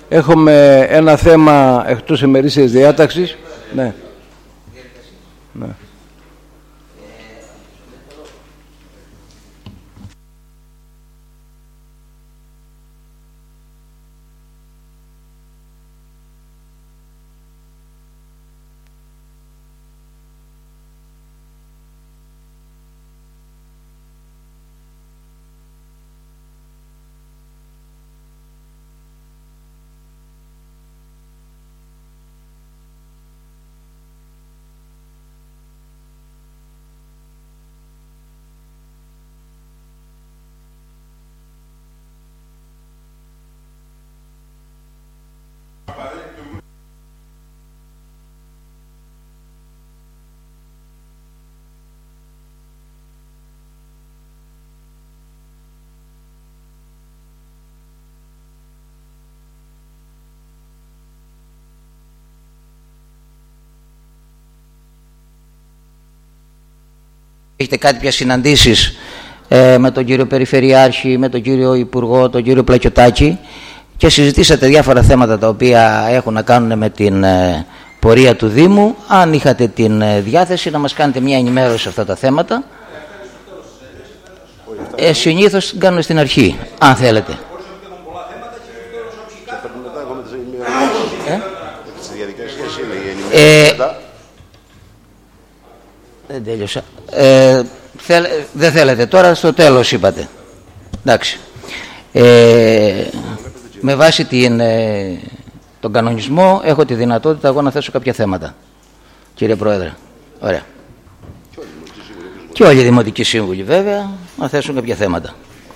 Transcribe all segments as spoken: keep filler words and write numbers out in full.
Έχουμε ένα θέμα εκτός ημερήσιας διάταξης. Ναι. Ναι. Έχετε κάτι πια συναντήσεις ε, με τον κύριο Περιφερειάρχη, με τον κύριο Υπουργό, τον κύριο Πλακιωτάκη και συζητήσατε διάφορα θέματα τα οποία έχουν να κάνουν με την ε, πορεία του Δήμου. Αν είχατε την ε, διάθεση να μας κάνετε μια ενημέρωση σε αυτά τα θέματα, ε, συνήθως την κάνουμε στην αρχή, αν θέλετε. Ε? Ε, δεν τέλειωσα. Ε, θέλ, δεν θέλετε τώρα, στο τέλος είπατε. Εντάξει. Ε, με βάση την, ε, τον κανονισμό έχω τη δυνατότητα εγώ να θέσω κάποια θέματα. Κύριε Πρόεδρε. Ωραία. Και όλοι οι δημοτικοί σύμβουλοι βέβαια να θέσουν κάποια θέματα.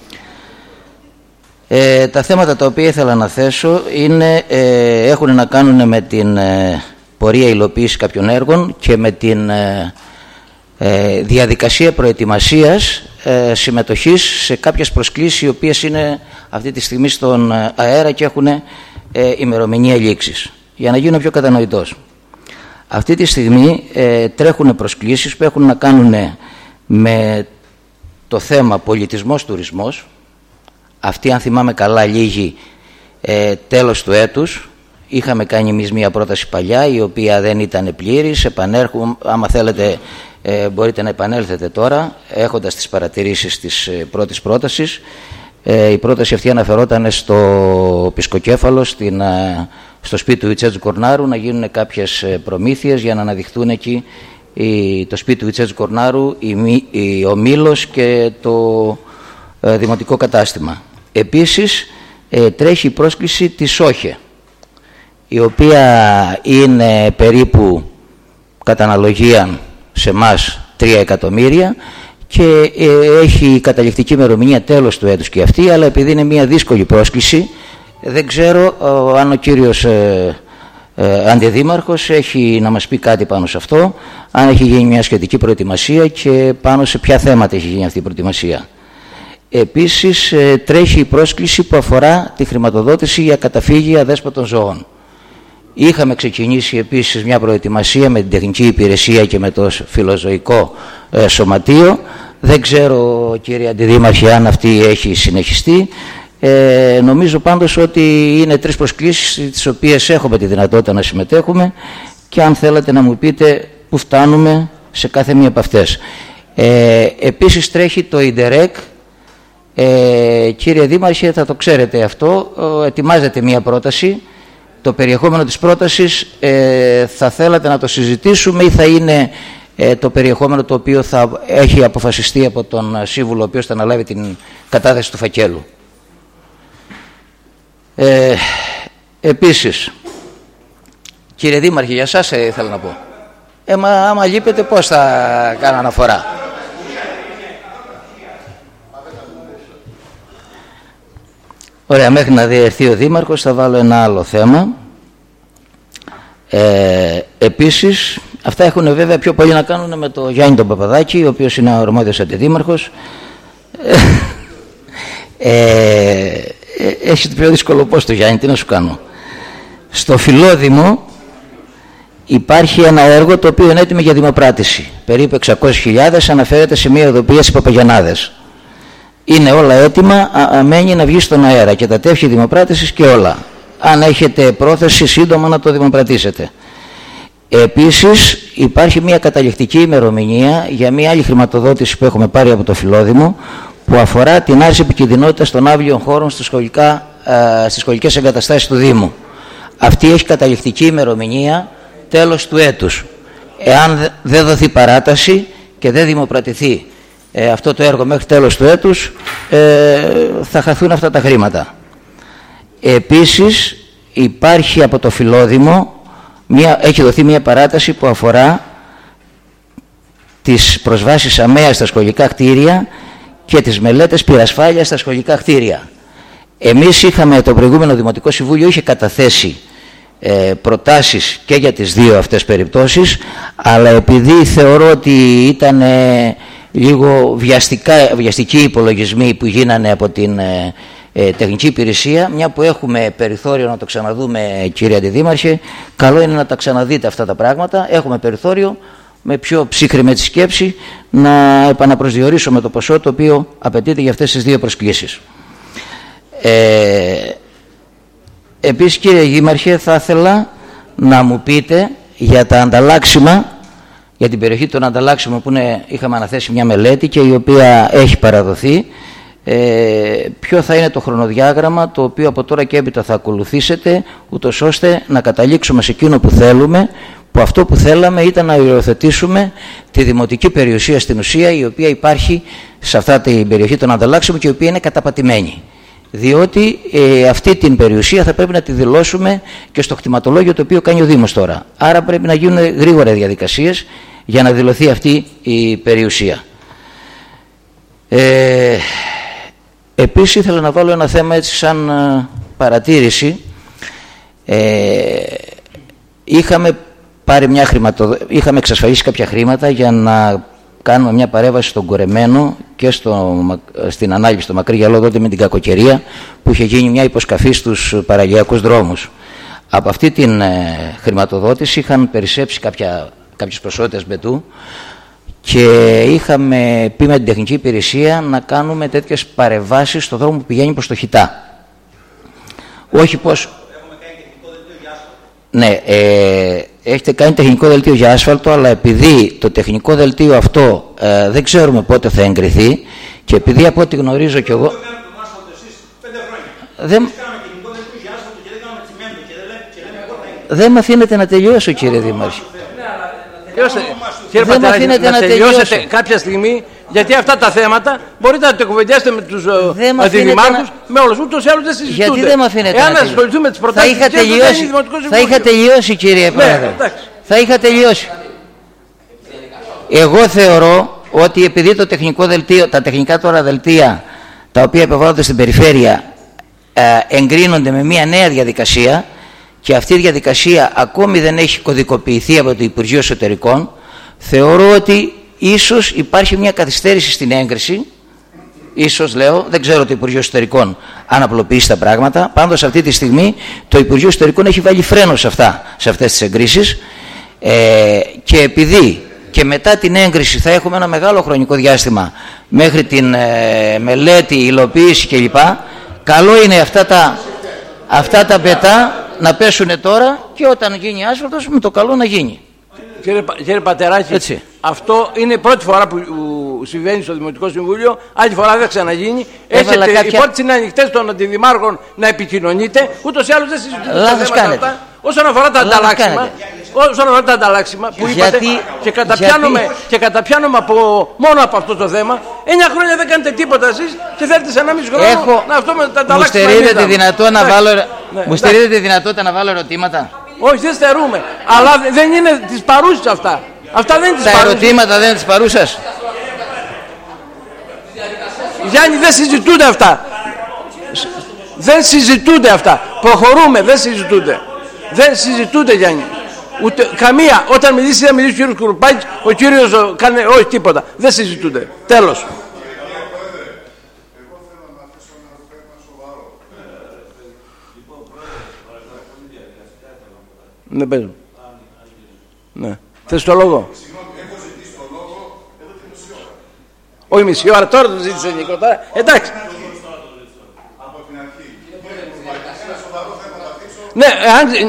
Ε, τα θέματα τα οποία ήθελα να θέσω είναι, ε, έχουν να κάνουν με την ε, πορεία υλοποίηση κάποιων έργων και με την ε, ε, διαδικασία προετοιμασίας ε, συμμετοχής σε κάποιες προσκλήσεις οι οποίες είναι αυτή τη στιγμή στον αέρα και έχουν ε, ημερομηνία λήξης. Για να γίνω πιο κατανοητός. Αυτή τη στιγμή ε, τρέχουν προσκλήσεις που έχουν να κάνουν με το θέμα πολιτισμός-τουρισμός. Αυτή, αν θυμάμαι καλά, λίγη ε, τέλος του έτους. Είχαμε κάνει εμείς μια πρόταση παλιά η οποία δεν ήταν πλήρης. Επανέρχομαι, άμα θέλετε ε, μπορείτε να επανέλθετε τώρα έχοντας τις παρατηρήσεις της ε, πρώτης πρότασης. Ε, η πρόταση αυτή αναφερόταν στο Πισκοκέφαλο, στην, ε, στο σπίτι του Ιτσέτζου Κορνάρου, να γίνουν κάποιες ε, προμήθειες για να αναδειχθούν εκεί η, το σπίτι του Ιτσέτζου Κορνάρου, η, η, ο Μήλος και το ε, δημοτικό κατάστημα. Επίσης ε, τρέχει η πρόσκληση της ΟΧΕ, η οποία είναι περίπου κατά αναλογία σε εμάς τρία εκατομμύρια και ε, έχει καταληκτική ημερομηνία τέλος του έτους και αυτή, αλλά επειδή είναι μια δύσκολη πρόσκληση δεν ξέρω ε, αν ο κύριος ε, ε, αντιδήμαρχος έχει να μας πει κάτι πάνω σε αυτό, αν έχει γίνει μια σχετική προετοιμασία και πάνω σε ποια θέματα έχει γίνει αυτή η προετοιμασία. Επίσης ε, τρέχει η πρόσκληση που αφορά τη χρηματοδότηση για καταφύγια αδέσποτων ζώων. Είχαμε ξεκινήσει επίσης μια προετοιμασία με την τεχνική υπηρεσία και με το φιλοζωικό ε, σωματείο. Δεν ξέρω, κύριε Αντιδήμαρχε, αν αυτή έχει συνεχιστεί. Ε, νομίζω πάντως ότι είναι τρεις προσκλήσεις τις οποίες έχουμε τη δυνατότητα να συμμετέχουμε και αν θέλετε να μου πείτε που φτάνουμε σε κάθε μία από αυτές. Ε, επίσης τρέχει το Ιντερεκ. Ε, κύριε Δήμαρχε, θα το ξέρετε αυτό, ε, ετοιμάζεται μία πρόταση. Το περιεχόμενο της πρότασης ε, θα θέλατε να το συζητήσουμε ή θα είναι ε, το περιεχόμενο το οποίο θα έχει αποφασιστεί από τον σύμβουλο ο οποίος θα αναλάβει την κατάθεση του φακέλου. Ε, επίσης, κύριε Δήμαρχε, για σας ε, ήθελα να πω. Ε, μα άμα λείπετε πώς θα κάνω αναφορά. Ωραία, μέχρι να διερθεί ο Δήμαρχος θα βάλω ένα άλλο θέμα. Ε, επίσης, αυτά έχουν βέβαια πιο πολύ να κάνουν με το Γιάννη τον Παπαδάκη, ο οποίος είναι ο αρμόδιος αντιδήμαρχος. Ε, ε, έχει το πιο δύσκολο πόστο, Γιάννη, τι να σου κάνω. Στο Φιλόδημο υπάρχει ένα έργο το οποίο είναι έτοιμο για δημοπράτηση. Περίπου εξακόσιες χιλιάδες, αναφέρεται σε μια οδοποιία στις Παπαγιαννάδες. Είναι όλα έτοιμα, α, μένει να βγει στον αέρα και τα τεύχη δημοπράτησης και όλα. αν έχετε πρόθεση σύντομα να το δημοπρατήσετε. Επίσης υπάρχει μια καταληκτική ημερομηνία για μια άλλη χρηματοδότηση που έχουμε πάρει από το Φιλόδημο, που αφορά την άρση επικινδυνότητας των άβλιων χώρων στις, σχολικά, ε, στις σχολικές εγκαταστάσεις του Δήμου. Αυτή έχει καταληκτική ημερομηνία τέλος του έτους. Εάν δεν δοθεί παράταση και δεν δημοπρατηθεί ε, αυτό το έργο μέχρι τέλος του έτους, ε, θα χαθούν αυτά τα χρήματα. Επίσης υπάρχει από το Φιλόδημο, μια, έχει δοθεί μια παράταση που αφορά τις προσβάσεις ΑΜΕΑ στα σχολικά κτίρια και τις μελέτες πυρασφάλειας στα σχολικά κτίρια. Εμείς είχαμε, το προηγούμενο Δημοτικό Συμβούλιο είχε καταθέσει ε, προτάσεις και για τις δύο αυτές περιπτώσεις, αλλά επειδή θεωρώ ότι ήταν ε, λίγο βιαστικά, βιαστικοί υπολογισμοί που γίνανε από την ε, ε, τεχνική υπηρεσία, μια που έχουμε περιθώριο να το ξαναδούμε, κύριε Αντιδήμαρχε, καλό είναι να τα ξαναδείτε αυτά τα πράγματα. Έχουμε περιθώριο με πιο ψύχρημη τη σκέψη να επαναπροσδιορίσουμε το ποσό το οποίο απαιτείται για αυτές τις δύο προσκλήσεις. Ε, επίσης, κύριε Δήμαρχε, θα ήθελα να μου πείτε για τα ανταλλάξιμα, για την περιοχή των ανταλλάξιμων που είναι, είχαμε αναθέσει μια μελέτη και η οποία έχει παραδοθεί, ε, ποιο θα είναι το χρονοδιάγραμμα το οποίο από τώρα και έπειτα θα ακολουθήσετε, ούτως ώστε να καταλήξουμε σε εκείνο που θέλουμε, που αυτό που θέλαμε ήταν να υιοθετήσουμε τη δημοτική περιουσία στην ουσία, η οποία υπάρχει σε αυτά την περιοχή των ανταλλάξεων και η οποία είναι καταπατημένη. Διότι ε, αυτή την περιουσία θα πρέπει να τη δηλώσουμε και στο κτηματολόγιο το οποίο κάνει ο Δήμος τώρα. Άρα πρέπει να γίνουν γρήγορα διαδικασίες για να δηλωθεί αυτή η περιουσία. Ε, επίσης ήθελα να βάλω ένα θέμα έτσι σαν παρατήρηση. Ε, είχαμε πάρει μια χρηματοδο... είχαμε εξασφαλίσει κάποια χρήματα για να κάνουμε μια παρέμβαση στον Κορεμένο και στο... στην ανάλυση στο Μακρύ Γυαλό, τότε με την κακοκαιρία που είχε γίνει μια υποσκαφή στους παραλιακούς δρόμους. Από αυτή την ε, χρηματοδότηση είχαν περισσέψει κάποια... κάποιες ποσότητες μπετού και είχαμε πει με την τεχνική υπηρεσία να κάνουμε τέτοιες παρεμβάσεις στον δρόμο που πηγαίνει προς το Χιτά. Όχι πως... Ναι, ε, έχετε κάνει τεχνικό δελτίο για άσφαλτο, αλλά επειδή το τεχνικό δελτίο αυτό ε, δεν ξέρουμε πότε θα εγκριθεί και επειδή από ό,τι γνωρίζω κι εγώ... Δεν, δεν με αφήνετε να τελειώσω, κύριε Δήμαρχε. Κύριε Πατεράκη, να, να τελειώσετε κάποια στιγμή, γιατί αυτά τα θέματα μπορείτε να το κουβεντιάσετε με τους αντιδημάρχους, να... με όλους, ούτως ή άλλως δεν συζητούνται. Γιατί δεν με αφήνετε Εάν να ασχοληθούμε με τις προτάσεις θα είχα της τελειώσει, θα είχα τελειώσει, κύριε Πρόεδρε. Ναι, θα είχα τελειώσει. Εγώ θεωρώ ότι επειδή το τεχνικό δελτίο, τα τεχνικά τώρα δελτία, τα οποία επιβάλλονται στην περιφέρεια, ε, εγκρίνονται με μια νέα διαδικασία, και αυτή η διαδικασία ακόμη δεν έχει κωδικοποιηθεί από το Υπουργείο Εσωτερικών, θεωρώ ότι ίσως υπάρχει μια καθυστέρηση στην έγκριση. Ίσως, λέω, δεν ξέρω το Υπουργείο Εσωτερικών αν απλοποιήσει τα πράγματα. Πάντως αυτή τη στιγμή το Υπουργείο Εσωτερικών έχει βάλει φρένο σε, αυτά, σε αυτές τις εγκρίσεις, ε, και επειδή και μετά την έγκριση θα έχουμε ένα μεγάλο χρονικό διάστημα μέχρι την ε, μελέτη, υλοποίηση κλπ. Καλό είναι αυτά τα, αυτά τα πετά να πέσουν τώρα και όταν γίνει άσφαλτος με το καλό να γίνει. Κύριε, κύριε Πατεράκη, έτσι. Αυτό είναι η πρώτη φορά που συμβαίνει στο Δημοτικό Συμβούλιο, άλλη φορά δεν ξαναγίνει. Έχετε κάποια... οι πόρτες είναι ανοιχτές των αντιδημάρχων να επικοινωνείτε, ούτως ή άλλως δεν συζητούνται τα θέματα αυτά. Όσον αφορά τα ανταλλάξιμα, όσον αφορά τα ανταλλάξιμα που είπατε, γιατί, και, καταπιάνομαι, γιατί... και καταπιάνομαι από, μόνο από αυτό το θέμα, εννιά χρόνια δεν κάνετε τίποτα εσείς και θέλετε σε ένα μισό χρόνο Έχω... να αυτό με τα ανταλλάξιμα. Μου στερείτε τη δυνατότητα να βάλω, ναι, μου στερείτε τη δυνατότητα να βάλω ερωτήματα. Όχι, δεν στερούμε, αλλά δεν είναι της παρούσης αυτά. Αυτά δεν είναι της τα παρούσης. ερωτήματα δεν είναι της παρούσας. Γιάννη, δεν συζητούνται αυτά. Δεν συζητούνται αυτά. Προχωρούμε, δεν συζητούνται. Δεν συζητούνται, Γιάννη. Ούτε, καμία. Όταν μιλήσει, θα μιλήσει ο κύριος Κουρουπάκης, ο κύριος κάνει όχι τίποτα. Δεν συζητούνται. Τέλος. Ναι, παίζω. Ναι. Θες το λόγο? Όχι μισή ώρα, τώρα το ζήτησε ο Νίκο. Εντάξει. Ναι, αν...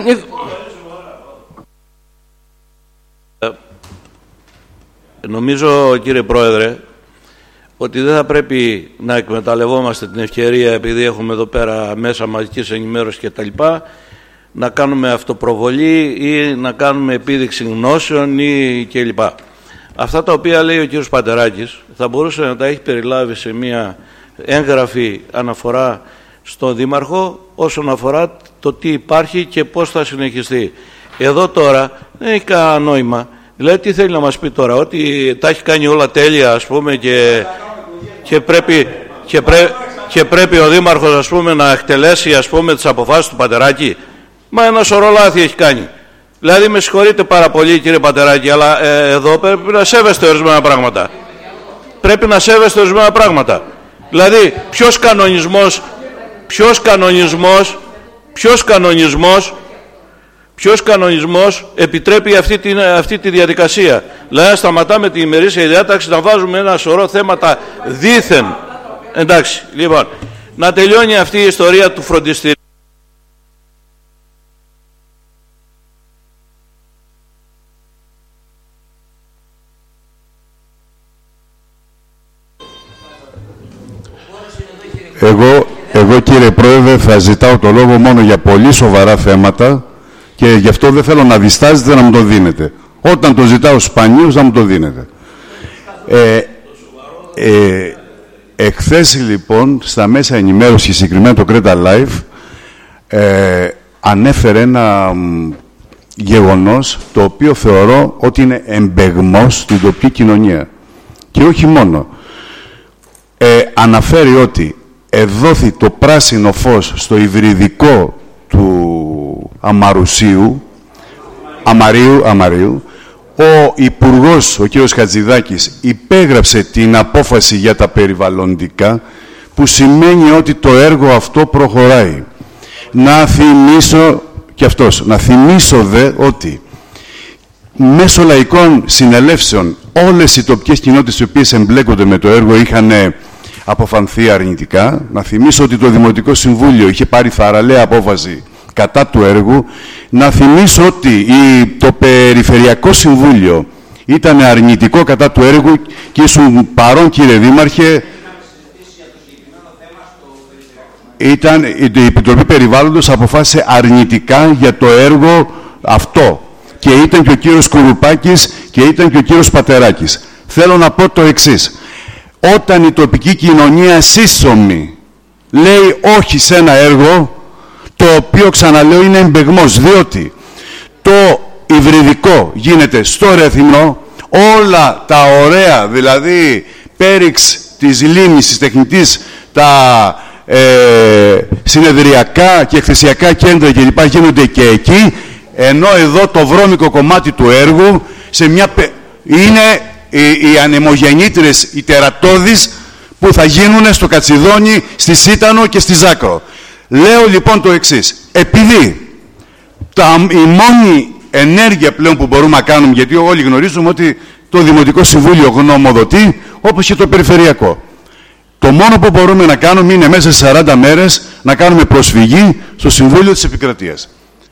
Νομίζω, κύριε Πρόεδρε, ότι δεν θα πρέπει να εκμεταλλευόμαστε την ευκαιρία, επειδή έχουμε εδώ πέρα μέσα μαζικής ενημέρωσης και τα λοιπά, να κάνουμε αυτοπροβολή ή να κάνουμε επίδειξη γνώσεων ή κλπ. Αυτά τα οποία λέει ο κύριος Πατεράκης θα μπορούσε να τα έχει περιλάβει σε μια έγγραφη αναφορά στον Δήμαρχο όσον αφορά το τι υπάρχει και πώς θα συνεχιστεί. Εδώ τώρα δεν έχει κανένα νόημα. Δηλαδή τι θέλει να μας πει τώρα, ότι τα έχει κάνει όλα τέλεια, ας πούμε, και, και, πρέπει, και, πρέ, και πρέπει ο Δήμαρχος, ας πούμε, να εκτελέσει, ας πούμε, τις αποφάσεις του Πατεράκη. Μα ένα σωρό λάθη έχει κάνει. Δηλαδή με συγχωρείτε πάρα πολύ, κύριε Πατεράκη, αλλά ε, εδώ πρέπει να σέβεστε ορισμένα πράγματα. Πρέπει να σέβεστε ορισμένα πράγματα. Δηλαδή ποιος κανονισμός, ποιος κανονισμός, ποιος κανονισμός, ποιος κανονισμός επιτρέπει αυτή τη, αυτή τη διαδικασία. Δηλαδή να σταματάμε τη ημερήσια διάταξη, να βάζουμε ένα σωρό θέματα δήθεν. Εντάξει, λοιπόν, να τελειώνει αυτή η ιστορία του φροντιστηρίου. Εγώ, εγώ κύριε Πρόεδρε θα ζητάω το λόγο μόνο για πολύ σοβαρά θέματα και γι' αυτό δεν θέλω να διστάζετε να μου το δίνετε. Όταν το ζητάω σπανίως να μου το δίνετε. Ε, ε, εχθές λοιπόν στα μέσα ενημέρωση, συγκεκριμένα το Creta Live, ε, ανέφερε ένα μ, γεγονός το οποίο θεωρώ ότι είναι εμπεγμός στην τοπική κοινωνία. Και όχι μόνο. Ε, αναφέρει ότι εδόθη το πράσινο φως στο υβριδικό του Αμαρουσίου, Αμαρίου, Αμαρίου, ο Υπουργός, ο κ. Χατζηδάκης, υπέγραψε την απόφαση για τα περιβαλλοντικά, που σημαίνει ότι το έργο αυτό προχωράει. Να θυμίσω, και αυτός, να θυμίσω δε ότι μέσω λαϊκών συνελεύσεων όλες οι τοπικές κοινότητες οι οποίες εμπλέκονται με το έργο είχαν αποφανθεί αρνητικά. Να θυμίσω ότι το Δημοτικό Συμβούλιο είχε πάρει θαραλέα απόφαση κατά του έργου. Να θυμίσω ότι η, το Περιφερειακό Συμβούλιο ήταν αρνητικό κατά του έργου και ήσουν παρόν, κύριε Δήμαρχε. Ήταν, η Επιτροπή Περιβάλλοντος αποφάσισε αρνητικά για το έργο αυτό. Και ήταν και ο κύριος Κουρουπάκης και ήταν και ο κύριος Πατεράκης. Θέλω να πω το εξής. Όταν η τοπική κοινωνία σύσσωμη λέει όχι σε ένα έργο, το οποίο, ξαναλέω, είναι εμπεγμός, διότι το υβριδικό γίνεται στο Ρεθυμνό, όλα τα ωραία, δηλαδή πέριξ της λίμνης, της τεχνητής, τα ε, συνεδριακά και εκθεσιακά κέντρα κλπ. Γίνονται και εκεί, ενώ εδώ το βρώμικο κομμάτι του έργου σε μια, είναι οι, οι ανεμογεννήτρες, οι τερατώδεις που θα γίνουν στο Κατσιδόνι, στη Σίτανο και στη Ζάκρο. Λέω λοιπόν το εξής. Επειδή τα, η μόνη ενέργεια πλέον που μπορούμε να κάνουμε, γιατί όλοι γνωρίζουμε ότι το Δημοτικό Συμβούλιο γνωμοδοτεί, όπως και το Περιφερειακό. Το μόνο που μπορούμε να κάνουμε είναι μέσα σε σαράντα μέρες να κάνουμε προσφυγή στο Συμβούλιο της Επικρατείας.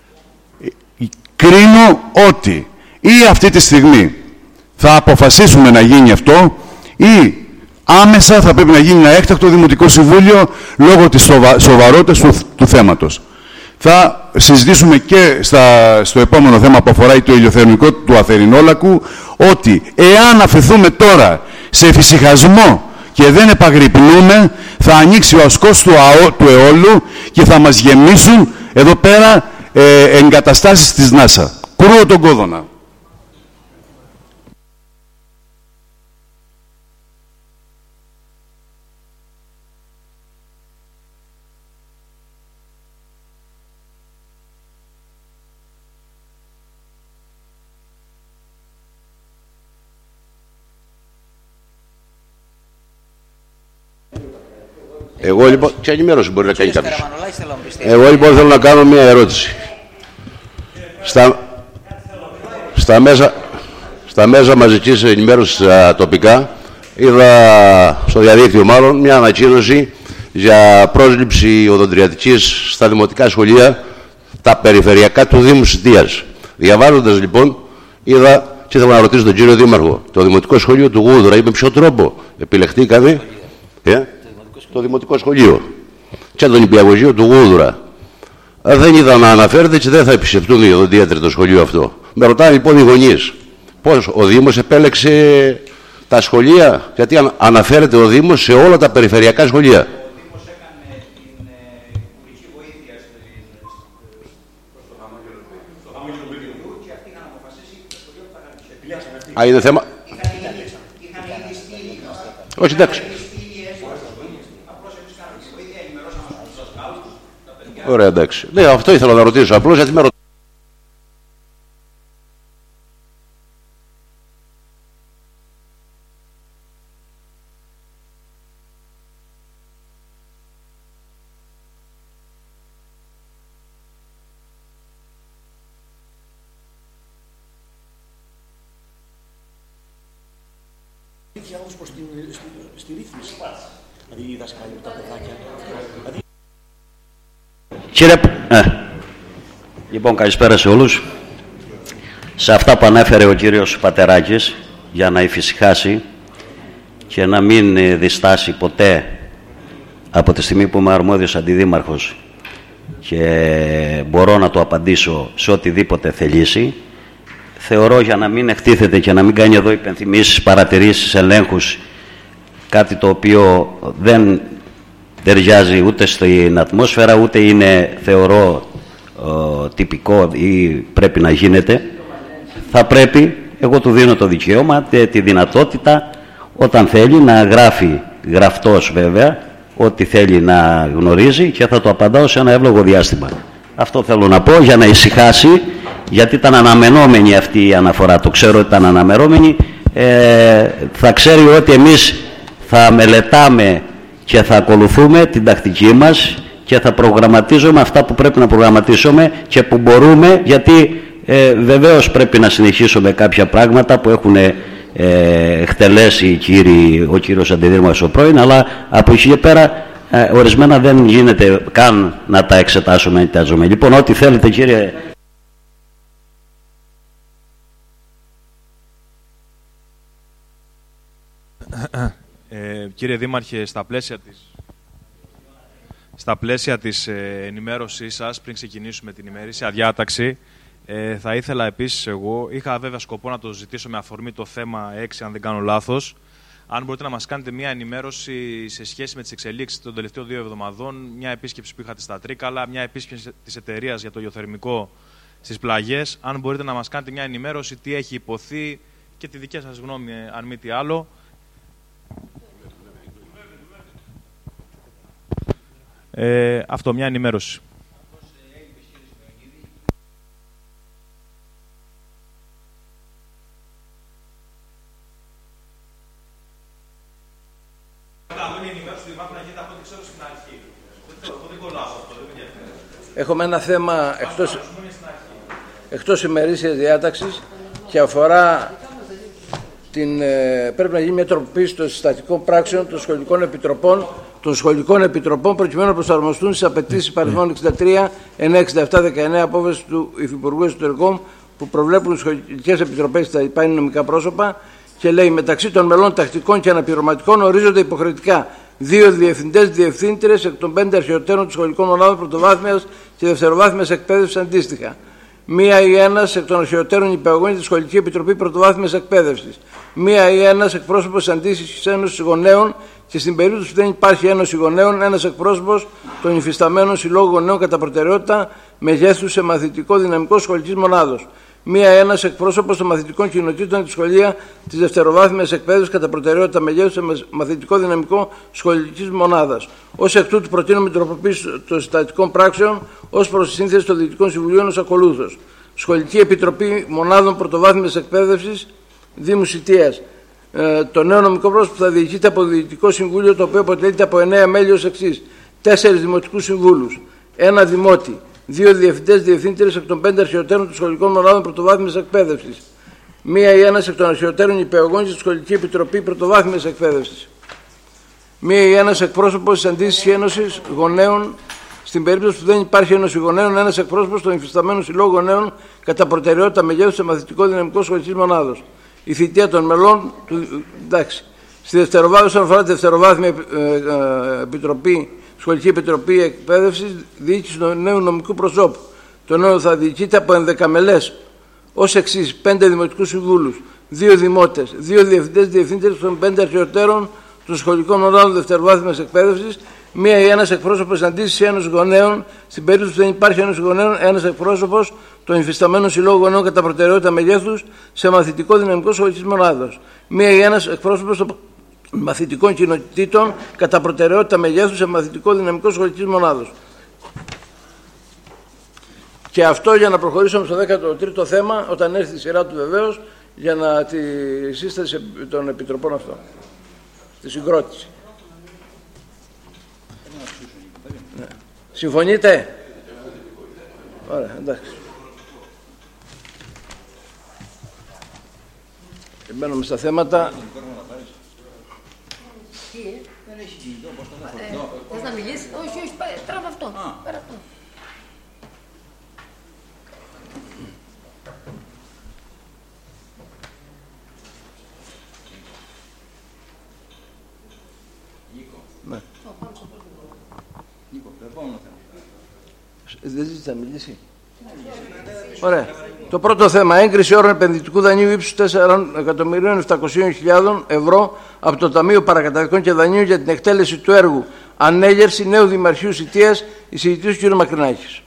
Κρίνω ότι ή αυτή τη στιγμή θα αποφασίσουμε να γίνει αυτό, ή άμεσα θα πρέπει να γίνει ένα έκτακτο Δημοτικό Συμβούλιο λόγω της σοβα... σοβαρότητας του, του θέματος. Θα συζητήσουμε και στα... στο επόμενο θέμα που αφορά το ηλιοθερμικό του Αθερινόλακου, ότι εάν αφαιθούμε τώρα σε εφησυχασμό και δεν επαγρυπνούμε, θα ανοίξει ο ασκός του, αό... του αιώλου και θα μας γεμίσουν εδώ πέρα ε, εγκαταστάσεις της ΝΑΣΑ. Κρούω τον κόδωνα. Εγώ λοιπόν, ποια ενημέρωση μπορεί να κάνει κάποιος. Εγώ λοιπόν θέλω να κάνω μια ερώτηση. Στα, στα, μέσα, στα μέσα μαζικής ενημέρωσης τοπικά είδα στο διαδίκτυο μάλλον μια ανακοίνωση για πρόσληψη οδοντριατικής στα δημοτικά σχολεία τα περιφερειακά του Δήμου Σιτίας. Διαβάζοντας λοιπόν, είδα και ήθελα να ρωτήσω τον κύριο Δήμαρχο, το Δημοτικό Σχολείο του Γούδουρα, με ποιο τρόπο επιλεχτήκαμε ε? το Δημοτικό Σχολείο και το Νηπιαγωγείο του Γούδουρα. Δεν είδα να αναφέρεται και δεν θα επισκεφτούν οι οδοντίατροι το σχολείο αυτό. Με ρωτάνε λοιπόν οι γονείς, πώς ο Δήμος επέλεξε τα σχολεία, γιατί αναφέρεται ο Δήμος σε όλα τα περιφερειακά σχολεία. Ο Δήμος έκανε την υπουργική βοήθεια στο χαμόγελο του Ιδρύου και αυτοί είχαν αποφασίσει το σχολείο που θα κάνουν. Α, είναι θέμα. Είχαν ήδη στείλει. Όχι, εντάξει. Ωραία, εντάξει. Ναι, αυτό ήθελα να ρωτήσω. Απλώς γιατί με ρωτήσω. Ως προς την, στη, στη ρύθμιση, δηλαδή οι δασκάλοι, τα παιδάκια. Δηλαδή... Κύριε, ε, λοιπόν, καλησπέρα σε όλους. Σε αυτά που ανέφερε ο κύριος Πατεράκης, για να ηφησυχάσει και να μην διστάσει ποτέ από τη στιγμή που είμαι αρμόδιος αντιδήμαρχος και μπορώ να το απαντήσω σε οτιδήποτε θελήσει, θεωρώ, για να μην εκτίθεται και να μην κάνει εδώ υπενθυμίσεις, παρατηρήσεις, ελέγχους, κάτι το οποίο δεν ταιριάζει ούτε στην ατμόσφαιρα, ούτε είναι, θεωρώ, ε, τυπικό ή πρέπει να γίνεται, θα πρέπει, εγώ του δίνω το δικαίωμα, τη δυνατότητα, όταν θέλει, να γράφει γραφτός βέβαια, ό,τι θέλει να γνωρίζει και θα το απαντάω σε ένα εύλογο διάστημα. Αυτό θέλω να πω για να ησυχάσει, γιατί ήταν αναμενόμενη αυτή η αναφορά, το ξέρω ότι ήταν αναμενόμενη, ε, θα ξέρει ότι εμείς θα μελετάμε και θα ακολουθούμε την τακτική μας και θα προγραμματίζουμε αυτά που πρέπει να προγραμματίσουμε και που μπορούμε, γιατί ε, βεβαίως πρέπει να συνεχίσουμε κάποια πράγματα που έχουν ε, εκτελέσει οι κύριοι, ο κύριος Αντιδήμαρχος ο πρώην, αλλά από εκεί και πέρα ε, ορισμένα δεν γίνεται καν να τα εξετάσουμε. Λοιπόν, ό,τι θέλετε κύριε... Ε, κύριε Δήμαρχε, στα πλαίσια της, στα πλαίσια της ε, ενημέρωσής σας, πριν ξεκινήσουμε την ημερήσια διάταξη, ε, θα ήθελα επίσης εγώ, είχα βέβαια σκοπό να το ζητήσω με αφορμή το θέμα έξι, αν δεν κάνω λάθος, αν μπορείτε να μας κάνετε μια ενημέρωση σε σχέση με τις εξελίξεις των τελευταίων δύο εβδομαδών, μια επίσκεψη που είχατε στα Τρίκαλα, μια επίσκεψη της εταιρείας για το γεωθερμικό στις πλαγιές, αν μπορείτε να μας κάνετε μια ενημέρωση τι έχει υποθεί και τη δική σας γνώμη, αν μη τι άλλο. Ε, αυτό, μια ενημέρωση. Έχουμε ένα θέμα εκτός, εκτός ημερήσιας διάταξης και αφορά την, ε, πρέπει να γίνει μια τροποποίηση των συστατικών πράξεων των σχολικών επιτροπών, των σχολικών επιτροπών προκειμένου να προσαρμοστούν στις απαιτήσεις παριθμών εξήντα τρία εννιακόσια εξήντα επτά δεκαεννέα απόφαση του Υφυπουργού Εσωτερικών που προβλέπουν σχολικές επιτροπές στα υπά νομικά πρόσωπα και λέει μεταξύ των μελών τακτικών και αναπληρωματικών ορίζονται υποχρεωτικά δύο διευθυντές, διευθύντριες εκ των πέντε αρχαιοτέρων των σχολικών μονάδων πρωτοβάθμιας και δευτεροβάθμιας εκπαίδευσης αντίστοιχα. Μία ή ένας εκ των αρχαιοτέρων υπηαγωγών της Σχολική Επιτροπή Πρωτοβάθμιας Εκπαίδευσης. Μία ή ένας εκπρόσωπος της Αντίστοιχης Ένωσης Γονέων και στην περίπτωση που δεν υπάρχει Ένωση Γονέων, ένας εκπρόσωπος των υφισταμένων συλλόγων γονέων κατά προτεραιότητα μεγέθους σε μαθητικό δυναμικό σχολικής μονάδος. Μία ή ένας εκπρόσωπος των μαθητικών κοινοτήτων της σχολεία της δευτεροβάθμιας εκπαίδευσης κατά προτεραιότητα μεγέθους σε μαθητικό δυναμικό σχολικής μονάδας. Ως εκ τούτου, προτείνουμε την τροποποίηση των συστατικών πράξεων ως προς τη σύνθεση των Διοικητικών Συμβουλίων ως ακολούθως. Σχολική Επιτροπή Μονάδων Πρωτοβάθμιας Εκπαίδευσης Δήμου Σιτίας. Ε, το νέο νομικό πρόσωπο θα διοικείται από το Διοικητικό Συμβούλιο, το οποίο αποτελείται από εννέα μέλη ως εξής: τέσσερις δημοτικούς συμβούλους, ένα δημότη, δύο διευθυντές διευθύντριες εκ των πέντε αρχαιοτέρων των σχολικών μονάδων πρωτοβάθμιας εκπαίδευσης, μία ή ένας εκ των αρχαιοτέρων υπηαγωγών στη Σχολική Επιτροπή Πρωτοβάθμιας Εκπαίδευσης, μία ή ένας εκπρόσωπος της Αντίστοιχης Ένωσης Γονέων Στην περίπτωση που δεν υπάρχει ένωση γονέων, ένας εκπρόσωπος των υφισταμένων συλλόγων γονέων κατά προτεραιότητα μεγέθους σε μαθητικό δυναμικό σχολικής μονάδος. Η θητεία των μελών του. Εντάξει. Στη δευτεροβάθμια, όσον αφορά τη δευτεροβάθμια ε, ε, επιτροπή, σχολική επιτροπή εκπαίδευσης, διοίκηση του νέου νομικού προσώπου. Το νέο θα διοικείται από ενδεκαμελές ως εξής: πέντε δημοτικούς συμβούλους, δύο δημότες, δύο διευθυντές διευθύντες των πέντε αρχαιοτέρων των σχολικών μονάδων δευτεροβάθμιας εκπαίδευσης, μία ή ένας εκπρόσωπος αντίστοιχης ένωσης γονέων. Στην περίπτωση που δεν υπάρχει ένωση γονέων, ένας εκπρόσωπος των υφισταμένων συλλόγων γονέων κατά προτεραιότητα μεγέθους σε μαθητικό δυναμικό σχολικής μονάδος. Μία ή ένας εκπρόσωπος των μαθητικών κοινοτήτων κατά προτεραιότητα μεγέθους σε μαθητικό δυναμικό σχολικής μονάδος. Και αυτό για να προχωρήσουμε στο δέκατο τρίτο θέμα, όταν έρθει η σειρά του βεβαίως, για να τη σύσταση των επιτροπών αυτών. Τη συγκρότηση. Ναι. Συμφωνείτε? Ωραία, εντάξει. Και μπαίνουμε στα θέματα. Θες να μιλήσεις? Όχι, όχι, τράβα αυτό. Πέρα αυτό. Ναι. Δεν ζήτησε να μιλήσει. Ωραία. Το πρώτο θέμα, έγκριση όρων επενδυτικού δανείου ύψους τέσσερα εκατομμύρια επτακόσιες χιλιάδες ευρώ από το Ταμείο Παρακαταθήκων και Δανείων για την εκτέλεση του έργου ανέγερση νέου Δημαρχείου Σιτίας, εισηγητής του κ. Μακρινάκης.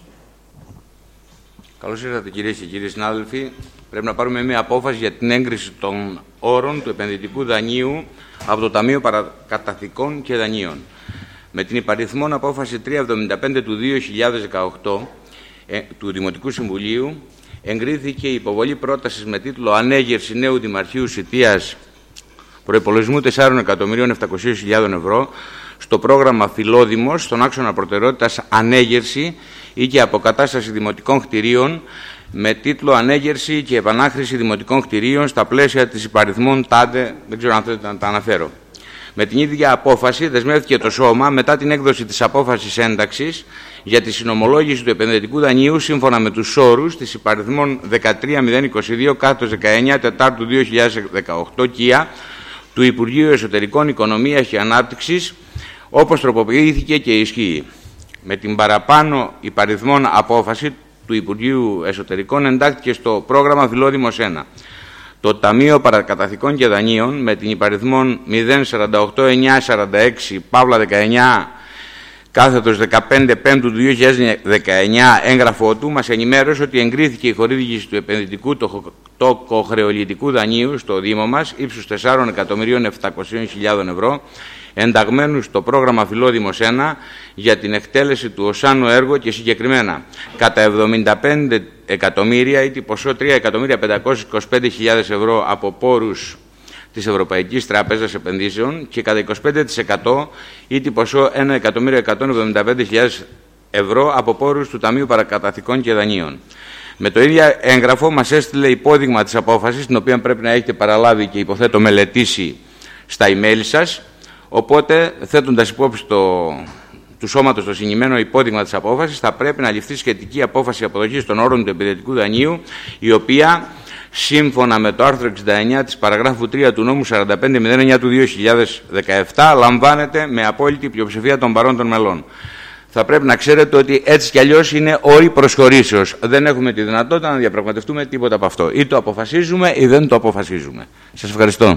Καλώς ήρθατε κυρίες και κύριοι συνάδελφοι. Πρέπει να πάρουμε μια απόφαση για την έγκριση των όρων του επενδυτικού δανείου από το Ταμείο Παρακαταθήκων και Δανείων. Με την υπαριθμόν απόφαση τριακόσια εβδομήντα πέντε του δύο χιλιάδες δεκαοκτώ ε, του Δημοτικού Συμβουλίου εγκρίθηκε η υποβολή πρότασης με τίτλο «Ανέγερση νέου Δημαρχείου Σιτίας προϋπολογισμού τέσσερα εκατομμύρια επτακόσιες χιλιάδες ευρώ» στο πρόγραμμα Φιλόδημος, στον άξονα προτεραιότητας «Ανέγερση ή και αποκατάσταση δημοτικών κτηρίων» με τίτλο «Ανέγερση και επανάχρηση δημοτικών κτηρίων» στα πλαίσια της υπαριθμών τάδε, δεν ξέρω αν θέλετε να τα αναφέρω. Με την ίδια απόφαση δεσμεύτηκε το Σώμα μετά την έκδοση της απόφασης ένταξης για τη συνομολόγηση του επενδυτικού δανείου σύμφωνα με τους όρους της υπαριθμών δεκατρία μηδέν είκοσι δύο κάθετος δεκαεννιά Τετάρτου δύο χιλιάδες δεκαοκτώ ΚΙΑ του Υπουργείου Εσωτερικών Οικονομίας και Ανάπτυξης, όπως τροποποιήθηκε και ισχύει. Με την παραπάνω υπαριθμών απόφαση του Υπουργείου Εσωτερικών εντάχθηκε στο πρόγραμμα Φιλόδημος ένα. Το Ταμείο Παρακαταθήκων και Δανείων με την υπαριθμών μηδέν σαράντα οκτώ εννιακόσια σαράντα έξι Παύλα δεκαεννιά κάθετος δεκαπέντε Πέμπτου του δύο χιλιάδες δεκαεννιά έγγραφό του μας ενημέρωσε ότι εγκρίθηκε η χορήγηση του επενδυτικού τοκοχρεωλητικού δανείου στο Δήμο μας ύψους τέσσερα εκατομμύρια επτακόσιες χιλιάδες ευρώ ενταγμένου στο πρόγραμμα Φιλόδημος ένα για την εκτέλεση του οσάνου έργου και συγκεκριμένα κατά εβδομήντα πέντε εκατομμύρια ή ποσό τρία εκατομμύρια πεντακόσιες είκοσι πέντε χιλιάδες ευρώ από πόρους της Ευρωπαϊκής Τράπεζας Επενδύσεων και κατά είκοσι πέντε τοις εκατό ή ποσό ένα εκατομμύριο εκατόν εβδομήντα πέντε χιλιάδες ευρώ από πόρους του Ταμείου Παρακαταθήκων και Δανείων. Με το ίδιο έγγραφο μας έστειλε υπόδειγμα της απόφασης, την οποία πρέπει να έχετε παραλάβει και υποθέτω μελετήσει στα email σας. Οπότε, θέτοντας υπόψη το, του σώματος το συγκεκριμένο υπόδειγμα της απόφασης, θα πρέπει να ληφθεί σχετική απόφαση αποδοχής των όρων του επενδυτικού δανείου, η οποία, σύμφωνα με το άρθρο εξήντα εννιά της παραγράφου τρία του νόμου σαράντα πέντε μηδέν εννιά του δύο χιλιάδες δεκαεπτά, λαμβάνεται με απόλυτη πλειοψηφία των παρόντων μελών. Θα πρέπει να ξέρετε ότι έτσι κι αλλιώς είναι όροι προσχωρήσεως. Δεν έχουμε τη δυνατότητα να διαπραγματευτούμε τίποτα από αυτό. Ή το αποφασίζουμε ή δεν το αποφασίζουμε. Σας ευχαριστώ.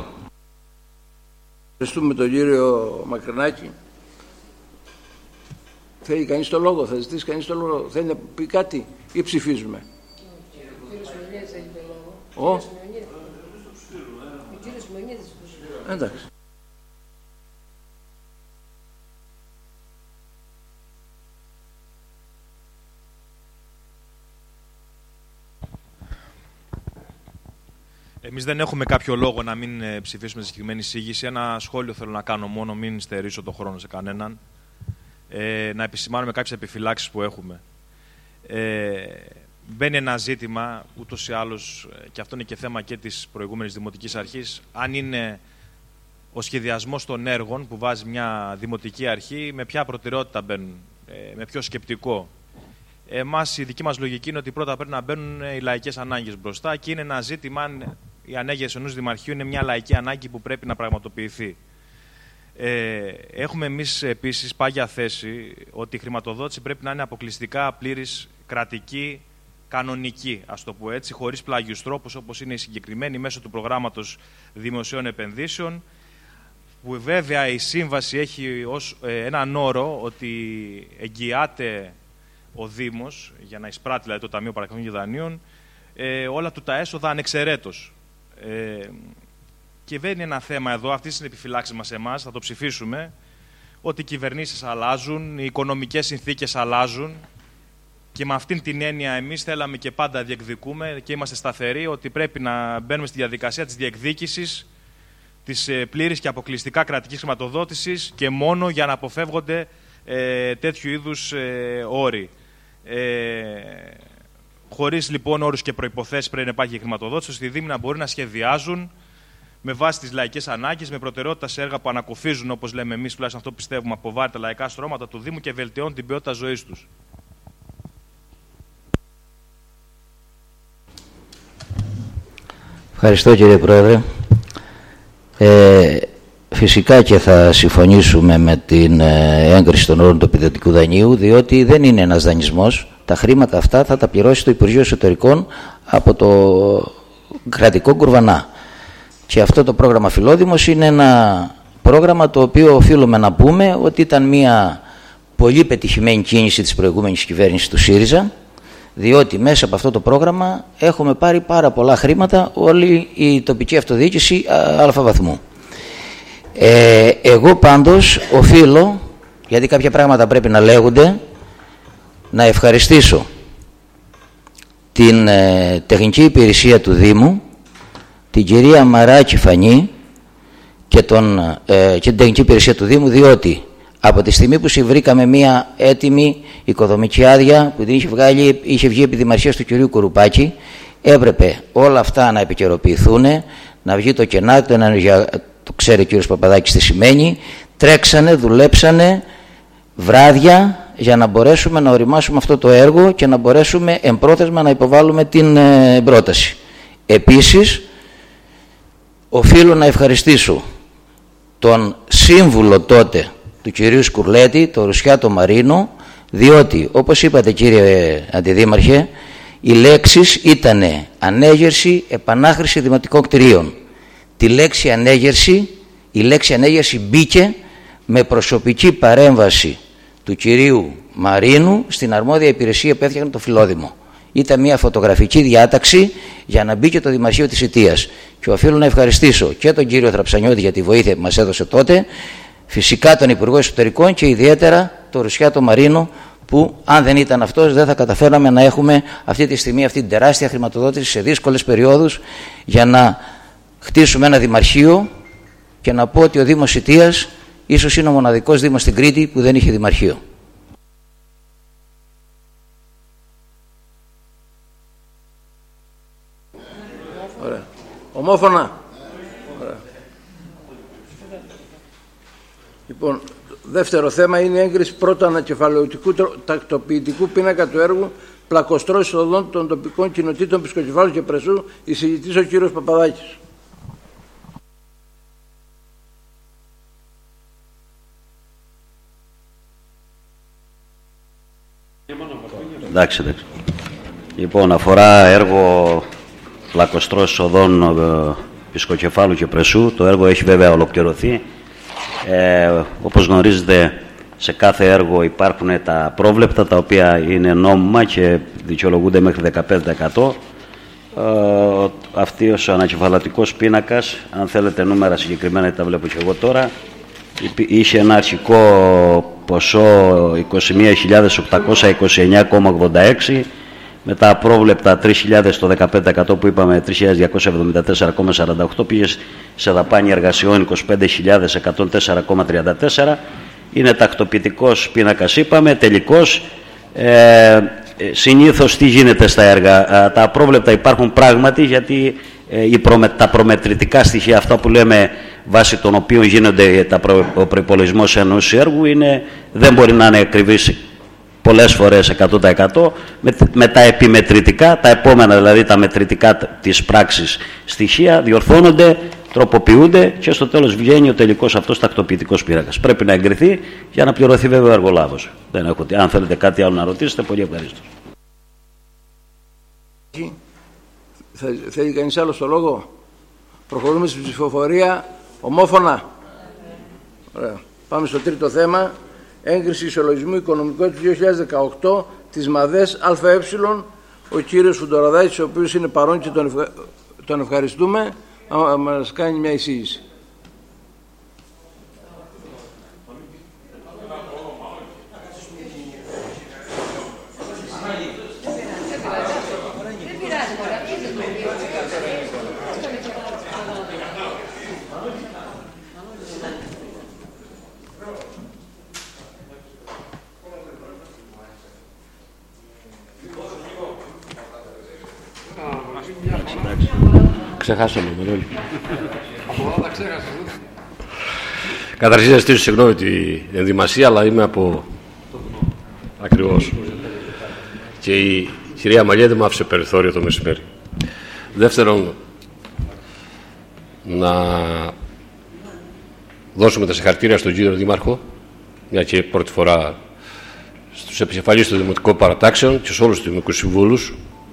Ευχαριστούμε τον κύριο Μακρινάκη. Θέλει κανείς το λόγο, θα ζητήσει κανείς το λόγο, θέλει να πει κάτι ή ψηφίζουμε. Ο κύριος Μενιές έχει το λόγο. Ο κύριος Μενιές. Εντάξει. Εμείς δεν έχουμε κάποιο λόγο να μην ψηφίσουμε τη συγκεκριμένη εισήγηση. Ένα σχόλιο θέλω να κάνω μόνο, μην στερήσω το χρόνο σε κανέναν. Ε, να επισημάνουμε κάποιες επιφυλάξεις που έχουμε. Ε, μπαίνει ένα ζήτημα, ούτως ή άλλως, και αυτό είναι και θέμα και της προηγούμενης Δημοτικής Αρχής, αν είναι ο σχεδιασμός των έργων που βάζει μια Δημοτική Αρχή, με ποια προτεραιότητα μπαίνουν. ε, με πιο σκεπτικό. Εμάς η δική μας λογική είναι ότι πρώτα πρέπει να μπαίνουν οι λαϊκές ανάγκες μπροστά και είναι ένα ζήτημα αν η ανέγερση ενός δημαρχείου είναι μια λαϊκή ανάγκη που πρέπει να πραγματοποιηθεί. Ε, έχουμε εμείς επίσης πάγια θέση ότι η χρηματοδότηση πρέπει να είναι αποκλειστικά πλήρης, κρατική, κανονική, ας το πω έτσι, χωρίς πλάγιους τρόπους όπως είναι η συγκεκριμένη μέσω του προγράμματος δημοσίων επενδύσεων, που βέβαια η σύμβαση έχει ως ε, έναν όρο ότι εγγυάται ο Δήμος, για να εισπράττει δηλαδή το Ταμείο Παρακαταθήκων και Δανείων, ε, όλα του τα έσοδα ανεξαιρέτως. Ε, και δεν είναι ένα θέμα εδώ, αυτή είναι η επιφυλάξη μας εμάς, θα το ψηφίσουμε, ότι οι κυβερνήσεις αλλάζουν, οι οικονομικές συνθήκες αλλάζουν και με αυτήν την έννοια εμείς θέλαμε και πάντα διεκδικούμε και είμαστε σταθεροί ότι πρέπει να μπαίνουμε στη διαδικασία της διεκδίκησης της ε, πλήρης και αποκλειστικά κρατικής χρηματοδότησης και μόνο για να αποφεύγονται ε, τέτοιου είδους ε, όροι. Ε, χωρίς λοιπόν όρους και προϋποθέσεις πρέπει να υπάρχει χρηματοδότηση, ώστε οι Δήμοι να μπορεί να σχεδιάζουν με βάση τις λαϊκές ανάγκες, με προτεραιότητα σε έργα που ανακουφίζουν, όπως λέμε εμείς, τουλάχιστον αυτό πιστεύουμε, από βάρη τα λαϊκά στρώματα του Δήμου και βελτιώνουν την ποιότητα ζωής τους. Ευχαριστώ κύριε Πρόεδρε. Ε, φυσικά και θα συμφωνήσουμε με την έγκριση των όρων του επιδοτικού δανείου, διότι δεν είναι ένας δανεισμός. Τα χρήματα αυτά θα τα πληρώσει το Υπουργείο Εσωτερικών από το κρατικό κουρβανά. Και αυτό το πρόγραμμα Φιλόδημος είναι ένα πρόγραμμα το οποίο οφείλουμε να πούμε ότι ήταν μια πολύ πετυχημένη κίνηση της προηγούμενης κυβέρνησης του ΣΥΡΙΖΑ, διότι μέσα από αυτό το πρόγραμμα έχουμε πάρει πάρα πολλά χρήματα όλη η τοπική αυτοδιοίκηση αλφα βαθμού. Ε, εγώ πάντως οφείλω, γιατί κάποια πράγματα πρέπει να λέγονται, να ευχαριστήσω την ε, τεχνική υπηρεσία του Δήμου, την κυρία Μαράκη Φανή και, τον, ε, και την τεχνική υπηρεσία του Δήμου, διότι από τη στιγμή που βρήκαμε μία έτοιμη οικοδομική άδεια που την είχε, βγάλει, είχε βγει επί δημαρχίας του κυρίου Κουρουπάκη, έπρεπε όλα αυτά να επικαιροποιηθούν, να βγει το κενά, το, το ξέρει ο κύριος Παπαδάκης τι σημαίνει, τρέξανε, δουλέψανε βράδια για να μπορέσουμε να οριμάσουμε αυτό το έργο και να μπορέσουμε εμπρόθεσμα να υποβάλουμε την ε, πρόταση. Επίσης, οφείλω να ευχαριστήσω τον σύμβουλο τότε του κυρίου Σκουρλέτη, τον Ρουσιάτο Μαρίνο, διότι, όπως είπατε κύριε Αντιδήμαρχε, οι λέξεις ήταν ανέγερση, επανάχρηση δημοτικών κτηρίων. Τη λέξη ανέγερση, η λέξη ανέγερση μπήκε με προσωπική παρέμβαση του κυρίου Μαρίνου στην αρμόδια υπηρεσία που έφτιαχνε το Φιλόδημο. Ήταν μια φωτογραφική διάταξη για να μπει και το Δημαρχείο της Ιτίας. Και οφείλω να ευχαριστήσω και τον κύριο Θραψανιώτη για τη βοήθεια που μας έδωσε τότε, φυσικά τον Υπουργό Εσωτερικών και ιδιαίτερα τον Ρουσιάτο Μαρίνο, που αν δεν ήταν αυτός δεν θα καταφέραμε να έχουμε αυτή τη στιγμή αυτή την τεράστια χρηματοδότηση σε δύσκολες περιόδους για να χτίσουμε ένα δημαρχείο. Και να πω ότι ο Δήμος Ιτίας ίσως είναι ο μοναδικός Δήμος στην Κρήτη που δεν είχε δημαρχείο. Ωραία. Ομόφωνα. Ωραία. Λοιπόν, δεύτερο θέμα είναι η έγκριση πρώτου ανακεφαλαιωτικού τακτοποιητικού πίνακα του έργου πλακοστρώσεις οδών των τοπικών κοινοτήτων Πισκοκεφάλου και Πρεσού, εισηγητής ο κύριος Παπαδάκης. Εντάξει, εντάξει. Λοιπόν, αφορά έργο πλακοστρώσεις οδών ε, Πισκοκεφάλου και Πρεσού. Το έργο έχει βέβαια ολοκληρωθεί. Ε, όπως γνωρίζετε, σε κάθε έργο υπάρχουν τα πρόβλεπτα, τα οποία είναι νόμιμα και δικαιολογούνται μέχρι δεκαπέντε τοις εκατό. Ε, αυτός ο ανακεφαλατικός πίνακας, αν θέλετε νούμερα συγκεκριμένα, τα βλέπω και εγώ τώρα, είχε ένα αρχικό ποσό είκοσι μία χιλιάδες οκτακόσια είκοσι εννέα κόμμα ογδόντα έξι, με τα απρόβλεπτα τρεις χιλιάδες το δεκαπέντε τοις εκατό που είπαμε τρεις χιλιάδες διακόσια εβδομήντα τέσσερα κόμμα σαράντα οκτώ, πήγε σε δαπάνη εργασιών είκοσι πέντε χιλιάδες εκατόν τέσσερα κόμμα τριάντα τέσσερα. Είναι τακτοποιητικός πίνακας, είπαμε, τελικός. Ε, συνήθως τι γίνεται στα έργα? Ε, τα απρόβλεπτα υπάρχουν πράγματι, γιατί ε, οι προμε, τα προμετρητικά στοιχεία, αυτά που λέμε βάσει των οποίων γίνονται τα προ, ο προϋπολογισμός ενός έργου, είναι, δεν μπορεί να είναι ακριβής πολλές φορές εκατό τοις εκατό, με, με τα επιμετρητικά, τα επόμενα δηλαδή τα μετρητικά της πράξης στοιχεία διορθώνονται, τροποποιούνται και στο τέλος βγαίνει ο τελικός αυτός τακτοποιητικός πίνακας. Πρέπει να εγκριθεί για να πληρωθεί βέβαια ο εργολάβος. Δεν έχω, αν θέλετε κάτι άλλο να ρωτήσετε, πολύ ευχαριστώ. Θέλει κανείς άλλο το λόγο? Προχωρούμε στην ψηφοφορία ομόφωνα. Ωραία. Πάμε στο τρίτο θέμα. Έγκριση ισολογισμού οικονομικού του δύο χιλιάδες δεκαοκτώ της ΜΑΔΕΣ ΑΕ. Ο κύριος Φουντοραδάκης, ο οποίος είναι παρόν και τον, ευχα... τον ευχαριστούμε, να μας κάνει μια εισήγηση. Ξεχάσαμε με όλοι. Καταρχήν να στήσω συγγνώμη την ενδυμασία, αλλά είμαι από... Ακριβώς. Και η κυρία Μαλιέ δεν μ' άφησε περιθώριο το μεσημέρι. Δεύτερον, να δώσουμε τα συγχαρητήρια στον κύριο Δήμαρχο, μια και πρώτη φορά στους επικεφαλείς των Δημοτικών Παρατάξεων και σε όλους τους Δημοτικούς Συμβούλους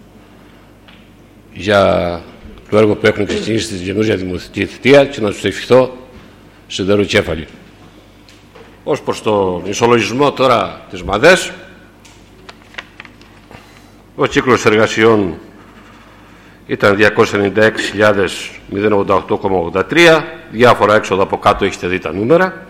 για το έργο που έχουν ξεκινήσει στη καινούργια δημοτική θητεία και να τους ευχηθώ σιδεροκέφαλοι. Ως προς τον ισολογισμό τώρα της ΜΑΔΕΣ, ο κύκλος εργασιών ήταν διακόσιες ενενήντα έξι χιλιάδες ογδόντα οκτώ κόμμα ογδόντα τρία, διάφορα έξοδα από κάτω έχετε δει τα νούμερα.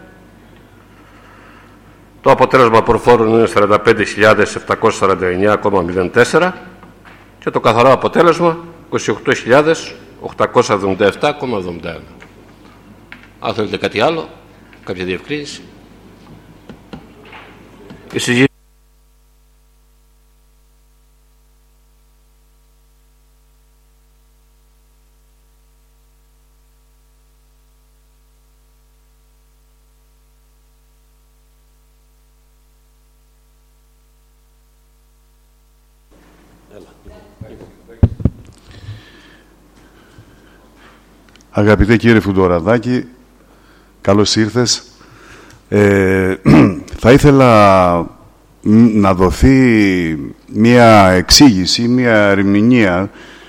Το αποτέλεσμα προφόρων είναι σαράντα πέντε χιλιάδες επτακόσια σαράντα εννέα κόμμα μηδέν τέσσερα και το καθαρό αποτέλεσμα είκοσι οκτώ χιλιάδες οκτακόσια εβδομήντα επτά κόμμα εβδομήντα ένα. Αν θέλετε κάτι άλλο, κάποια διευκρίνηση. Η συζήτηση... Αγαπητέ κύριε Φουντοραδάκη, καλώς ήρθες. Ε, θα ήθελα να δοθεί μία εξήγηση, μία ερμηνεία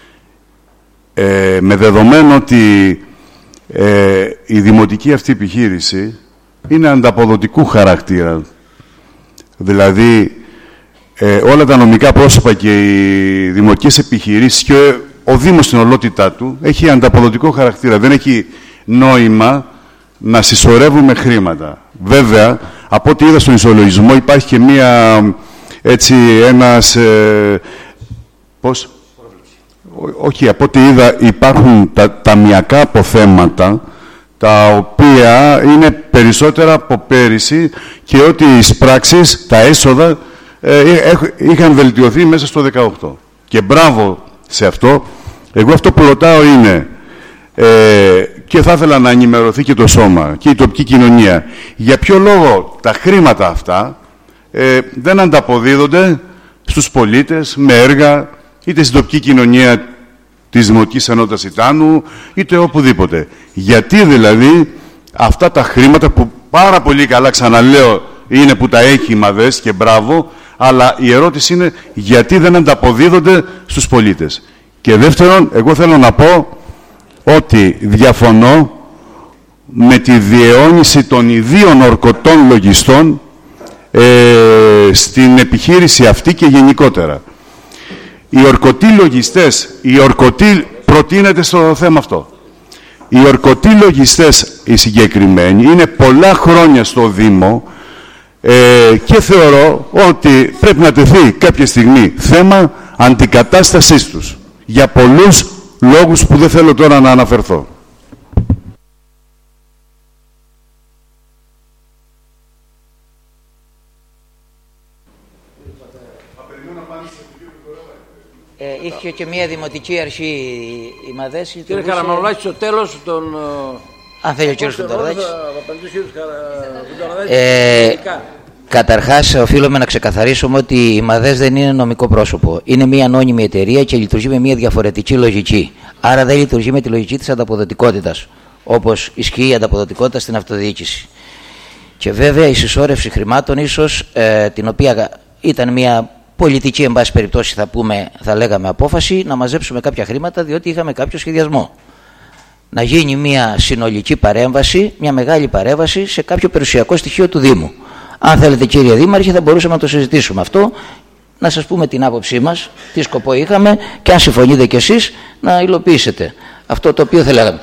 ε, με δεδομένο ότι ε, η δημοτική αυτή επιχείρηση είναι ανταποδοτικού χαρακτήρα. Δηλαδή, ε, όλα τα νομικά πρόσωπα και οι δημοτικές επιχειρήσεις και ο Δήμος στην ολότητά του έχει ανταποδοτικό χαρακτήρα. Δεν έχει νόημα να συσσωρεύουμε χρήματα. Βέβαια, από ό,τι είδα στον ισολογισμό υπάρχει και μία, έτσι, ένας... Ε, πώς? Ό, όχι, από ό,τι είδα υπάρχουν τα ταμιακά αποθέματα τα οποία είναι περισσότερα από πέρυσι και ότι οι πράξεις, τα έσοδα, ε, είχαν βελτιωθεί μέσα στο δεκαοκτώ. Και μπράβο σε αυτό. Εγώ αυτό που ρωτάω είναι, ε, και θα ήθελα να ενημερωθεί και το σώμα και η τοπική κοινωνία, για ποιο λόγο τα χρήματα αυτά ε, δεν ανταποδίδονται στους πολίτες με έργα, είτε στην τοπική κοινωνία της Δημοτικής Ενότητας Ιτάνου, είτε οπουδήποτε. Γιατί δηλαδή αυτά τα χρήματα που πάρα πολύ καλά, ξαναλέω, είναι που τα έχει η ΜΑΔΕΣ και μπράβο, αλλά η ερώτηση είναι γιατί δεν ανταποδίδονται στους πολίτες. Και δεύτερον, εγώ θέλω να πω ότι διαφωνώ με τη διαιώνιση των ιδίων ορκωτών λογιστών ε, στην επιχείρηση αυτή και γενικότερα. Οι ορκωτοί λογιστές, οι ορκωτοί προτείνεται στο θέμα αυτό. Οι ορκωτοί λογιστές, οι συγκεκριμένοι, είναι πολλά χρόνια στο Δήμο ε, και θεωρώ ότι πρέπει να τεθεί κάποια στιγμή θέμα αντικατάστασής τους. Για πολλούς λόγους που δεν θέλω τώρα να αναφερθώ. Ε, είχε και μια δημοτική αρχή η ΜΑΔΕΣ. Κύριε Καραμανολάκη, στο τέλος των... Αν θέλει ο κύριος Φουντοραδάκης. Θα απαντήσει ο κύριος Φουντοραδάκης. Ε, Καταρχάς, οφείλουμε να ξεκαθαρίσουμε ότι η ΜΑΔΕΣ δεν είναι νομικό πρόσωπο. Είναι μια ανώνυμη εταιρεία και λειτουργεί με μια διαφορετική λογική. Άρα δεν λειτουργεί με τη λογική της ανταποδοτικότητας, όπως ισχύει η ανταποδοτικότητα στην αυτοδιοίκηση. Και βέβαια η συσσόρευση χρημάτων, ίσως ε, την οποία ήταν μια πολιτική, εν πάση περιπτώσει, θα, πούμε, θα λέγαμε απόφαση, να μαζέψουμε κάποια χρήματα, διότι είχαμε κάποιο σχεδιασμό. Να γίνει μια συνολική παρέμβαση, μια μεγάλη παρέμβαση σε κάποιο περιουσιακό στοιχείο του Δήμου. Αν θέλετε, κύριε Δήμαρχε, θα μπορούσαμε να το συζητήσουμε αυτό, να σας πούμε την άποψή μας, τι σκοπό είχαμε και αν συμφωνείτε κι εσείς να υλοποιήσετε αυτό το οποίο θέλαμε.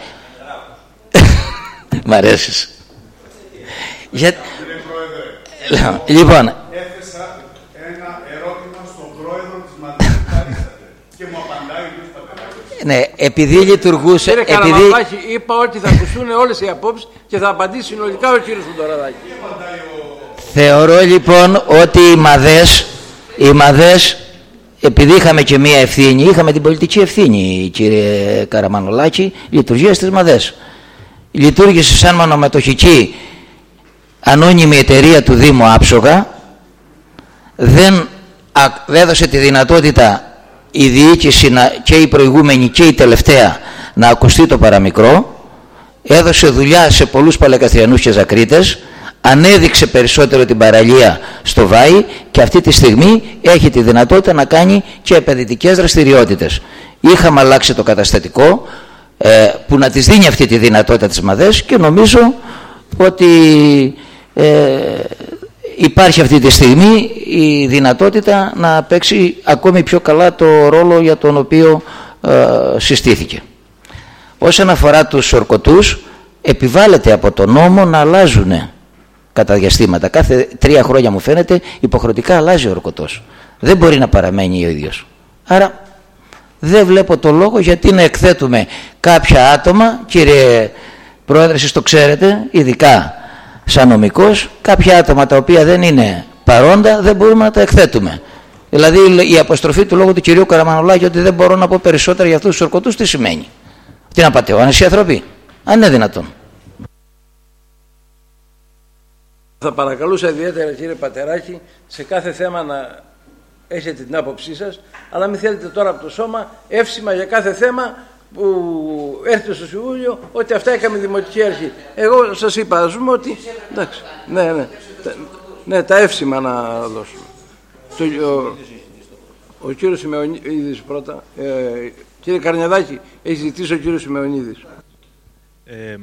Μ' αρέσεις. Για... Λοιπόν, έθεσα ένα ερώτημα στον πρόεδρο της ΜΑΔΕΣ και μου απαντάει ο κ. Πατεράκης. Ναι, επειδή λειτουργούσε... Κύριε επειδή... Καραμανλάκη, είπα ότι θα ακουστούν όλες οι απόψεις και θα απαντήσει συνολικά ο κύριος Φουντοραδάκη. Θεωρώ λοιπόν ότι οι ΜΑΔΕΣ, οι ΜΑΔΕΣ, επειδή είχαμε και μία ευθύνη, είχαμε την πολιτική ευθύνη, κύριε Καραμανολάκη, λειτουργία στις ΜΑΔΕΣ. Λειτουργήσε σαν μονομετοχική ανώνυμη εταιρεία του Δήμου άψογα, δεν έδωσε τη δυνατότητα η διοίκηση να, και η προηγούμενη και η τελευταία να ακουστεί το παραμικρό, έδωσε δουλειά σε πολλούς Παλαιοκαθριανούς και Ζακρίτες, ανέδειξε περισσότερο την παραλία στο Βάη και αυτή τη στιγμή έχει τη δυνατότητα να κάνει και επενδυτικές δραστηριότητες. Είχαμε αλλάξει το καταστατικό ε, που να της δίνει αυτή τη δυνατότητα της ΜΑΔΕΣ και νομίζω ότι ε, υπάρχει αυτή τη στιγμή η δυνατότητα να παίξει ακόμη πιο καλά το ρόλο για τον οποίο ε, συστήθηκε. Όσον αφορά τους ορκωτούς, επιβάλλεται από τον νόμο να αλλάζουν κατά διαστήματα. Κάθε τρία χρόνια μου φαίνεται υποχρεωτικά αλλάζει ο ορκωτός. Δεν μπορεί να παραμένει ο ίδιος. Άρα δεν βλέπω το λόγο γιατί να εκθέτουμε κάποια άτομα, κύριε Πρόεδρε, εσείς το ξέρετε, ειδικά σαν νομικός, κάποια άτομα τα οποία δεν είναι παρόντα δεν μπορούμε να τα εκθέτουμε. Δηλαδή η αποστροφή του λόγου του κυρίου Καραμανολάκη ότι δεν μπορώ να πω περισσότερα για αυτούς τους ορκωτούς, τι σημαίνει? Τι να πατεώνες οι άνθρωποι, αν είναι δυνατόν? Θα παρακαλούσα ιδιαίτερα, κύριε Πατεράκη, σε κάθε θέμα να έχετε την άποψή σας, αλλά μην θέλετε τώρα από το σώμα εύσημα για κάθε θέμα που έρθετε στο Συμβούλιο ότι αυτά έκαμε Δημοτική Αρχή. Εγώ σας είπα, ας πούμε ότι... Εντάξει, ναι, ναι, τα, ναι, τα εύσημα να δώσουμε. Το, ο, ο κύριος Σημεωνίδης πρώτα. Ε, κύριε Καρνιαδάκη, έχει ζητήσει ο κύριος Σημεωνίδης. Ε,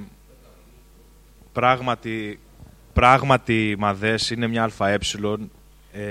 πράγματι... Πράγματι η ΜΑΔΕΣ είναι μια ΑΕ ε,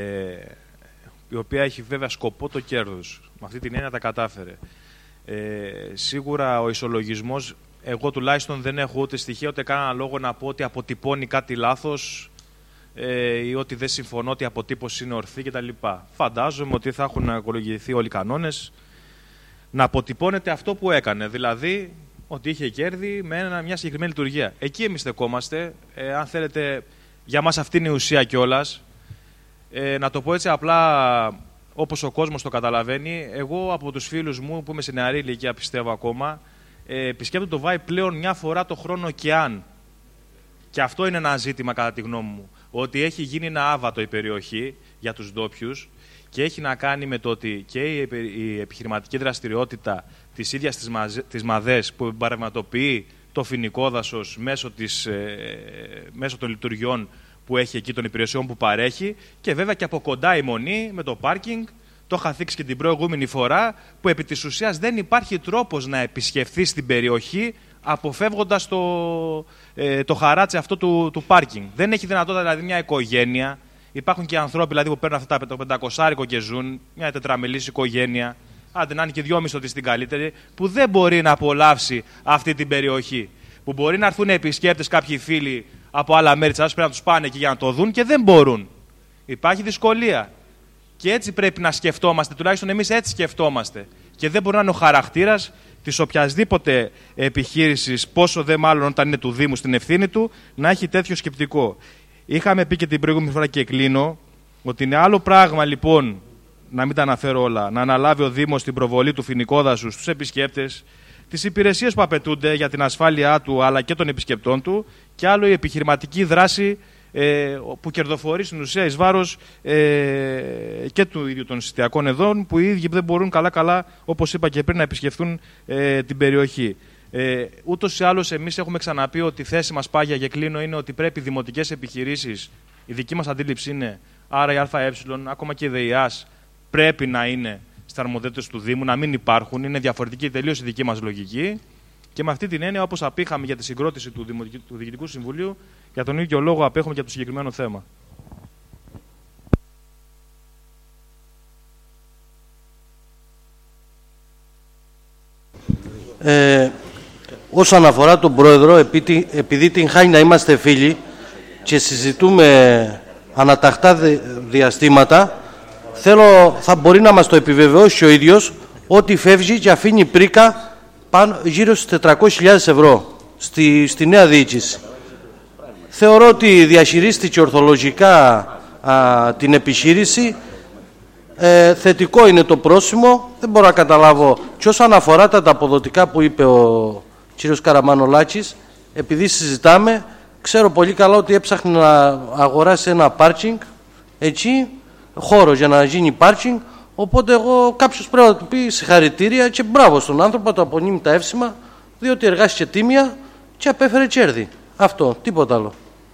η οποία έχει βέβαια σκοπό το κέρδος. Με αυτή την έννοια τα κατάφερε. Ε, σίγουρα ο ισολογισμός, εγώ τουλάχιστον δεν έχω ούτε στοιχεία ούτε κανένα λόγο να πω ότι αποτυπώνει κάτι λάθος ε, ή ότι δεν συμφωνώ ότι η αποτύπωση είναι ορθή κτλ. Φαντάζομαι ότι θα έχουν ακολογηθεί όλοι οι κανόνες να αποτυπώνεται αυτό που έκανε. Δηλαδή ότι είχε κέρδη με ένα, μια συγκεκριμένη λειτουργία. Εκεί εμείς στεκόμαστε. Ε, αν θέλετε, για μας αυτή είναι η ουσία κιόλας. Ε, να το πω έτσι απλά, όπως ο κόσμος το καταλαβαίνει. Εγώ από τους φίλους μου, που είμαι σε νεαρή ηλικία, πιστεύω ακόμα, ε, επισκέπτομαι το Βάη πλέον μια φορά το χρόνο και αν. Και αυτό είναι ένα ζήτημα, κατά τη γνώμη μου. Ότι έχει γίνει ένα άβατο η περιοχή για τους ντόπιους και έχει να κάνει με το ότι και η επιχειρηματική δραστηριότητα της ίδιας της, μαζε, της ΜΑΔΕΣ που εμπαρευματοποιεί το φοινικό δάσος μέσω, της, ε, μέσω των λειτουργιών που έχει εκεί, των υπηρεσιών που παρέχει και βέβαια και από κοντά η Μονή με το πάρκινγκ, το είχα θίξει και την προηγούμενη φορά, που επί της ουσίας δεν υπάρχει τρόπος να επισκεφθεί στην περιοχή αποφεύγοντας το, ε, το χαράτσι αυτό του, του πάρκινγκ. Δεν έχει δυνατότητα δηλαδή μια οικογένεια. Υπάρχουν και ανθρώποι δηλαδή, που παίρνουν αυτά το πεντακοσάρικο και ζουν, μια τετραμελής οικογένεια, άντε να είναι και δυο μισθωτοί στην καλύτερη, που δεν μπορεί να απολαύσει αυτή την περιοχή. Που μπορεί να έρθουν επισκέπτες, κάποιοι φίλοι από άλλα μέρη της Ελλάδας, πρέπει να τους πάνε εκεί για να το δουν και δεν μπορούν. Υπάρχει δυσκολία. Και έτσι πρέπει να σκεφτόμαστε, τουλάχιστον εμείς έτσι σκεφτόμαστε. Και δεν μπορεί να είναι ο χαρακτήρας της οποιασδήποτε επιχείρησης, πόσο δε μάλλον όταν είναι του Δήμου στην ευθύνη του, να έχει τέτοιο σκεπτικό. Είχαμε πει και την προηγούμενη φορά και κλείνω, ότι είναι άλλο πράγμα λοιπόν, να μην τα αναφέρω όλα, να αναλάβει ο Δήμος την προβολή του φοινικόδασου στους επισκέπτες, τις υπηρεσίες που απαιτούνται για την ασφάλειά του αλλά και των επισκεπτών του, και άλλο η επιχειρηματική δράση ε, που κερδοφορεί στην ουσία εις βάρος ε, και του ίδιου των νησιτειακών εδών, που οι ίδιοι δεν μπορούν καλά-καλά, όπως είπα και πριν, να επισκεφθούν ε, την περιοχή. Ε, ούτως ή άλλως, εμείς έχουμε ξαναπεί ότι η θέση μας, πάγια και κλείνω, είναι ότι πρέπει οι δημοτικές επιχειρήσεις, η δική μας αντίληψη είναι, άρα η ΑΕ, ακόμα και η ΔΕΙΑΣ, πρέπει να είναι στα αρμοδιότητες του Δήμου, να μην υπάρχουν. Είναι διαφορετική τελείως η δική μας λογική. Και με αυτή την έννοια, όπως απήχαμε για τη συγκρότηση του, του Διοικητικού Συμβουλίου, για τον ίδιο λόγο απέχουμε για το συγκεκριμένο θέμα. Ε, όσον αφορά τον Πρόεδρο, επειδή, επειδή την χάνει να είμαστε φίλοι και συζητούμε ανατακτά διαστήματα, θέλω, θα μπορεί να μας το επιβεβαιώσει ο ίδιος ότι φεύγει και αφήνει πρίκα πάνω, γύρω στις τετρακόσιες χιλιάδες ευρώ στη, στη νέα διοίκηση. Θεωρώ ότι διαχειρίστηκε ορθολογικά α, την επιχείρηση. Ε, θετικό είναι το πρόσημο. Δεν μπορώ να καταλάβω. Και όσον αφορά τα ανταποδοτικά που είπε ο κύριος Καραμανολάκης, επειδή συζητάμε, ξέρω πολύ καλά ότι έψαχνε να αγοράσει ένα πάρκινγκ εκεί, χώρο για να γίνει πάρκινγκ. Οπότε εγώ κάποιος πρέπει να του πει συγχαρητήρια και μπράβο στον άνθρωπο, το απονείμει τα εύσημα, διότι εργάστηκε τίμια και απέφερε κέρδη. Αυτό, τίποτα άλλο.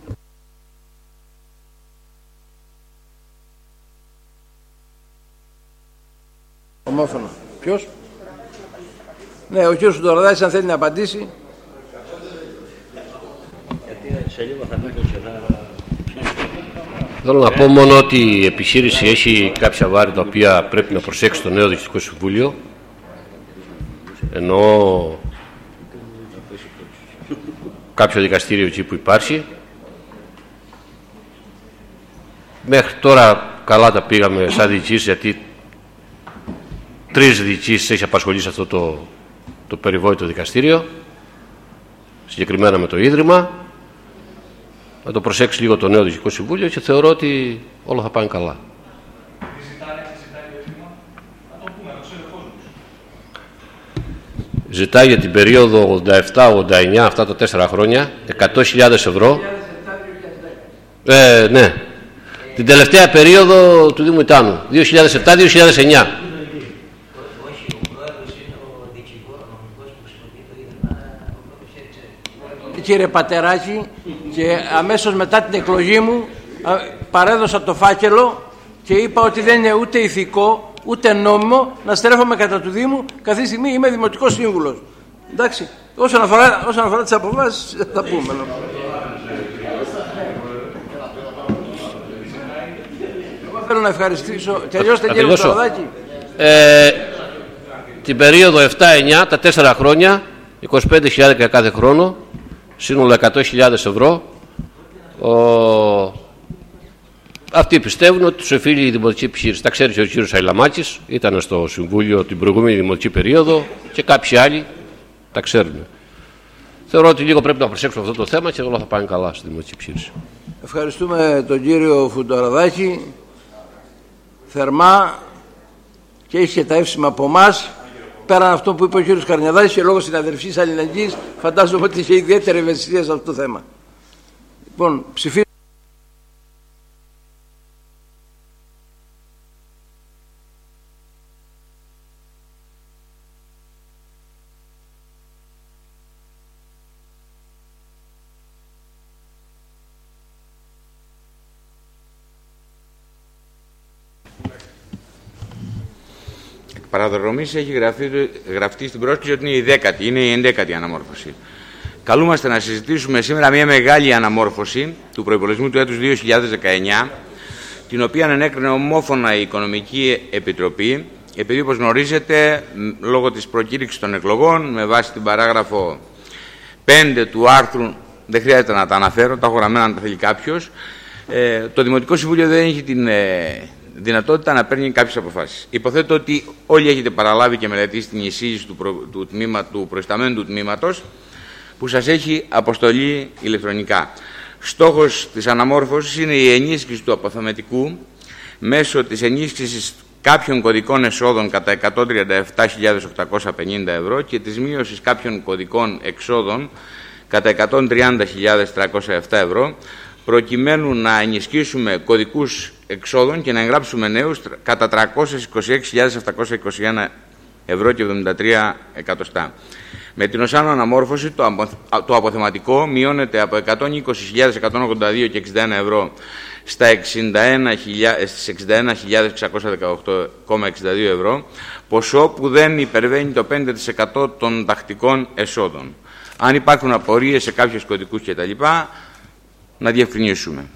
Ομόφωνα. Ποιος? Ναι, ο κύριος Φουντοραδάκης, αν θέλει να απαντήσει. Γιατί σε λίγο θα μπει και θα... Θέλω να πω μόνο ότι η επιχείρηση έχει κάποια βάρη τα οποία πρέπει να προσέξει το νέο Διοικητικό Συμβούλιο, ενώ κάποιο δικαστήριο εκεί που υπάρχει. Μέχρι τώρα καλά τα πήγαμε σαν διοικήσεις, γιατί τρεις διοικήσεις έχει απασχολήσει αυτό το, το περιβόητο δικαστήριο, συγκεκριμένα με το Ίδρυμα. Να το προσέξει λίγο το νέο Διοικητικό Συμβούλιο και θεωρώ ότι όλα θα πάνε καλά. Ζητάει για την περίοδο ογδόντα επτά ογδόντα εννιά, αυτά τα τέσσερα χρόνια, εκατό χιλιάδες ευρώ. Ε, ναι. Την τελευταία περίοδο του Δήμου Ιτάνου, δύο χιλιάδες επτά δύο χιλιάδες εννιά. Κύριε Πατεράκη, και αμέσως μετά την εκλογή μου παρέδωσα το φάκελο και είπα ότι δεν είναι ούτε ηθικό ούτε νόμιμο να στρέφομαι κατά του Δήμου. Καθ' τη στιγμή είμαι δημοτικός σύμβουλος. Εντάξει, όσον αφορά, όσον αφορά τις αποφάσεις θα πούμε. Εγώ θέλω να ευχαριστήσω. Τελειώστε κύριε Πατεράκη. Ε, την περίοδο επτά εννιά, τα τέσσερα χρόνια, είκοσι πέντε χιλιάδες για κάθε χρόνο, σύνολο εκατό χιλιάδες ευρώ. Ο... Αυτοί πιστεύουν ότι τους οφείλει η δημοτική επιχείρηση. Τα ξέρει και ο κύριος Αϊλαμάκης, ήταν στο Συμβούλιο την προηγούμενη δημοτική περίοδο και κάποιοι άλλοι τα ξέρουν. Θεωρώ ότι λίγο πρέπει να προσέξουμε αυτό το θέμα και όλα θα πάνε καλά στη δημοτική επιχείρηση. Ευχαριστούμε τον κύριο Φουντοραδάκη θερμά και είχε τα εύσημα από εμάς. Πέραν αυτό που είπε ο κύριος Καρνιαδάκης και λόγω συναδελφής αλληλεγγύης, φαντάζομαι ότι είχε ιδιαίτερη ευαισθησία σε αυτό το θέμα. Λοιπόν, ψηφίζουμε. Παραδρομής έχει γραφτεί, γραφτεί στην πρόσκληση ότι είναι η δέκατη, είναι η ενδέκατη αναμόρφωση. Καλούμαστε να συζητήσουμε σήμερα μια μεγάλη αναμόρφωση του προϋπολογισμού του έτους δύο χιλιάδες δεκαεννιά, την οποία ενέκρινε ομόφωνα η Οικονομική Επιτροπή, επειδή, όπως γνωρίζετε, λόγω της προκήρυξης των εκλογών, με βάση την παράγραφο πέντε του άρθρου, δεν χρειάζεται να τα αναφέρω, τα έχω γραμμένα αν τα θέλει κάποιος, ε, το Δημοτικό Συμβούλιο δεν έχει την ε, δυνατότητα να παίρνει κάποιες αποφάσεις. Υποθέτω ότι όλοι έχετε παραλάβει και μελετήσει την εισήγηση του, προ, του, τμήμα, του προϊσταμένου του τμήματος, που σας έχει αποστολή ηλεκτρονικά. Στόχος της αναμόρφωσης είναι η ενίσχυση του αποθεματικού μέσω της ενίσχυσης κάποιων κωδικών εσόδων κατά εκατόν τριάντα επτά χιλιάδες οκτακόσια πενήντα ευρώ και της μείωσης κάποιων κωδικών εξόδων κατά εκατόν τριάντα χιλιάδες τριακόσια επτά ευρώ, προκειμένου να ενισχύσουμε κωδικούς εξόδων και να εγγράψουμε νέους κατά τριακόσιες είκοσι έξι χιλιάδες επτακόσια είκοσι ένα ευρώ και εβδομήντα τρία εκατοστά. Με την ως άνω αναμόρφωση το αποθεματικό μειώνεται από εκατόν είκοσι χιλιάδες εκατόν ογδόντα δύο και εξήντα ένα ευρώ στα εξήντα ένα χιλιάδες εξακόσια δεκαοκτώ κόμμα εξήντα δύο ευρώ, ποσό που δεν υπερβαίνει το πέντε τοις εκατό των τακτικών εσόδων. Αν υπάρχουν απορίες σε κάποιους κωδικούς κτλ., να διευκρινίσουμε.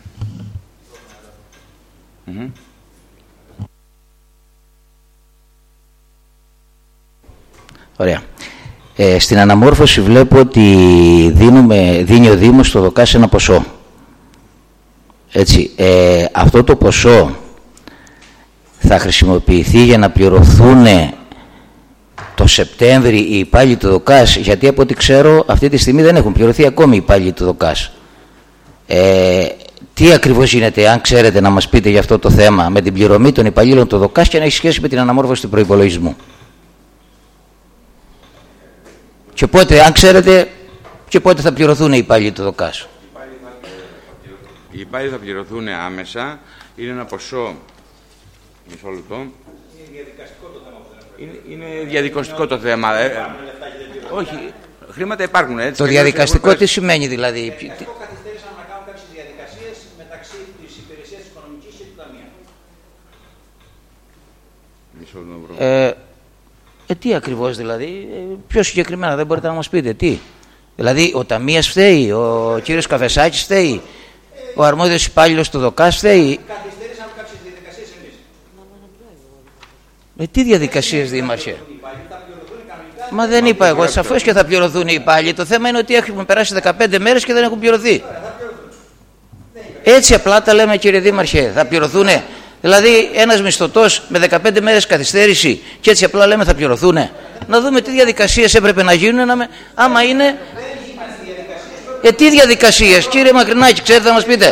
Mm-hmm. Ωραία. Ε, στην αναμόρφωση βλέπω ότι δίνουμε, δίνει ο Δήμος στο ΔΟΚΑΣ ένα ποσό. Έτσι, ε, αυτό το ποσό θα χρησιμοποιηθεί για να πληρωθούν το Σεπτέμβρη οι υπάλληλοι του ΔΟΚΑΣ, γιατί από ό,τι ξέρω αυτή τη στιγμή δεν έχουν πληρωθεί ακόμη οι υπάλληλοι του ΔΟΚΑΣ. Ε, τι ακριβώς γίνεται, αν ξέρετε, να μας πείτε για αυτό το θέμα με την πληρωμή των υπαλλήλων του ΔΟΚΑΣ και να έχει σχέση με την αναμόρφωση του προϋπολογισμού. Και πότε, αν ξέρετε, και πότε θα πληρωθούν οι υπάλληλοι του ΔΟΚΑΣ. Οι υπάλληλοι θα πληρωθούν άμεσα. Είναι ένα ποσό. Μισό λεπτό. Είναι διαδικαστικό το θέμα. Είναι, είναι διαδικαστικό το θέμα. Ε, όχι, χρήματα υπάρχουν. Έτσι, το διαδικαστικό τι σημαίνει δηλαδή? Εγώ καθυστέρησαν να κάνουν κάποιες διαδικασίες μεταξύ της υπηρεσίας της οικονομικής και του ταμείου. Μισό λεπτό. Ε, ε, τι ακριβώς δηλαδή, ε, πιο συγκεκριμένα δεν μπορείτε να μας πείτε τι? Δηλαδή ο Ταμείας φταίει, ο κύριος Καφεσάκης φταίει, ο αρμόδιος υπάλληλος του ΔΟΚΑΣ φταίει. Καθυστέρησαν κάποιες διαδικασίες εμείς. Ε, τι διαδικασίες, Δήμαρχε? Μα δεν είπα εγώ, σαφώς και θα πληρωθούν οι υπάλληλοι. Το θέμα είναι ότι έχουμε περάσει δεκαπέντε μέρες και δεν έχουν πληρωθεί. Έτσι απλά τα λέμε, κύριε Δήμαρχε, θα πληρωθούν. Δηλαδή ένας μισθωτός με δεκαπέντε μέρες καθυστέρηση και έτσι απλά λέμε θα πληρωθούν. Να δούμε τι διαδικασίες έπρεπε να γίνουν, να με... άμα είναι... Ε, τι διαδικασίες, κύριε Μακρινάκη, ξέρετε να μας πείτε?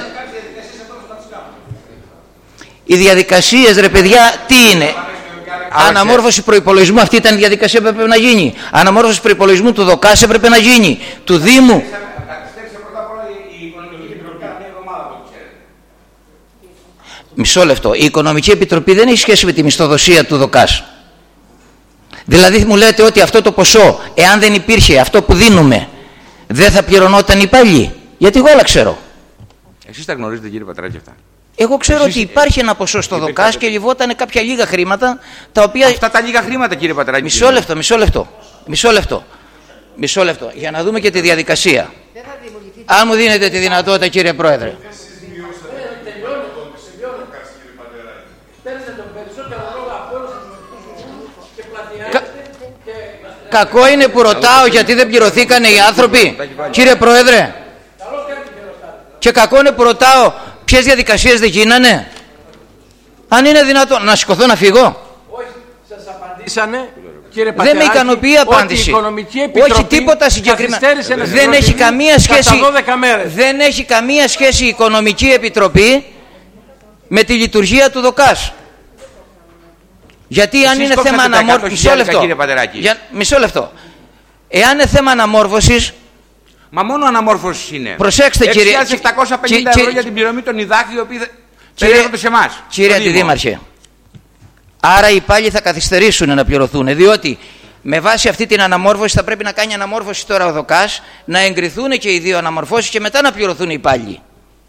Οι διαδικασίες, ρε παιδιά, τι είναι? Αναμόρφωση προϋπολογισμού, αυτή ήταν η διαδικασία που έπρεπε να γίνει. Αναμόρφωση προϋπολογισμού του ΔΟΚΑΣ έπρεπε να γίνει, του Δήμου. Μισό λεπτό. Η Οικονομική Επιτροπή δεν έχει σχέση με τη μισθοδοσία του ΔΟΚΑΣ. Δηλαδή μου λέτε ότι αυτό το ποσό, εάν δεν υπήρχε αυτό που δίνουμε, δεν θα πληρωνόταν οι υπάλληλοι? Γιατί εγώ όλα ξέρω. Εσείς τα γνωρίζετε, κύριε Πατράκη, αυτά? Εγώ ξέρω Εσείς... ότι υπάρχει ένα ποσό στο ΔΟΚΑΣ και λιβόταν κάποια λίγα χρήματα τα οποία... Αυτά τα λίγα χρήματα, κύριε Πατράκη. Μισό λεπτό, μισό λεπτό. Μισό λεπτό. Μισό λεπτό. Για να δούμε και τη διαδικασία. Αν μου δίνετε τη δυνατότητα, κύριε Πρόεδρε. Κα... Κακό είναι που ρωτάω γιατί δεν πληρωθήκανε οι άνθρωποι, κύριε Πρόεδρε. Και κακό είναι που ρωτάω ποιες διαδικασίες δεν γίνανε. Αν είναι δυνατόν να σηκωθώ να φύγω? Όχι, σας απαντήσανε, κύριε Πατεράκη, δεν με ικανοποιεί η απάντηση. Όχι τίποτα συγκεκριμένα. Δεν έχει καμία σχέση. Δεν έχει καμία σχέση η Οικονομική Επιτροπή με τη λειτουργία του ΔΟΚΑΣ. Γιατί αν είναι θέμα αναμόρφωσης... Μισό λεπτό. Για... Μισό λεπτό. Εάν είναι θέμα αναμόρφωσης... Μα μόνο αναμόρφωση είναι. Προσέξτε, κύριε. έξι χιλιάδες επτακόσια πενήντα ευρώ για την πληρωμή των ιδάκων, οι οποίοι περιέχονται σε εμάς. Κύριε Αντιδήμαρχε, άρα οι υπάλληλοι θα καθυστερήσουν να πληρωθούν, διότι με βάση αυτή την αναμόρφωση θα πρέπει να κάνει αναμόρφωση τώρα ο ΔΟΚΑΣ, να εγκριθούν και οι δύο αναμορφώσεις και μετά να πληρωθούν οι υπάλληλοι.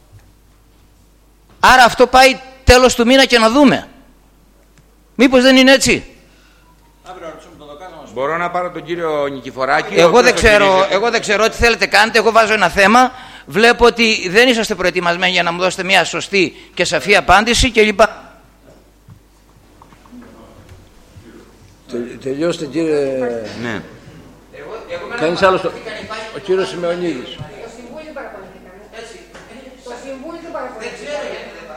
Άρα αυτό πάει τέλος του μήνα και να δούμε. Μήπως δεν είναι έτσι? Μπορώ να πάρω τον κύριο Νικηφοράκη? Εγώ δεν ξέρω, εγώ δεν ξέρω τι θέλετε κάνετε. Εγώ βάζω ένα θέμα. Βλέπω ότι δεν είσαστε προετοιμασμένοι για να μου δώσετε μια σωστή και σαφή απάντηση κλπ. Τε, τελειώστε, κύριε. Ναι. Κανείς άλλος το... Ο κύριος Σιμεωνίδης. Το Συμβούλιο παρακολουθήκαμε. Έτσι. Το Συμβούλιο δεν παρακολουθήκαμε.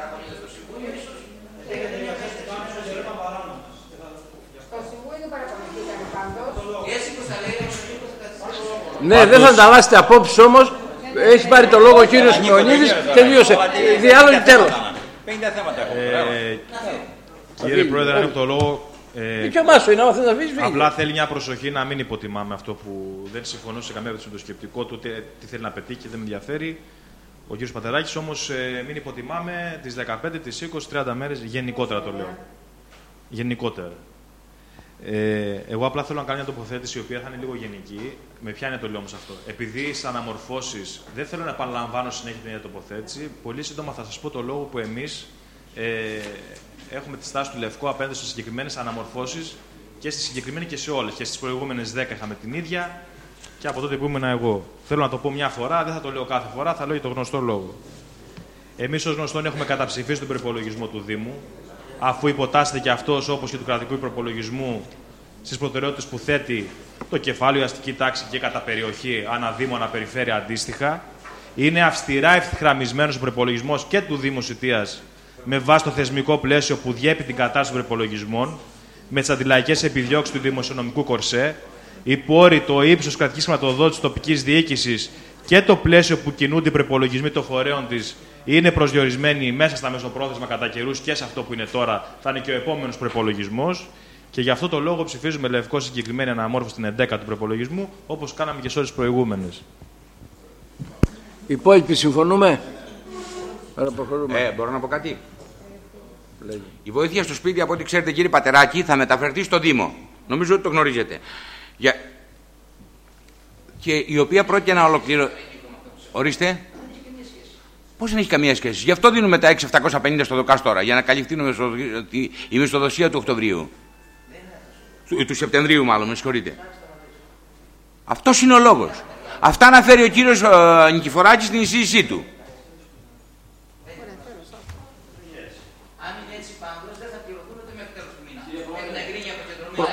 Ναι, δεν θα ανταλλάσσετε απόψεις όμως. Έχει πάρει το λόγο ο κύριος Σιμεωνίδης. Τελείωσε. Διάλογοι τέλος. πενήντα θέματα έχω. Κύριε Πρόεδρε, αν έχω το λόγο. Ε, Δικαιωμά σου είναι, άμα θες να πεις, απλά θέλει μια προσοχή να μην υποτιμάμε αυτό που δεν συμφωνώ σε καμία περίπτωση με το σκεπτικό του, ούτε τι θέλει να πετύχει και δεν με ενδιαφέρει. ο κύριος Πατεράκης, όμως ε, μην υποτιμάμε τις δεκαπέντε, τις είκοσι, τριάντα μέρες, γενικότερα το λέω. Γενικότερα. Ε, εγώ απλά θέλω να κάνω μια τοποθέτηση η οποία θα είναι λίγο γενική. Με ποια είναι το λέω όμως αυτό? Επειδή στις αναμορφώσεις δεν θέλω να επαναλαμβάνω συνέχεια την ίδια τοποθέτηση. Πολύ σύντομα θα σας πω το λόγο που εμείς ε, έχουμε τη στάση του Λευκό απέναντι στις συγκεκριμένες αναμορφώσεις και στη συγκεκριμένη και σε όλες. Και στις προηγούμενες δέκα είχαμε την ίδια και από τότε που ήμουν εγώ. Θέλω να το πω μια φορά, δεν θα το λέω κάθε φορά, θα λέω για το γνωστό λόγο. Εμείς ως γνωστόν έχουμε καταψηφίσει τον προϋπολογισμό του Δήμου, αφού υποτάσσεται και αυτός, όπως και του κρατικού προπολογισμού, στις προτεραιότητες που θέτει το κεφάλαιο, η αστική τάξη και κατά περιοχή, ανά Δήμο, ανά περιφέρεια αντίστοιχα. Είναι αυστηρά ευθυγραμμισμένος ο προϋπολογισμός και του Δήμου Σιτίας με βάση το θεσμικό πλαίσιο που διέπει την κατάσταση των προϋπολογισμών, με τις αντιλαϊκές επιδιώξεις του δημοσιονομικού κορσέ, οι πόροι, το ύψος κρατικής χρηματοδότησης τοπικής διοίκησης και το πλαίσιο που κινούνται οι προϋπολογισμοί των φορέων της είναι προσδιορισμένοι μέσα στα μεσοπρόθεσμα κατά καιρούς και σε αυτό που είναι τώρα, θα είναι και ο επόμενος προϋπολογισμός. Και γι' αυτό το λόγο ψηφίζουμε Λευκό συγκεκριμένη αναμόρφωση στην εντέκα του προϋπολογισμού, όπως κάναμε και σε όλες τις προηγούμενες. Οι υπόλοιποι συμφωνούμε. Ε, μπορώ να πω κάτι? Λέγει. Η βοήθεια στο σπίτι, από ό,τι ξέρετε κύριε Πατεράκη, θα μεταφερθεί στο Δήμο. Νομίζω ότι το γνωρίζετε. Για... Και η οποία πρόκειται να ολοκληρωθεί. Ορίστε. Πώς δεν έχει καμία σχέση? Γι' αυτό δίνουμε τα έξι χιλιάδες επτακόσια πενήντα στο ΔΟΚΑΣ τώρα, για να καλυφθεί η μισθοδοσία του Οκτωβρίου. Του, του Σεπτεμβρίου, μάλλον, με συγχωρείτε. Αυτός είναι ο λόγος. Αυτά αναφέρει ο κύριος uh, Νικηφοράκης στην εισήγησή του. Αν είναι έτσι πάντως, δεν θα πληρωθούν ούτε μέχρι τέλος του μήνα. Έχουν εγκρίνει αποκεντρωμένα.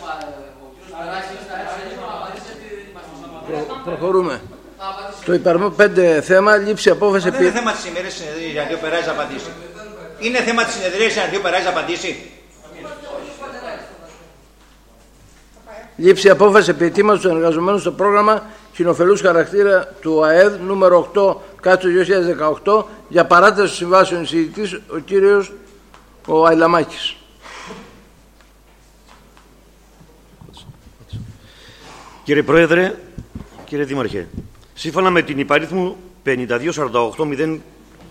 Προχωρούμε. Το υπαριθμό πέντε θέμα, λήψη απόφαση. Δεν είναι θέμα της ημέρας συνεδρίας για να δύο περάσει να απαντήσει. Είναι θέμα της συνεδρίας για να δύο περάσει να απαντήσει. Λήψη απόφαση επί αιτήματος των εργαζομένων στο πρόγραμμα κοινοφελούς χαρακτήρα του ΑΕΔ νούμερο οκτώ κάτω δύο χιλιάδες δεκαοκτώ για παράταση των συμβάσεων. Εισηγητής ο κύριος ο Αιλαμάκης. Κύριε Πρόεδρε, κύριε Δήμαρχε, σύμφωνα με την υπαρίθμου πενήντα δύο σαράντα οκτώ μηδέν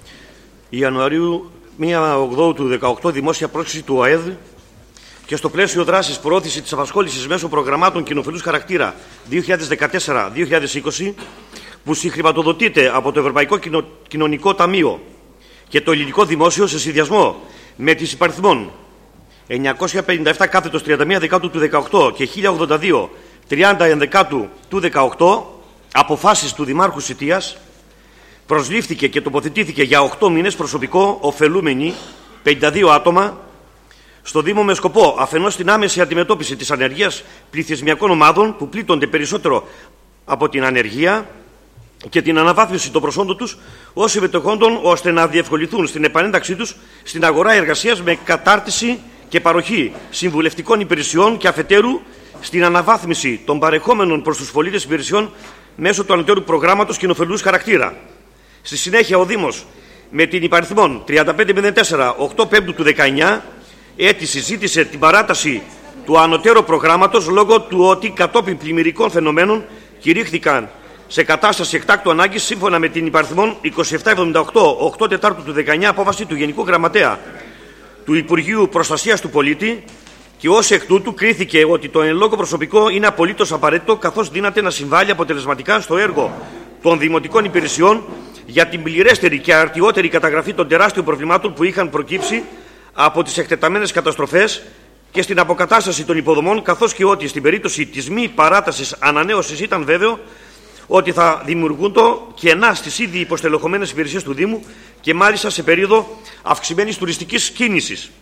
Ιανουαρίου μία ογδόου του δεκαοκτώ δημόσια πρόσκληση του ΑΕΔ και στο πλαίσιο δράσης προώθηση της απασχόλησης μέσω προγραμμάτων κοινοφελούς χαρακτήρα δύο χιλιάδες δεκατέσσερα δύο χιλιάδες είκοσι, που συγχρηματοδοτείται από το Ευρωπαϊκό Κοινωνικό Ταμείο και το Ελληνικό Δημόσιο σε συνδυασμό με τις υπαριθμών εννιακόσια πενήντα επτά κάθετος τριάντα μία Δεκάτου του δεκαοκτώ και χίλια ογδόντα δύο τριάντα Ενδεκάτου του δεκαοκτώ αποφάσεις του Δημάρχου Σιτίας, προσλήφθηκε και τοποθετήθηκε για οκτώ μήνες προσωπικό ωφελούμενοι πενήντα δύο άτομα στο Δήμο με σκοπό αφενός την άμεση αντιμετώπιση της ανεργίας πληθυσμιακών ομάδων που πλήττονται περισσότερο από την ανεργία και την αναβάθμιση των προσόντων τους ως συμμετοχόντων, ώστε να διευκολυνθούν στην επανένταξή τους στην αγορά εργασίας με κατάρτιση και παροχή συμβουλευτικών υπηρεσιών και αφετέρου στην αναβάθμιση των παρεχόμενων προς τους πολίτες υπηρεσιών μέσω του ανωτέρου προγράμματος κοινοφελούς χαρακτήρα. Στη συνέχεια, ο Δήμος με την υπαριθμόν τριάντα πέντε μηδέν τέσσερα οκτώ Πέμπτου του δεκαεννιά αίτηση ζήτησε την παράταση του ανωτέρου προγράμματος λόγω του ότι κατόπιν πλημμυρικών φαινομένων κηρύχθηκαν σε κατάσταση εκτάκτου ανάγκης σύμφωνα με την υπαριθμόν είκοσι επτά εβδομήντα οκτώ οκτώ Τετάρτου του δεκαεννιά απόφαση του Γενικού Γραμματέα του Υπουργείου Προστασίας του Πολίτη, και ως εκ τούτου κρίθηκε ότι το εν λόγω προσωπικό είναι απολύτως απαραίτητο, καθώς δύναται να συμβάλλει αποτελεσματικά στο έργο των δημοτικών υπηρεσιών για την πληρέστερη και αρτιότερη καταγραφή των τεράστιων προβλημάτων που είχαν προκύψει από τις εκτεταμένες καταστροφές και στην αποκατάσταση των υποδομών, καθώς και ότι στην περίπτωση της μη παράτασης ανανέωσης ήταν βέβαιο ότι θα δημιουργούν το κενά στις ήδη υποστελεχωμένες υπηρεσίες του Δήμου και μάλιστα σε περίοδο αυξημένης τουριστικής κίνησης.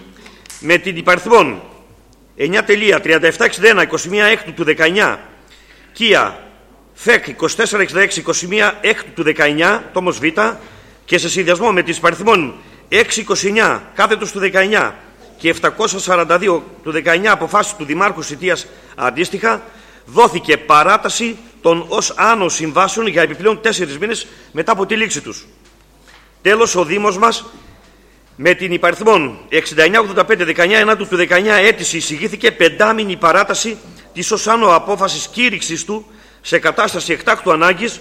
Με την υπαριθμόν εννιά τριάντα επτά εξήντα ένα είκοσι μία Έκτου του δεκαεννιά Κία ΦΕΚ είκοσι τέσσερα εξήντα έξι είκοσι μία Έκτου του δεκαεννιά τόμος Β και σε συνδυασμό με τις υπαριθμόν έξι είκοσι εννιά κάθετος του δεκαεννιά και επτακόσια σαράντα δύο του δεκαεννιά αποφάσεις του Δημάρχου Σιτίας αντίστοιχα, δόθηκε παράταση των ως άνω συμβάσεων για επιπλέον τέσσερις μήνες μετά από τη λήξη τους. Τέλος, ο Δήμος μας με την υπαριθμόν εξήντα εννιά ογδόντα πέντε δεκαεννιά Ενάτου του δεκαεννιά αίτηση εισηγήθηκε πεντάμηνη παράταση της ως άνω απόφασης κήρυξης του σε κατάσταση εκτάκτου ανάγκης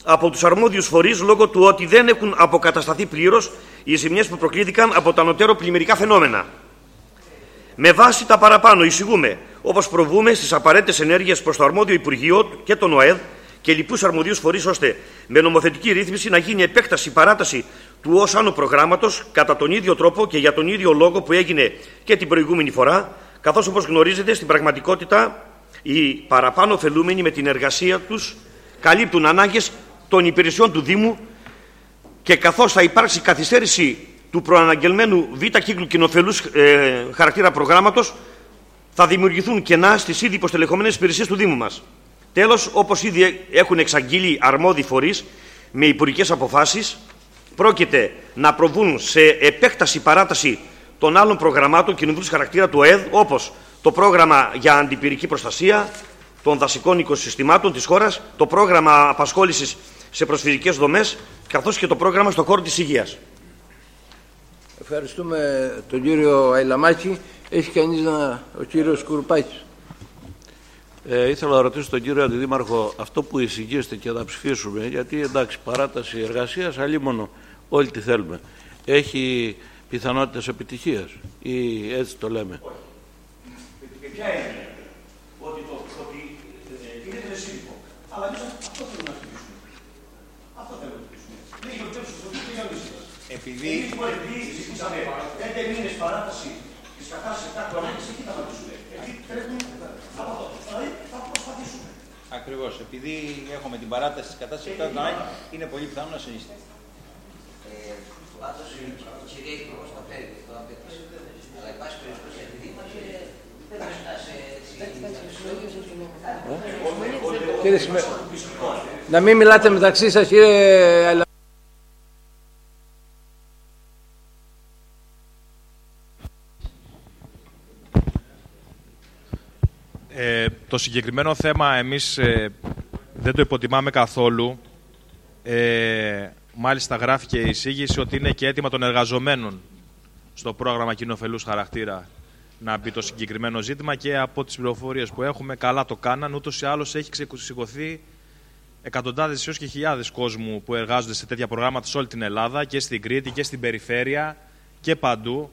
από τους αρμόδιους φορείς λόγω του ότι δεν έχουν αποκατασταθεί πλήρως οι ζημιές που προκλήθηκαν από τα ανωτέρω πλημμυρικά φαινόμενα. Με βάση τα παραπάνω εισηγούμε, όπως προβούμε στις απαραίτητες ενέργειες προς το αρμόδιο Υπουργείο και τον ΟΕΔ και λοιπούς αρμοδίους φορείς, ώστε με νομοθετική ρύθμιση να γίνει επέκταση, παράταση του ως άνω προγράμματος κατά τον ίδιο τρόπο και για τον ίδιο λόγο που έγινε και την προηγούμενη φορά, καθώς όπως γνωρίζετε στην πραγματικότητα οι παραπάνω ωφελούμενοι με την εργασία τους καλύπτουν ανάγκες των υπηρεσιών του Δήμου και καθώς θα υπάρξει καθυστέρηση του προαναγγελμένου β' κύκλου κοινοφελούς ε, χαρακτήρα προγράμματος, θα δημιουργηθούν κενά στις ήδη υποστελεχωμένες υπηρεσίες του Δήμου μας. Τέλος, όπως ήδη έχουν εξαγγείλει αρμόδιοι φορείς με υπουργικές αποφάσεις, πρόκειται να προβούν σε επέκταση παράταση των άλλων προγραμμάτων κοινωνικού χαρακτήρα του ΟΕΔ, όπως το πρόγραμμα για αντιπυρική προστασία των δασικών οικοσυστημάτων της χώρας, το πρόγραμμα απασχόλησης σε προσφυγικές δομές, καθώς και το πρόγραμμα στον χώρο της υγείας. Ευχαριστούμε τον κύριο Αϊλαμάκη. Έχει κανείς να... ο κύριος Κουρουπάκης. Ε, ήθελα να ρωτήσω τον κύριο Αντιδήμαρχο αυτό που εισηγείστε και θα ψηφίσουμε, γιατί εντάξει, παράταση εργασίας, αλλήμωνο όλοι τη θέλουμε. Έχει πιθανότητες επιτυχίας ή έτσι το λέμε? Ποια είναι ότι το ότι είναι δεσίλικο. Αλλά εμείς αυτό θέλουμε να χτυπήσουμε. Αυτό θέλουμε να χτυπήσουμε. Λέει ο τέλος του και για λύση. Επειδή ζητήσαμε πέντε μήνες παράταση της κατάστασης επτά του ανάγκης, εκεί θα πατήσουμε. Εκεί τρέχουν από αυτό. Δηλαδή θα προσπαθήσουμε. Ακριβώς. Επειδή έχουμε την παράταση της κατάστασης επτά του ανάγκης, είναι πολύ πιθανό να συνεχιστεί. Πάντως η κυρία Υπουργός το φέρει και το απαιτήσει. Αλλά υπάρχει περιπτώσει επειδή είμαστε Κύριε Σιμέ... Να μην μιλάτε μεταξύ σας, κύριε Αϊλαμάκη. Ε, το συγκεκριμένο θέμα εμείς ε, δεν το υποτιμάμε καθόλου. Ε, μάλιστα γράφει και η εισήγηση ότι είναι και αίτημα των εργαζομένων στο πρόγραμμα κοινοφελούς χαρακτήρα να μπει το συγκεκριμένο ζήτημα, και από τις πληροφορίες που έχουμε καλά το κάναν. Ούτως ή άλλως έχει ξεκουσικωθεί εκατοντάδες έως και χιλιάδες κόσμου που εργάζονται σε τέτοια προγράμματα σε όλη την Ελλάδα και στην Κρήτη και στην περιφέρεια και παντού.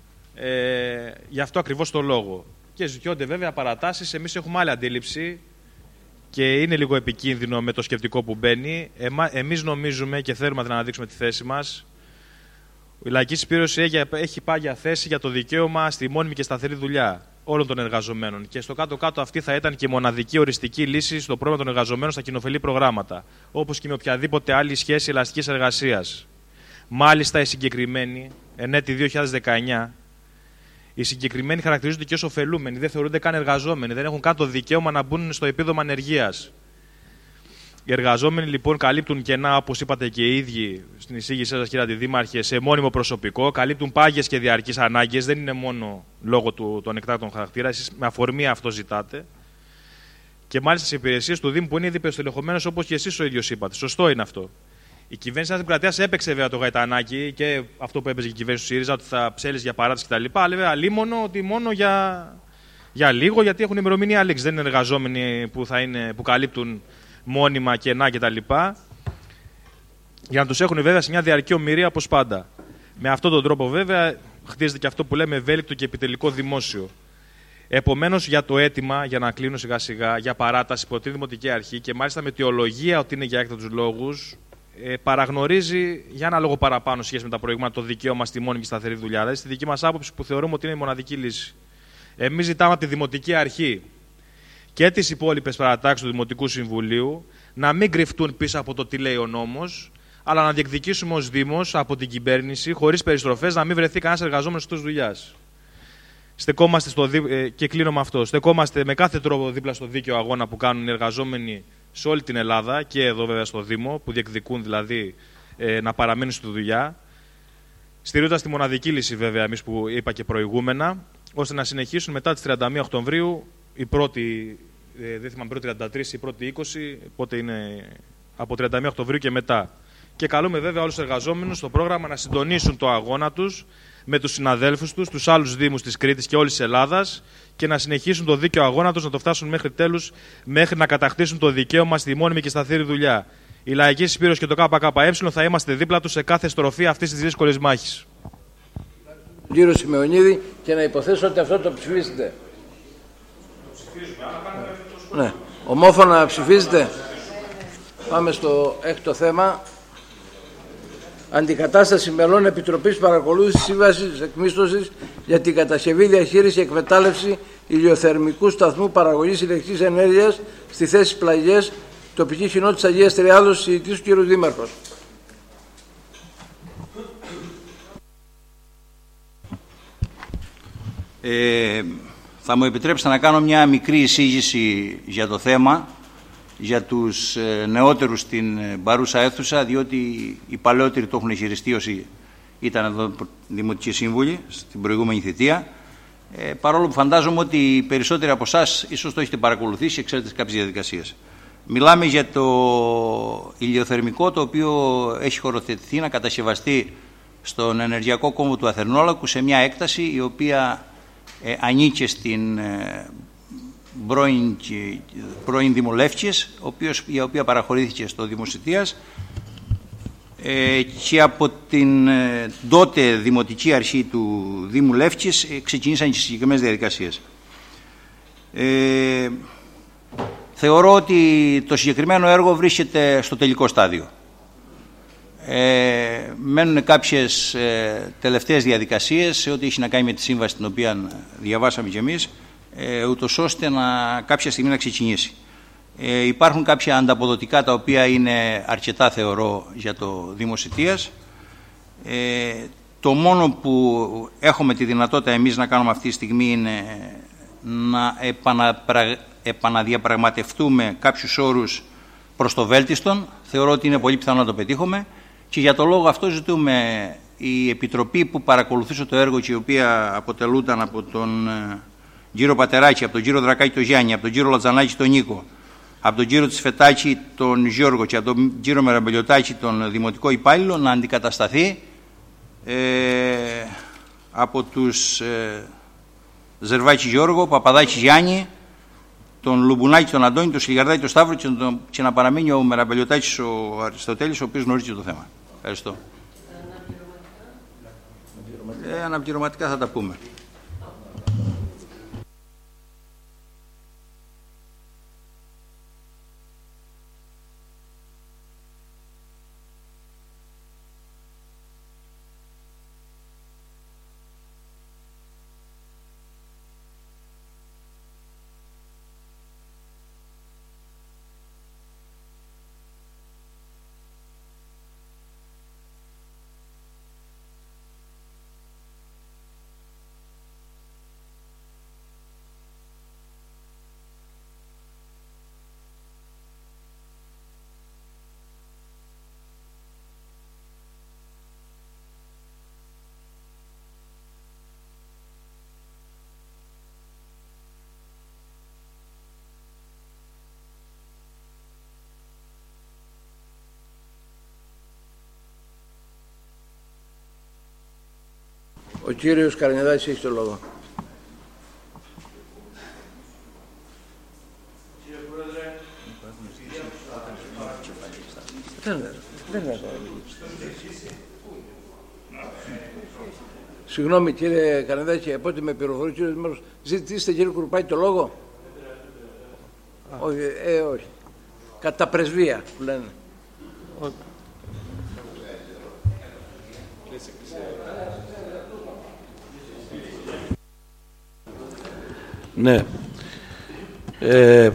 Ε, γι' αυτό ακριβώς το λόγο. Και ζητιόνται βέβαια παρατάσεις. Εμείς έχουμε άλλη αντίληψη και είναι λίγο επικίνδυνο με το σκεπτικό που μπαίνει. Εμα, εμείς νομίζουμε και θέλουμε να αναδείξουμε τη θέση μας. Η Λαϊκή Συσπήρωση έχει πάγια θέση για το δικαίωμα στη μόνιμη και σταθερή δουλειά όλων των εργαζομένων. Και στο κάτω-κάτω αυτή θα ήταν και η μοναδική οριστική λύση στο πρόβλημα των εργαζομένων στα κοινοφελή προγράμματα, όπως και με οποιαδήποτε άλλη σχέση ελαστικής εργασίας. Μάλιστα, οι συγκεκριμένοι, εν έτη δύο χιλιάδες δεκαεννιά, οι συγκεκριμένοι χαρακτηρίζονται και ως ωφελούμενοι, δεν θεωρούνται καν εργαζόμενοι, δεν έχουν καν το δικαίωμα να μπουν στο επίδομα ανεργίας. Οι εργαζόμενοι λοιπόν καλύπτουν κενά, όπως είπατε και οι ίδιοι στην εισήγησή σας, κύριε Αντιδήμαρχε, σε μόνιμο προσωπικό, καλύπτουν πάγιες και διαρκείς ανάγκες, δεν είναι μόνο λόγω του, των εκτάκτων χαρακτήρα, εσείς με αφορμή αυτό ζητάτε. Και μάλιστα σε υπηρεσίες του Δήμου που είναι ήδη υπερστελεχωμένες, όπως και εσείς ο ίδιος είπατε. Σωστό είναι αυτό. Η κυβέρνηση της Δημοκρατίας έπαιξε βέβαια το γαϊτανάκι και αυτό που έπαιζε και η κυβέρνηση του ΣΥΡΙΖΑ, ότι θα ψέλεις για παράταση κτλ. Αλλά βέβαια αλίμονο ότι μόνο για, για λίγο, γιατί έχουν ημερομηνία λήξη. Δεν είναι εργαζόμενοι που, θα είναι, που καλύπτουν μόνιμα κενά κτλ. Για να τους έχουν βέβαια σε μια διαρκή ομηρία όπως πάντα. Με αυτόν τον τρόπο βέβαια χτίζεται και αυτό που λέμε ευέλικτο και επιτελικό δημόσιο. Επομένως, για το αίτημα, για να κλείνω σιγά σιγά, για παράταση από τη Δημοτική Αρχή και μάλιστα με αιτιολογία ότι είναι για έκτακτους λόγους, ε, παραγνωρίζει για ένα λόγο παραπάνω σχέση με τα προηγούμενα το δικαίωμα στη μόνιμη και σταθερή δουλειά. Δηλαδή στη δική μας άποψη που θεωρούμε ότι είναι η μοναδική λύση. Εμείς ζητάμε από τη Δημοτική Αρχή και τις υπόλοιπες παρατάξεις του Δημοτικού Συμβουλίου να μην κρυφτούν πίσω από το τι λέει ο νόμος, αλλά να διεκδικήσουμε ως Δήμος από την κυβέρνηση, χωρίς περιστροφές, να μην βρεθεί κανένας εργαζόμενος εκτός δουλειάς. Στεκόμαστε στο δι... ε, και κλείνω με αυτό. Στεκόμαστε με κάθε τρόπο δίπλα στο δίκαιο αγώνα που κάνουν οι εργαζόμενοι σε όλη την Ελλάδα και εδώ βέβαια στο Δήμο, που διεκδικούν δηλαδή ε, να παραμείνουν στη δουλειά. Στηρίζοντας τη μοναδική λύση, βέβαια, εμείς που είπα και προηγούμενα, ώστε να συνεχίσουν μετά τις τριάντα μία Οκτωβρίου, η πρώτη, ε, δεν θυμάμαι, πρώτη τριάντα τρία, η πρώτη είκοσι, πότε είναι από τριάντα μία Οκτωβρίου και μετά. Και καλούμε βέβαια όλους τους εργαζόμενους στο πρόγραμμα να συντονίσουν το αγώνα τους με τους συναδέλφους τους, τους άλλους Δήμους της Κρήτης και όλης της Ελλάδας και να συνεχίσουν το δίκαιο αγώνα τους, να το φτάσουν μέχρι τέλους, μέχρι να κατακτήσουν το δικαίωμα στη μόνιμη και σταθερή δουλειά. η Λαϊκή Συσπήρωση και το ΚΚΕ θα είμαστε δίπλα τους σε κάθε στροφή αυτής της δύσκολης μάχης. Κύριο Σημεωνίδη, και να υποθέσω ότι αυτό το ψηφίσετε. Ναι. Ομόφωνα ψηφίζετε. Πάμε στο έκτο θέμα. Αντικατάσταση μελών Επιτροπής Παρακολούθησης Σύμβασης Εκμίσθωσης για την κατασκευή, διαχείριση, εκμετάλλευση ηλιοθερμικού σταθμού παραγωγής ηλεκτρικής ενέργειας στη θέση Πλαγιές, τοπική κοινότητα Αγίας Τριάδος, συζητής του κ. Δήμαρχος. Ε, θα μου επιτρέψετε να κάνω μια μικρή εισήγηση για το θέμα, για τους νεότερους στην παρούσα αίθουσα, διότι οι παλαιότεροι το έχουν χειριστεί όσοι ήταν εδώ δημοτικοί σύμβουλοι στην προηγούμενη θητεία. Ε, παρόλο που φαντάζομαι ότι οι περισσότεροι από εσάς ίσως το έχετε παρακολουθήσει και ξέρετε κάποιες διαδικασίες. Μιλάμε για το ηλιοθερμικό, το οποίο έχει χωροθετηθεί να κατασκευαστεί στον ενεργειακό κόμβο του Αθερνόλακου σε μια έκταση η οποία ε, ανήκε στην ε, πρώην, πρώην Δήμο Λεύκης, η οποία παραχωρήθηκε στο Δήμο Σιτίας, ε, και από την ε, τότε Δημοτική Αρχή του Δήμου Λεύκης ε, ξεκινήσαν και συγκεκριμένες διαδικασίες. Ε, θεωρώ ότι το συγκεκριμένο έργο βρίσκεται στο τελικό στάδιο. Ε, μένουν κάποιες ε, τελευταίες διαδικασίες σε ό,τι έχει να κάνει με τη σύμβαση την οποία διαβάσαμε κι εμείς, ε, ούτως ώστε να, κάποια στιγμή να ξεκινήσει. Ε, υπάρχουν κάποια ανταποδοτικά τα οποία είναι αρκετά, θεωρώ, για το Δήμο Σιτίας. Ε, το μόνο που έχουμε τη δυνατότητα εμείς να κάνουμε αυτή τη στιγμή είναι να επαναπρα... επαναδιαπραγματευτούμε κάποιους όρους προς το βέλτιστον. Θεωρώ ότι είναι πολύ πιθανό να το πετύχουμε και για το λόγο αυτό ζητούμε η Επιτροπή που παρακολουθούσε το έργο και η οποία αποτελούταν από τον κύριο Πατεράκη, από τον κύριο Δρακάκη τον Γιάννη, από τον κύριο Λατζανάκη τον Νίκο, από τον κύριο Τσφετάκη τον Γιώργο και από τον κύριο Μεραμπελιωτάκη τον δημοτικό υπάλληλο, να αντικατασταθεί ε, από τους ε, Ζερβάκη Γιώργο, Παπαδάκη Γιάννη, τον Λουμπουνάκη τον Αντώνη, τον Σιλιαρδάκη τον Σταύρο και, τον, και να παραμείνει ο Μεραμπελιωτάκης ο Αριστοτέλης, ο οποίος γνωρίζει το θέμα. Ευχαριστώ. Ε, αναπληρωματικά θα τα πούμε. Ο κύριος Καρνεδάκης έχει το λόγο. Κύριε Πρόεδρε, δεν είναι. Συγγνώμη κύριε Καρνεδάκη, από ό,τι με πληροφορεί ο κύριος Δημάρχος, ζητήστε κύριε Κουρουπάκη το λόγο. Όχι, ε, όχι. Κατά πρεσβεία που λένε. Ναι. Ε,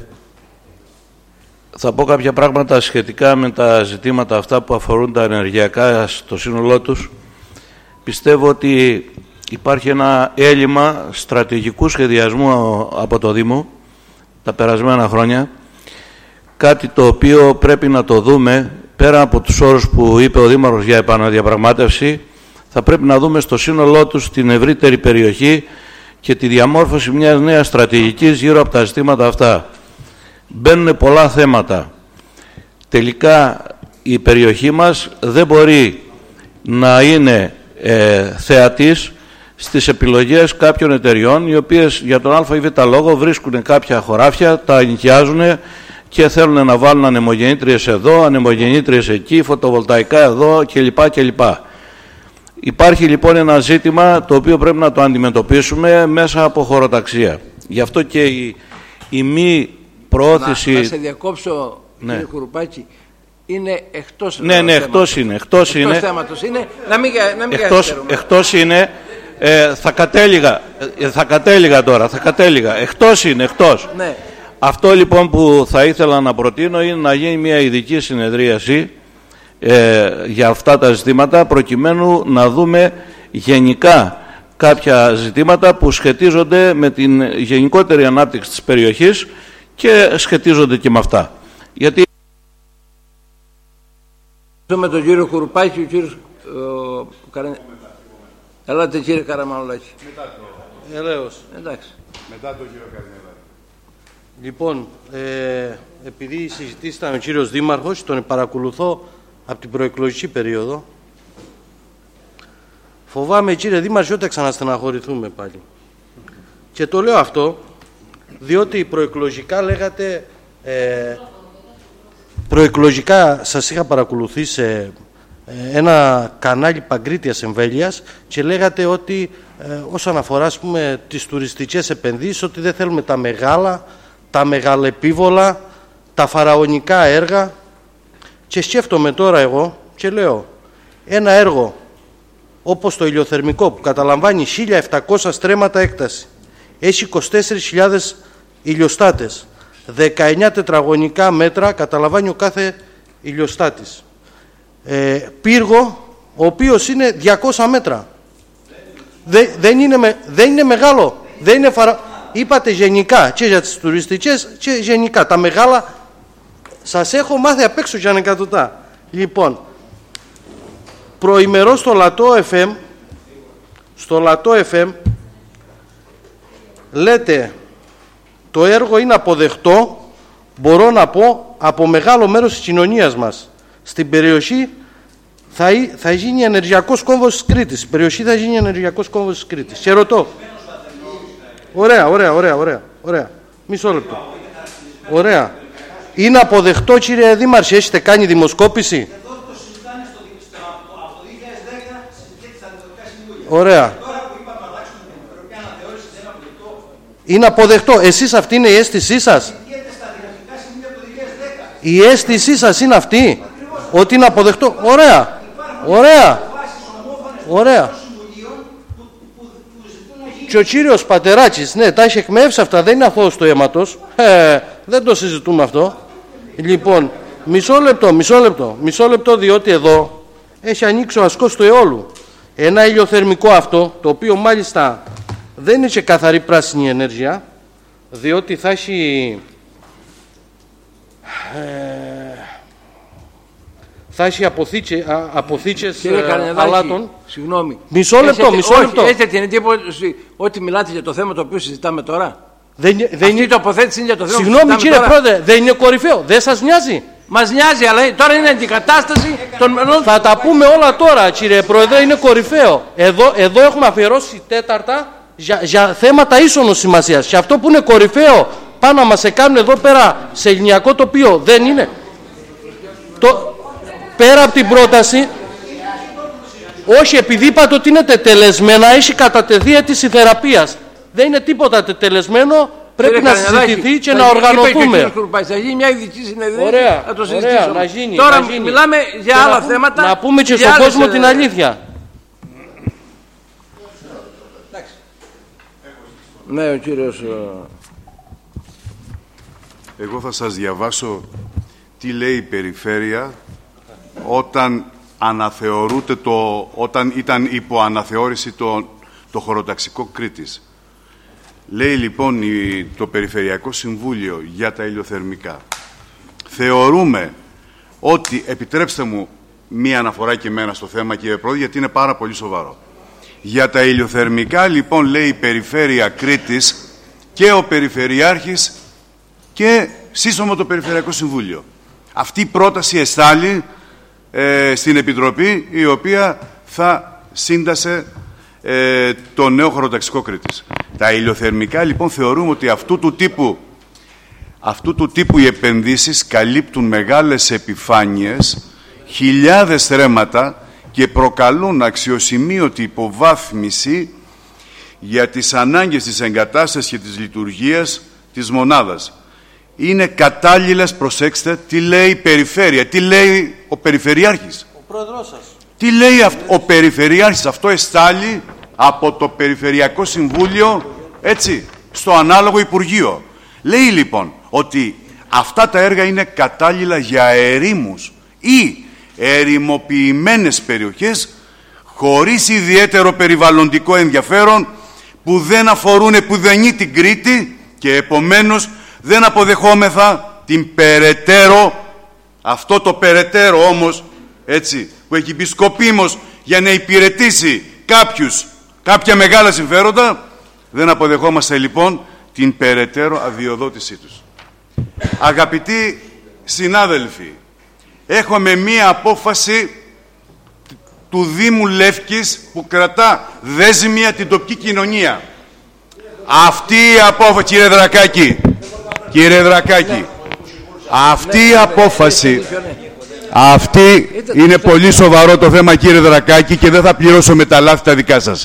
θα πω κάποια πράγματα σχετικά με τα ζητήματα αυτά που αφορούν τα ενεργειακά στο σύνολό τους. Πιστεύω ότι υπάρχει ένα έλλειμμα στρατηγικού σχεδιασμού από το Δήμο τα περασμένα χρόνια, κάτι το οποίο πρέπει να το δούμε πέρα από τους όρους που είπε ο Δήμαρχος για επαναδιαπραγμάτευση. Θα πρέπει να δούμε στο σύνολό τους την ευρύτερη περιοχή και τη διαμόρφωση μιας νέας στρατηγικής γύρω από τα ζητήματα αυτά. Μπαίνουν πολλά θέματα. Τελικά η περιοχή μας δεν μπορεί να είναι ε, θεατής στις επιλογές κάποιων εταιριών οι οποίες για τον α ή β λόγο βρίσκουν κάποια χωράφια, τα ενοικιάζουν και θέλουν να βάλουν ανεμογεννήτριες εδώ, ανεμογεννήτριες εκεί, φωτοβολταϊκά εδώ κλπ. κλπ. Υπάρχει λοιπόν ένα ζήτημα το οποίο πρέπει να το αντιμετωπίσουμε μέσα από χωροταξία. Γι' αυτό και η, η μη προώθηση... Να, να σε διακόψω, ναι. κύριε Κουρουπάκη, είναι εκτός ναι, ναι, εκτός είναι. Εκτός, εκτός είναι, θέματος είναι, να μην, να μην εκτός, εκτός είναι, ε, θα κατέληγα, ε, θα κατέληγα τώρα, θα κατέληγα. Εκτός είναι, εκτός. Ναι. Αυτό λοιπόν που θα ήθελα να προτείνω είναι να γίνει μια ειδική συνεδρίαση ε, για αυτά τα ζητήματα, προκειμένου να δούμε γενικά κάποια ζητήματα που σχετίζονται με την γενικότερη ανάπτυξη της περιοχής και σχετίζονται και με αυτά. Γιατί με τον κύριο Κουρουπάκη, ο κύριος ο, Καρα... Ελάτε κύριε Καραμανολάκη. Μετά το... Ελέος. Εντάξει. Μετά τον κύριο Καραμανολάκη. Λοιπόν, ε, επειδή συζητήσατε ήταν ο κύριος Δήμαρχος, τον παρακολουθώ από την προεκλογική περίοδο, φοβάμαι κύριε Δήμαρχε ότι ξαναστεναχωρηθούμε πάλι. Και το λέω αυτό, διότι προεκλογικά λέγατε... Ε, προεκλογικά σας είχα παρακολουθήσει σε ένα κανάλι Παγκρίτιας Εμβέλειας και λέγατε ότι ε, όσον αφορά ας πούμε, τις τουριστικές επενδύσεις, ότι δεν θέλουμε τα μεγάλα, τα μεγαλεπίβολα, τα φαραωνικά έργα. Και σκέφτομαι τώρα εγώ και λέω, ένα έργο όπως το ηλιοθερμικό που καταλαμβάνει χίλια επτακόσια στρέμματα έκταση, έχει είκοσι τέσσερις χιλιάδες ηλιοστάτες, δεκαεννιά τετραγωνικά μέτρα καταλαμβάνει ο κάθε ηλιοστάτης. Ε, πύργο, ο οποίος είναι διακόσια μέτρα. Δε, δεν, είναι με, δεν είναι μεγάλο. Δεν είναι φαρα... Είπατε γενικά και για τις τουριστικές και γενικά. Τα μεγάλα σας έχω μάθει απ' έξω και ανεκατοτά. Λοιπόν, προημερώ στο Λατό εφ εμ, στο Λατό εφ εμ λέτε το έργο είναι αποδεκτό, μπορώ να πω, από μεγάλο μέρος της κοινωνίας μας. Στην περιοχή θα, θα γίνει ενεργειακός κόμβος της Κρήτης. Στην περιοχή θα γίνει ενεργειακός κόμβος της Κρήτης. Και ρωτώ. Ωραία, ωραία, ωραία, ωραία, ωραία. Μισό λεπτό. Ωραία. Είναι αποδεκτό κύριε Δήμαρχε, έχετε κάνει δημοσκόπηση. Ωραία. Είναι αποδεκτό. Εσείς αυτή είναι η αίσθησή σας. Η αίσθησή σας είναι αυτή. Ότι είναι αποδεκτό. Ωραία. Ωραία. Ωραία. Και ο κύριος Πατεράκης, ναι, τα έχει εκμεύσει αυτά. Δεν είναι αθώος του αίματος. Ε, δεν το συζητούμε αυτό. Λοιπόν, μισό λεπτό, μισό λεπτό. Μισό λεπτό διότι εδώ έχει ανοίξει ο ασκός του αιώλου. Ένα ηλιοθερμικό αυτό, το οποίο μάλιστα δεν είναι και καθαρή πράσινη ενέργεια, διότι θα έχει... Ε, θα έχει αποθήκε, α, αποθήκες ε, αλάτων. Συγγνώμη. Μισό λεπτό, έχετε, μισό όχι, λεπτό. Έχετε την εντύπωση ότι μιλάτε για το θέμα το οποίο συζητάμε τώρα. Δεν, δεν Αυτή είναι... η τοποθέτηση είναι για το θέμα Συγγνώμη που κύριε τώρα. Πρόεδρε, δεν είναι κορυφαίο. Δεν σας νοιάζει. Μας νοιάζει, αλλά τώρα είναι αντικατάσταση των μελών. Θα τα πούμε όλα τώρα κύριε Πρόεδρε, είναι κορυφαίο. Εδώ, εδώ έχουμε αφιερώσει τέταρτα για, για θέματα ίσονος σημασίας. Και αυτό που είναι κορυφαίο, πάνω να μας κάνουν εδώ πέρα σε ελληνιακό τοπίο, δεν είναι. Το, πέρα από την πρόταση, όχι, επειδή είπατε ότι είναι τετελεσμένα, έχει κατατεθεί αίτηση θεραπείας. Δεν είναι τίποτα τετελεσμένο, πρέπει Κύριε να συζητηθεί και να οργανωθούμε. Θα γίνει μια ειδική συνεδρία. Ωραία, να το ωραία, να γίνει. Τώρα να γίνει. μιλάμε για και άλλα να θέματα. Να πούμε και στον κόσμο την αλήθεια. Ναι, ο κύριος... Εγώ θα σας διαβάσω τι λέει η Περιφέρεια όταν αναθεωρούνται το, όταν ήταν υπό αναθεώρηση το, το χωροταξικό Κρήτης. Λέει λοιπόν η, το Περιφερειακό Συμβούλιο για τα ηλιοθερμικά. Θεωρούμε ότι, επιτρέψτε μου μία αναφορά και εμένα στο θέμα κύριε Πρόεδρε, γιατί είναι πάρα πολύ σοβαρό. Για τα ηλιοθερμικά λοιπόν λέει η Περιφέρεια Κρήτης και ο Περιφερειάρχης και σύσσωμο το Περιφερειακό Συμβούλιο. Αυτή η πρόταση εστάλει ε, στην Επιτροπή η οποία θα σύντασε ε, το νέο χωροταξικό Κρήτης. Τα ηλιοθερμικά λοιπόν θεωρούμε ότι αυτού του τύπου Αυτού του τύπου οι επενδύσεις καλύπτουν μεγάλες επιφάνειες, χιλιάδες θρέματα και προκαλούν αξιοσημείωτη υποβάθμιση για τις ανάγκες της εγκατάστασης και της λειτουργίας της μονάδας. Είναι κατάλληλες, προσέξτε, τι λέει η περιφέρεια, τι λέει ο Περιφερειάρχης. Ο πρόεδρος σας. Τι λέει αυ- ο Περιφερειάρχης, αυτό εστάλει από το Περιφερειακό Συμβούλιο, έτσι, στο ανάλογο Υπουργείο. Λέει λοιπόν ότι αυτά τα έργα είναι κατάλληλα για ερήμους ή ερημοποιημένες περιοχές χωρίς ιδιαίτερο περιβαλλοντικό ενδιαφέρον που δεν αφορούν επουδενή την Κρήτη και επομένως δεν αποδεχόμεθα την περαιτέρω, αυτό το περαιτέρω όμως, έτσι, που έχει μπει σκοπίμως για να υπηρετήσει κάποιους, κάποια μεγάλα συμφέροντα, δεν αποδεχόμαστε λοιπόν την περαιτέρω αδειοδότησή τους. Αγαπητοί συνάδελφοι, έχουμε μία απόφαση του Δήμου Λεύκης που κρατά δέσμια την τοπική κοινωνία. Αυτή η απόφαση, κύριε Δρακάκη, κύριε Δρακάκη, αυτή η απόφαση, αυτή είναι πολύ σοβαρό το θέμα, κύριε Δρακάκη, και δεν θα πληρώσω με τα λάθη τα δικά σας.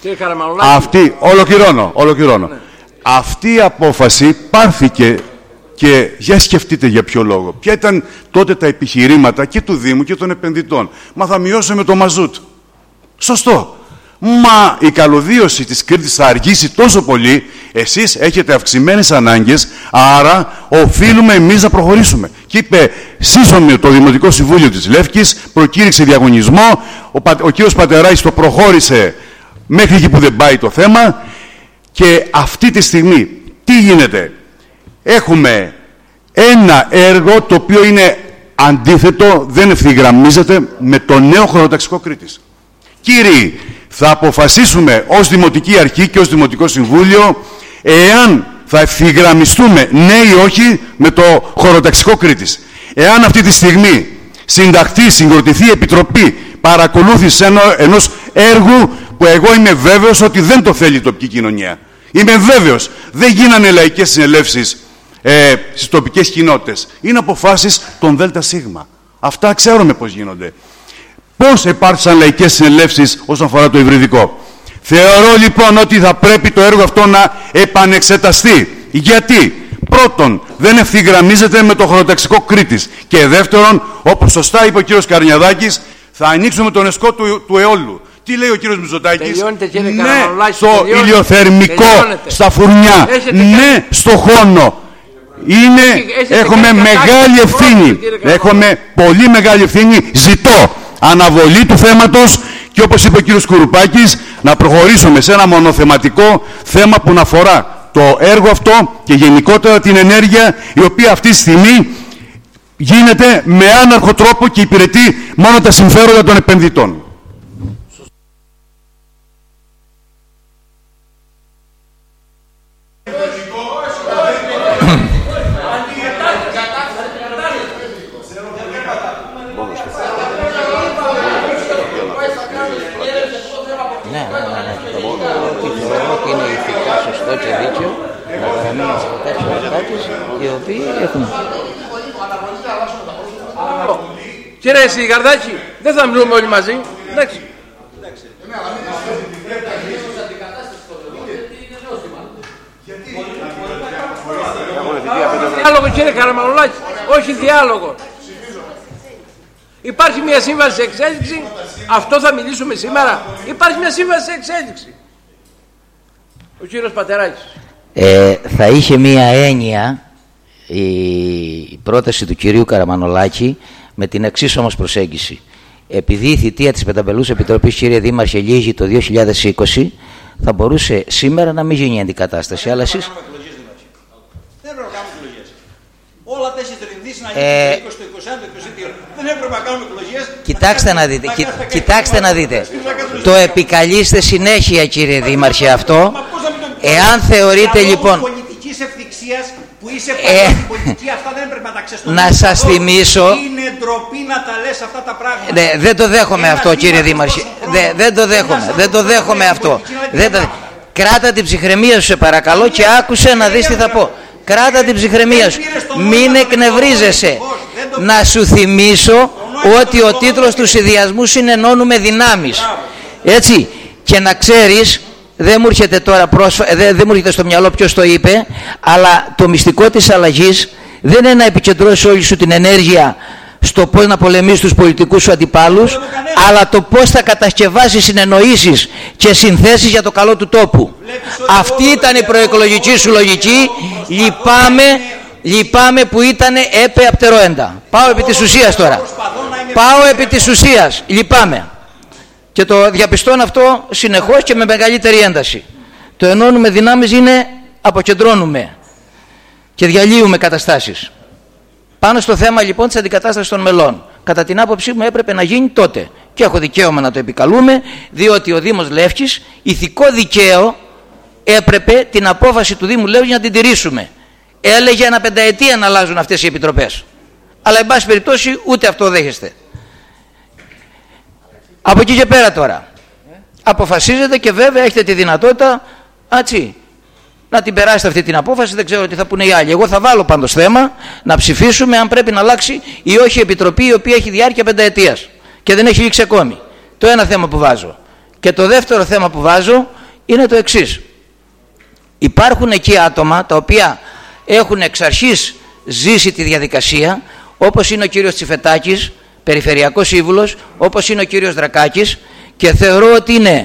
Αυτή, ολοκληρώνω, ολοκληρώνω. Αυτή η απόφαση πάρθηκε και για σκεφτείτε για ποιο λόγο. Ποια ήταν τότε τα επιχειρήματα και του Δήμου και των επενδυτών. Μα θα μειώσουμε το μαζούτ. Σωστό. Μα η καλωδίωση της Κρήτης θα αργήσει τόσο πολύ, εσείς έχετε αυξημένες ανάγκες, άρα οφείλουμε εμείς να προχωρήσουμε. Και είπε σύσσωμη το Δημοτικό Συμβούλιο της Λεύκης, προκήρυξε διαγωνισμό, ο, Πα, ο κύριος Πατεράκης το προχώρησε μέχρι εκεί που δεν πάει το θέμα και αυτή τη στιγμή τι γίνεται. Έχουμε ένα έργο το οποίο είναι αντίθετο, δεν ευθυγραμμίζεται με το νέο χωροταξικό Κρήτης. Κύριοι, θα αποφασίσουμε ως Δημοτική Αρχή και ως Δημοτικό Συμβούλιο εάν θα ευθυγραμμιστούμε ναι ή όχι με το χωροταξικό Κρήτης. Εάν αυτή τη στιγμή συνταχθεί, συγκροτηθεί επιτροπή παρακολούθησης ενός έργου που εγώ είμαι βέβαιος ότι δεν το θέλει η τοπική κοινωνία. Είμαι βέβαιος, δεν γίνανε λαϊκές συνελεύσεις ε, στις τοπικές κοινότητες. Είναι αποφάσεις των ΔΣ. Αυτά ξέρουμε πώς γίνονται. Πώς επάρξαν λαϊκές συνελεύσεις όσον αφορά το υβριδικό. Θεωρώ λοιπόν ότι θα πρέπει το έργο αυτό να επανεξεταστεί. Γιατί? Πρώτον, δεν ευθυγραμμίζεται με το χωροταξικό Κρήτης. Και δεύτερον, όπως σωστά είπε ο κύριος Καρνιαδάκης, θα ανοίξουμε τον εσκό του, του αιώλου. Τι λέει ο κύριος Μητσοτάκης? Ναι, στο ηλιοθερμικό, τελειώνεται. Στα φουρνιά, έχετε ναι, κάνει... στο χώνο. Είναι, έχετε έχουμε μεγάλη ευθύνη. Έχουμε πολύ μεγάλη ευθύνη. Ζητώ αναβολή του θέματος και όπως είπε ο κύριος Κουρουπάκης, να προχωρήσουμε σε ένα μονοθεματικό θέμα που να αφορά το έργο αυτό και γενικότερα την ενέργεια η οποία αυτή τη στιγμή γίνεται με άναρχο τρόπο και υπηρετεί μόνο τα συμφέροντα των επενδυτών. Κύριε Σιγαρδάκη, δεν θα μιλούμε όλοι μαζί. Εντάξει. Διάλογο, κύριε Καραμανολάκη, όχι διάλογο. Υπάρχει μια σύμβαση σε εξέλιξη, αυτό θα μιλήσουμε σήμερα. Υπάρχει μια σύμβαση σε εξέλιξη. Ο κύριος Πατεράκης. Ε, θα είχε μια έννοια η πρόταση του κυρίου Καραμανολάκη με την εξής όμως προσέγγιση. Επειδή η θητεία της Πενταμπελούς Επιτροπής, κύριε Δήμαρχε, λύγει το δύο χιλιάδες είκοσι, θα μπορούσε σήμερα να μην γίνει η αντικατάσταση. Αλλά εσείς... Δεν έπρεπε να κάνουμε εκλογές. Όλα τα έχεις ρινδίσει να γίνει το είκοσι, το είκοσι ένα, το είκοσι δύο. Δεν έπρεπε να κάνουμε εκλογές. Κοιτάξτε να δείτε. Κοιτάξτε να δείτε. Το επικαλείστε συνέχεια, κύριε Δήμαρχε, αυτό. Εάν θεωρείτε λοιπόν... πολιτικής ευθυξίας που είσαι ε, πολιτική, αυτά δεν πρέπει να τα ξεστομίσεις. Να σας θυμίσω... Είναι ντροπή να τα λες αυτά τα πράγματα. Ναι, δεν το δέχομαι Ένα αυτό, κύριε Δήμαρχε. Δε, δεν το δέχομαι. Δεν το δέχομαι αυτό. Δεν το... Κράτα την ψυχραιμία σου, σε παρακαλώ, και άκουσε να δεις τι θα πω. Κράτα την ψυχραιμία σου. Μην εκνευρίζεσαι. Να σου θυμίσω ότι ο τίτλος του συνδυασμού συνενώνουμε δυνάμεις. Έτσι. Και να ξέρεις, δεν μου έρχεται τώρα πρόσφατα, δεν, δεν μου έρχεται στο μυαλό ποιος το είπε, αλλά το μυστικό της αλλαγής δεν είναι να επικεντρώσεις όλη σου την ενέργεια στο πώς να πολεμήσεις τους πολιτικούς σου αντιπάλους, αλλά το πώς θα κατασκευάσεις συνεννοήσεις και συνθέσεις για το καλό του τόπου. Αυτή ήταν η προεκλογική σου λογική. Λυπάμαι, λυπάμαι που ήταν έπε απτερόεντα. Πάω επί της ουσίας τώρα. Πάω επί της ουσίας. Λυπάμαι. Και το διαπιστώνω αυτό συνεχώς και με μεγαλύτερη ένταση. Το ενώνουμε δυνάμεις είναι αποκεντρώνουμε και διαλύουμε καταστάσεις. Πάνω στο θέμα λοιπόν της αντικατάστασης των μελών. Κατά την άποψή μου έπρεπε να γίνει τότε. Και έχω δικαίωμα να το επικαλούμε, διότι ο Δήμος Λεύκης, ηθικό δικαίω, έπρεπε την απόφαση του Δήμου Λεύκης να την τηρήσουμε. Έλεγε ένα πενταετία να αλλάζουν αυτές οι επιτροπές. Αλλά εν πάση περιπτώσει ούτε αυτό δέχεστε. Από εκεί και πέρα τώρα αποφασίζετε και βέβαια έχετε τη δυνατότητα έτσι, να την περάσετε αυτή την απόφαση. Δεν ξέρω τι θα πούνε οι άλλοι. Εγώ θα βάλω πάντως θέμα να ψηφίσουμε αν πρέπει να αλλάξει ή όχι η επιτροπή, η οποία έχει διάρκεια πενταετίας και δεν έχει λήξει ακόμη. Το ένα θέμα που βάζω. Και το δεύτερο θέμα που βάζω είναι το εξής. Υπάρχουν εκεί άτομα τα οποία έχουν εξ αρχής ζήσει τη διαδικασία, όπως είναι ο κύριος Τσιφετάκης, περιφερειακός σύμβουλος, όπως είναι ο κύριος Δρακάκης, και θεωρώ ότι είναι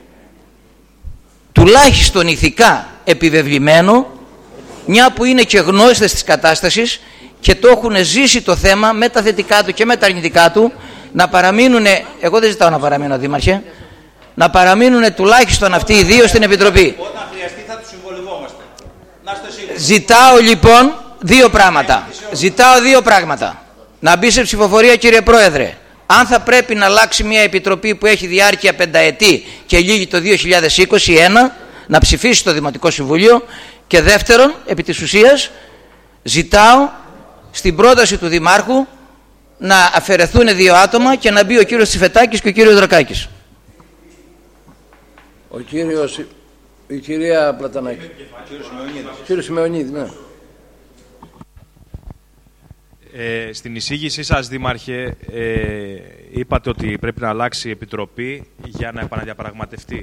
τουλάχιστον ηθικά επιβεβλημένο, μια που είναι και γνώστες της κατάστασης και το έχουν ζήσει το θέμα με τα θετικά του και με τα αρνητικά του, να παραμείνουν, εγώ δεν ζητάω να παραμείνω δήμαρχε, να παραμείνουν τουλάχιστον αυτοί οι δύο στην Επιτροπή. Όταν χρειαστεί θα τους συμβολευόμαστε. Να είστε σίγουροι. Ζητάω λοιπόν δύο πράγματα. Ζητάω δύο πράγματα. Να μπει σε ψηφοφορία, κύριε Πρόεδρε, αν θα πρέπει να αλλάξει μια επιτροπή που έχει διάρκεια πενταετή και λύγει το δύο χιλιάδες είκοσι ένα, να ψηφίσει το Δημοτικό Συμβούλιο. Και δεύτερον, επί της ουσίας, ζητάω στην πρόταση του Δημάρχου να αφαιρεθούν δύο άτομα και να μπει ο κύριος Τσιφετάκης και ο κύριος Δρακάκης. Ο κύριος, η κυρία Πλατανάκη. Ο κύριος Σημεωνίδη, ναι. Ε, στην εισήγησή σας, Δήμαρχε, ε, είπατε ότι πρέπει να αλλάξει η Επιτροπή για να επαναδιαπραγματευτεί.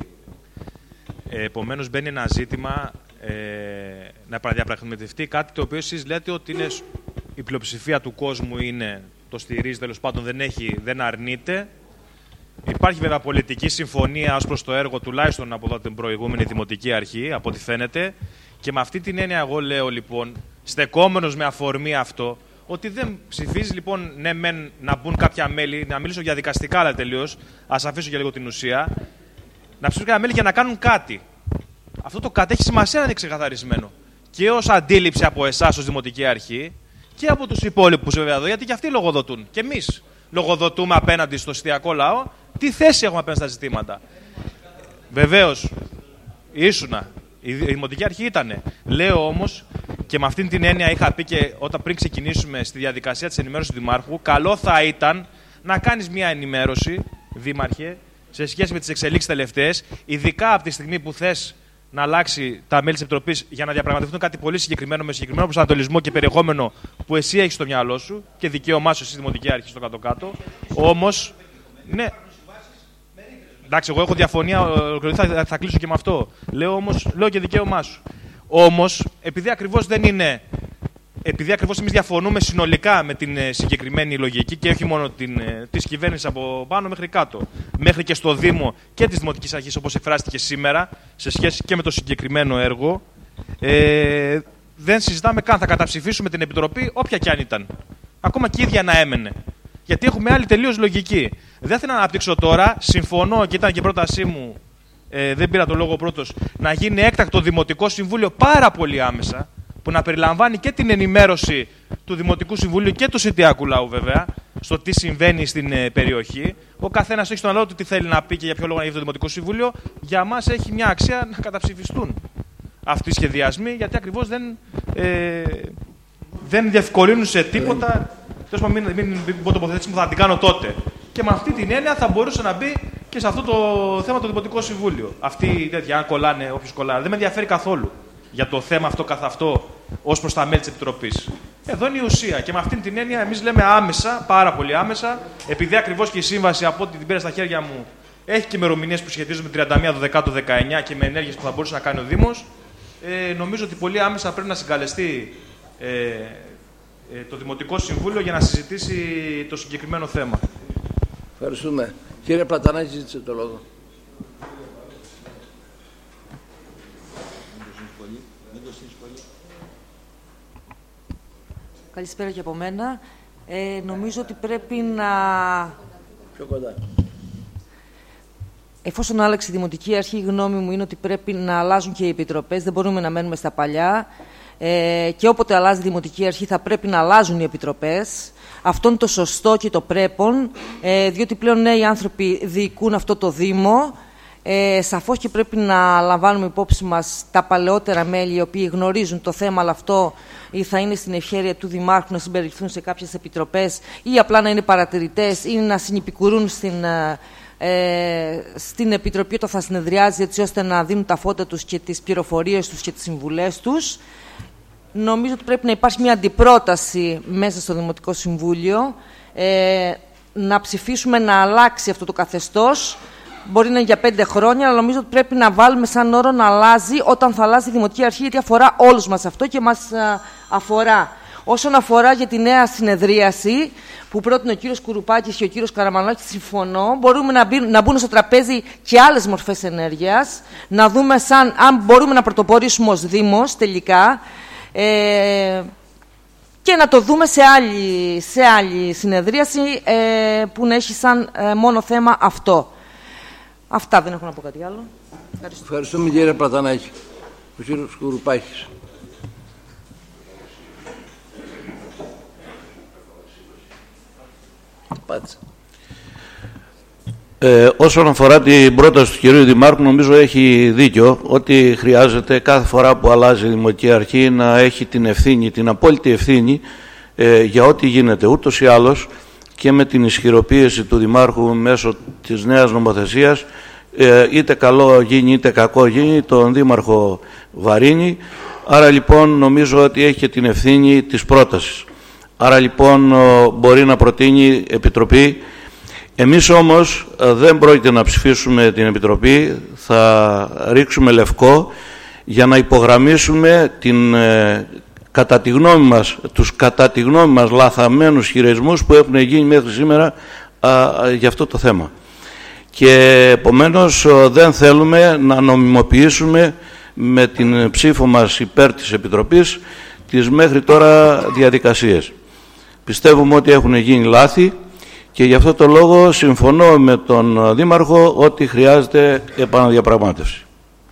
Ε, επομένως, μπαίνει ένα ζήτημα ε, να επαναδιαπραγματευτεί κάτι το οποίο εσείς λέτε ότι είναι, η πλειοψηφία του κόσμου είναι, το στηρίζει, τέλος πάντων δεν, έχει, δεν αρνείται. Υπάρχει βέβαια πολιτική συμφωνία ως προς το έργο, τουλάχιστον από την προηγούμενη Δημοτική Αρχή, από ό,τι φαίνεται. Και με αυτή την έννοια, εγώ λέω λοιπόν, στεκόμενος με αφορμή αυτό, ότι δεν ψηφίζει λοιπόν ναι μεν να μπουν κάποια μέλη, να μιλήσω για δικαστικά αλλά τελείως, ας αφήσω για λίγο την ουσία, να ψηφίσουν κάποια μέλη για να κάνουν κάτι. Αυτό το κάτι έχει σημασία να είναι ξεκαθαρισμένο. Και ως αντίληψη από εσάς ως Δημοτική Αρχή και από τους υπόλοιπους βέβαια εδώ, γιατί και αυτοί λογοδοτούν. Και εμείς λογοδοτούμε απέναντι στο συστιακό λαό, τι θέση έχουμε απέναντι στα ζητήματα. Βεβαίως, ήσουνα. Η Δημοτική Αρχή ήτανε. Λέω όμως, και με αυτήν την έννοια είχα πει και όταν πριν ξεκινήσουμε στη διαδικασία της ενημέρωσης του Δημάρχου, καλό θα ήταν να κάνεις μια ενημέρωση, Δήμαρχε, σε σχέση με τις εξελίξεις τελευταίες, ειδικά από τη στιγμή που θες να αλλάξει τα μέλη της Επιτροπής για να διαπραγματευτούν κάτι πολύ συγκεκριμένο, με συγκεκριμένο προσανατολισμό και περιεχόμενο που εσύ έχεις στο μυαλό σου και δικαίωμά σου, εσύ Δημοτική Αρχή στο κάτω-κάτω. Όμως, ναι. Εντάξει, εγώ έχω διαφωνία, θα, θα κλείσω και με αυτό. Λέω όμως, λέω και δικαίωμά σου. Όμως, επειδή ακριβώς δεν είναι, επειδή ακριβώς εμείς διαφωνούμε συνολικά με την ε, συγκεκριμένη λογική και όχι μόνο την, ε, της κυβέρνησης από πάνω μέχρι κάτω, μέχρι και στο Δήμο και της Δημοτικής Αρχής όπως εκφράστηκε σήμερα, σε σχέση και με το συγκεκριμένο έργο, ε, δεν συζητάμε καν, θα καταψηφίσουμε την Επιτροπή όποια κι αν ήταν. Ακόμα και η ίδια να έμενε. Γιατί έχουμε άλλη τελείως λογική. Δεν θέλω να αναπτύξω τώρα, συμφωνώ και ήταν και πρότασή μου, ε, δεν πήρα το λόγο πρώτος, να γίνει έκτακτο Δημοτικό Συμβούλιο πάρα πολύ άμεσα, που να περιλαμβάνει και την ενημέρωση του Δημοτικού Συμβουλίου και του Συντιακού Λαού βέβαια, στο τι συμβαίνει στην ε, περιοχή. Ο καθένας έχει στον λαό του τι θέλει να πει και για ποιο λόγο να γίνει το Δημοτικό Συμβούλιο. Για μας έχει μια αξία να καταψηφιστούν αυτοί οι σχεδιασμοί, γιατί ακριβώς δεν, ε, δεν διευκολύνουν σε τίποτα. Τέλος πάντων, μην, μην, μην πω τοποθέτηση μου, θα την κάνω τότε. Και με αυτή την έννοια θα μπορούσε να μπει και σε αυτό το θέμα το Δημοτικό Συμβούλιο. Αυτοί οι τέτοιοι, αν κολλάνε, όποιος κολλάνε, δεν με ενδιαφέρει καθόλου για το θέμα αυτό καθ' αυτό ως προς τα μέλη της Επιτροπής. Εδώ είναι η ουσία. Και με αυτήν την έννοια, εμείς λέμε άμεσα, πάρα πολύ άμεσα, επειδή ακριβώς και η σύμβαση από ό,τι την πήρα στα χέρια μου έχει και ημερομηνίες που σχετίζονται με τριάντα μία Δεκάτου δεκαεννιά και με ενέργειες που θα μπορούσε να κάνει ο Δήμος. Ε, νομίζω ότι πολύ άμεσα πρέπει να συγκαλεστεί ε, ε, το Δημοτικό Συμβούλιο για να συζητήσει το συγκεκριμένο θέμα. Ευχαριστούμε. Κύριε Πλατανάκη, ζήτησε το λόγο. Καλησπέρα και από μένα. Ε, νομίζω ότι πρέπει να... Πιο κοντά. Εφόσον άλλαξε η Δημοτική Αρχή, η γνώμη μου είναι ότι πρέπει να αλλάζουν και οι επιτροπές. Δεν μπορούμε να μένουμε στα παλιά. Ε, και όποτε αλλάζει η Δημοτική Αρχή θα πρέπει να αλλάζουν οι επιτροπές. Αυτό είναι το σωστό και το πρέπον, ε, διότι πλέον νέοι άνθρωποι διοικούν αυτό το Δήμο. Ε, σαφώς και πρέπει να λαμβάνουμε υπόψη μας τα παλαιότερα μέλη οι οποίοι γνωρίζουν το θέμα, αλλά αυτό ή θα είναι στην ευχέρεια του Δημάρχου να συμπεριληφθούν σε κάποιες επιτροπές ή απλά να είναι παρατηρητές ή να συνυπικουρούν στην, ε, στην Επιτροπή όταν θα συνεδριάζει, έτσι ώστε να δίνουν τα φώτα τους και τις πληροφορίες τους και τις συμβουλές τους. Νομίζω ότι πρέπει να υπάρχει μια αντιπρόταση μέσα στο Δημοτικό Συμβούλιο, ε, να ψηφίσουμε να αλλάξει αυτό το καθεστώς. Μπορεί να είναι για πέντε χρόνια, αλλά νομίζω ότι πρέπει να βάλουμε σαν όρο να αλλάζει όταν θα αλλάζει η Δημοτική Αρχή, γιατί αφορά όλους μας αυτό και μας α, αφορά. Όσον αφορά για τη νέα συνεδρίαση που πρότεινε ο κύριος Κουρουπάκης και ο κύριος Καραμανλάκης, συμφωνώ. Μπορούμε να, μπει, να μπουν στο τραπέζι και άλλες μορφές ενέργειας, να δούμε σαν, αν μπορούμε να πρωτοπορήσουμε ως Δήμος τελικά, ε, και να το δούμε σε άλλη, σε άλλη συνεδρίαση ε, που να έχει σαν ε, μόνο θέμα αυτό. Αυτά, δεν έχω να πω κάτι άλλο. Ευχαριστώ. Ευχαριστούμε κύριε Πλατανάκη. Ο κύριος Κουρουπάκης. Ε, όσον αφορά την πρόταση του κυρίου Δημάρχου, νομίζω έχει δίκιο ότι χρειάζεται κάθε φορά που αλλάζει η Δημοτική Αρχή να έχει την ευθύνη, την απόλυτη ευθύνη ε, για ό,τι γίνεται. Ούτως ή άλλως και με την ισχυροποίηση του Δημάρχου μέσω της νέας νομοθεσίας, ε, είτε καλό γίνει είτε κακό γίνει, τον Δήμαρχο βαρύνει. Άρα λοιπόν νομίζω ότι έχει και την ευθύνη της πρότασης. Άρα λοιπόν μπορεί να προτείνει Επιτροπή. Εμείς όμως δεν πρόκειται να ψηφίσουμε την Επιτροπή, θα ρίξουμε λευκό για να υπογραμμίσουμε την, ε, κατά τη γνώμη μας, τους κατά τη γνώμη μας λαθαμένους χειρισμούς που έχουν γίνει μέχρι σήμερα α, α, για αυτό το θέμα. Και επομένως δεν θέλουμε να νομιμοποιήσουμε με την ψήφο μας υπέρ της Επιτροπής τις μέχρι τώρα διαδικασίες. Πιστεύουμε ότι έχουν γίνει λάθη και γι' αυτό το λόγο συμφωνώ με τον Δήμαρχο ότι χρειάζεται επαναδιαπραγμάτευση.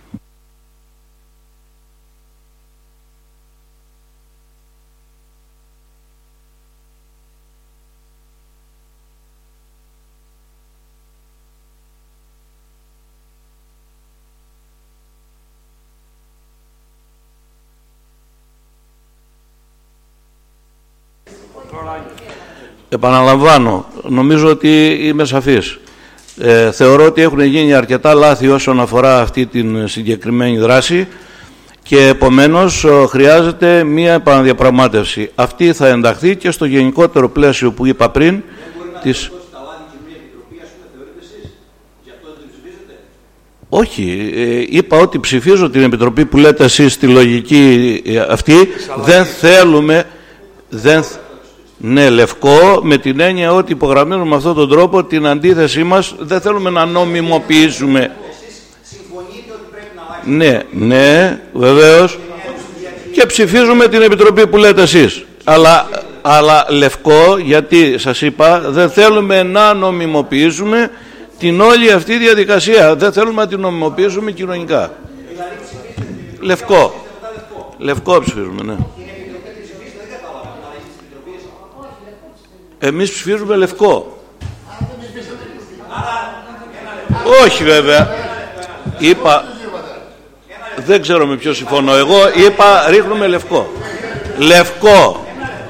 Επαναλαμβάνω, νομίζω ότι είμαι σαφής. Ε, θεωρώ ότι έχουν γίνει αρκετά λάθη όσον αφορά αυτή την συγκεκριμένη δράση και επομένως χρειάζεται μία επαναδιαπραγμάτευση. Αυτή θα ενταχθεί και στο γενικότερο πλαίσιο που είπα πριν. Της... Όχι, ε, είπα ότι ψηφίζω την Επιτροπή που λέτε εσείς στη λογική αυτή. Δεν θέλουμε... Δεν... Ναι, λευκό, με την έννοια ότι υπογραμμίζουμε με αυτόν τον τρόπο την αντίθεσή μας, δεν θέλουμε να νομιμοποιήσουμε. Εσείς συμφωνείτε ότι πρέπει να αλλάξει. Ναι, ναι, βεβαίως. Και ψηφίζουμε την Επιτροπή που λέτε εσείς. Αλλά, αλλά λευκό, γιατί σας είπα, δεν θέλουμε να νομιμοποιήσουμε την όλη αυτή διαδικασία. Δεν θέλουμε να την νομιμοποιήσουμε κοινωνικά. Λευκό. Λευκό ψηφίζουμε, ναι. Εμείς ψηφίζουμε λευκό. Όχι βέβαια. Είπα, δεν ξέρω με ποιο συμφωνώ. Εγώ είπα ρίχνουμε λευκό. Λευκό.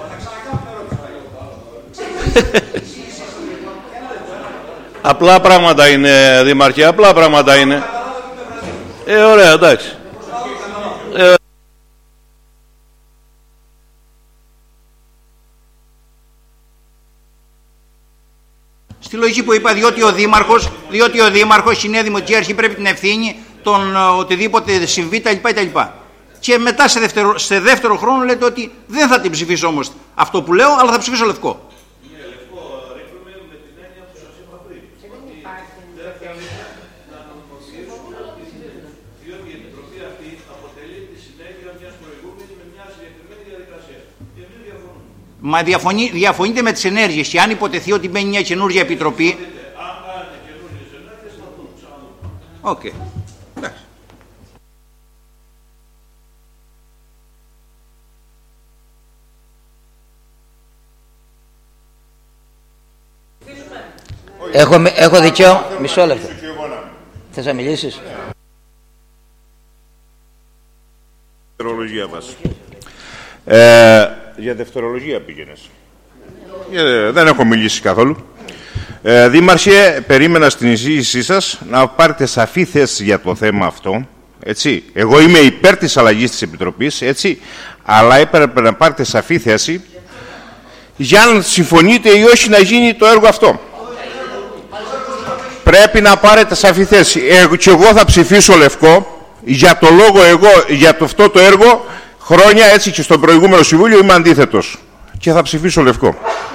Απλά πράγματα είναι, Δήμαρχε, απλά πράγματα είναι. Ε, ωραία, εντάξει. Ε, Στη λογική που είπα, διότι ο Δήμαρχος, διότι ο Δήμαρχος, η Νέα Δημοτική Αρχή πρέπει την ευθύνη τον οτιδήποτε συμβεί κτλ. Και μετά σε δεύτερο, σε δεύτερο χρόνο λέτε ότι δεν θα την ψηφίσω όμως αυτό που λέω, αλλά θα ψηφίσω λευκό. Μα διαφωνεί, διαφωνείτε με τις ενέργειες και αν υποτεθεί ότι μπαίνει μια καινούργια επιτροπή. Οκ. Okay. Έχω, έχω δικαίωμα. Μισό λεπτό. Θες να μιλήσεις? Δευτερολογία μας. Ε, για δευτερολογία πήγαινες. Ε, δεν έχω μιλήσει καθόλου. Ε, Δήμαρχε, περίμενα στην εισήγησή σας να πάρετε σαφή θέση για το θέμα αυτό. Έτσι. Εγώ είμαι υπέρ της αλλαγής της Επιτροπής, έτσι, αλλά έπρεπε να πάρετε σαφή θέση για να συμφωνείτε ή όχι να γίνει το έργο αυτό. Πρέπει να πάρετε σαφή θέση. Εγώ, και εγώ θα ψηφίσω λευκό για το λόγο εγώ, για το αυτό το έργο χρόνια, έτσι, και στο προηγούμενο Συμβούλιο είμαι αντίθετος και θα ψηφίσω λευκό.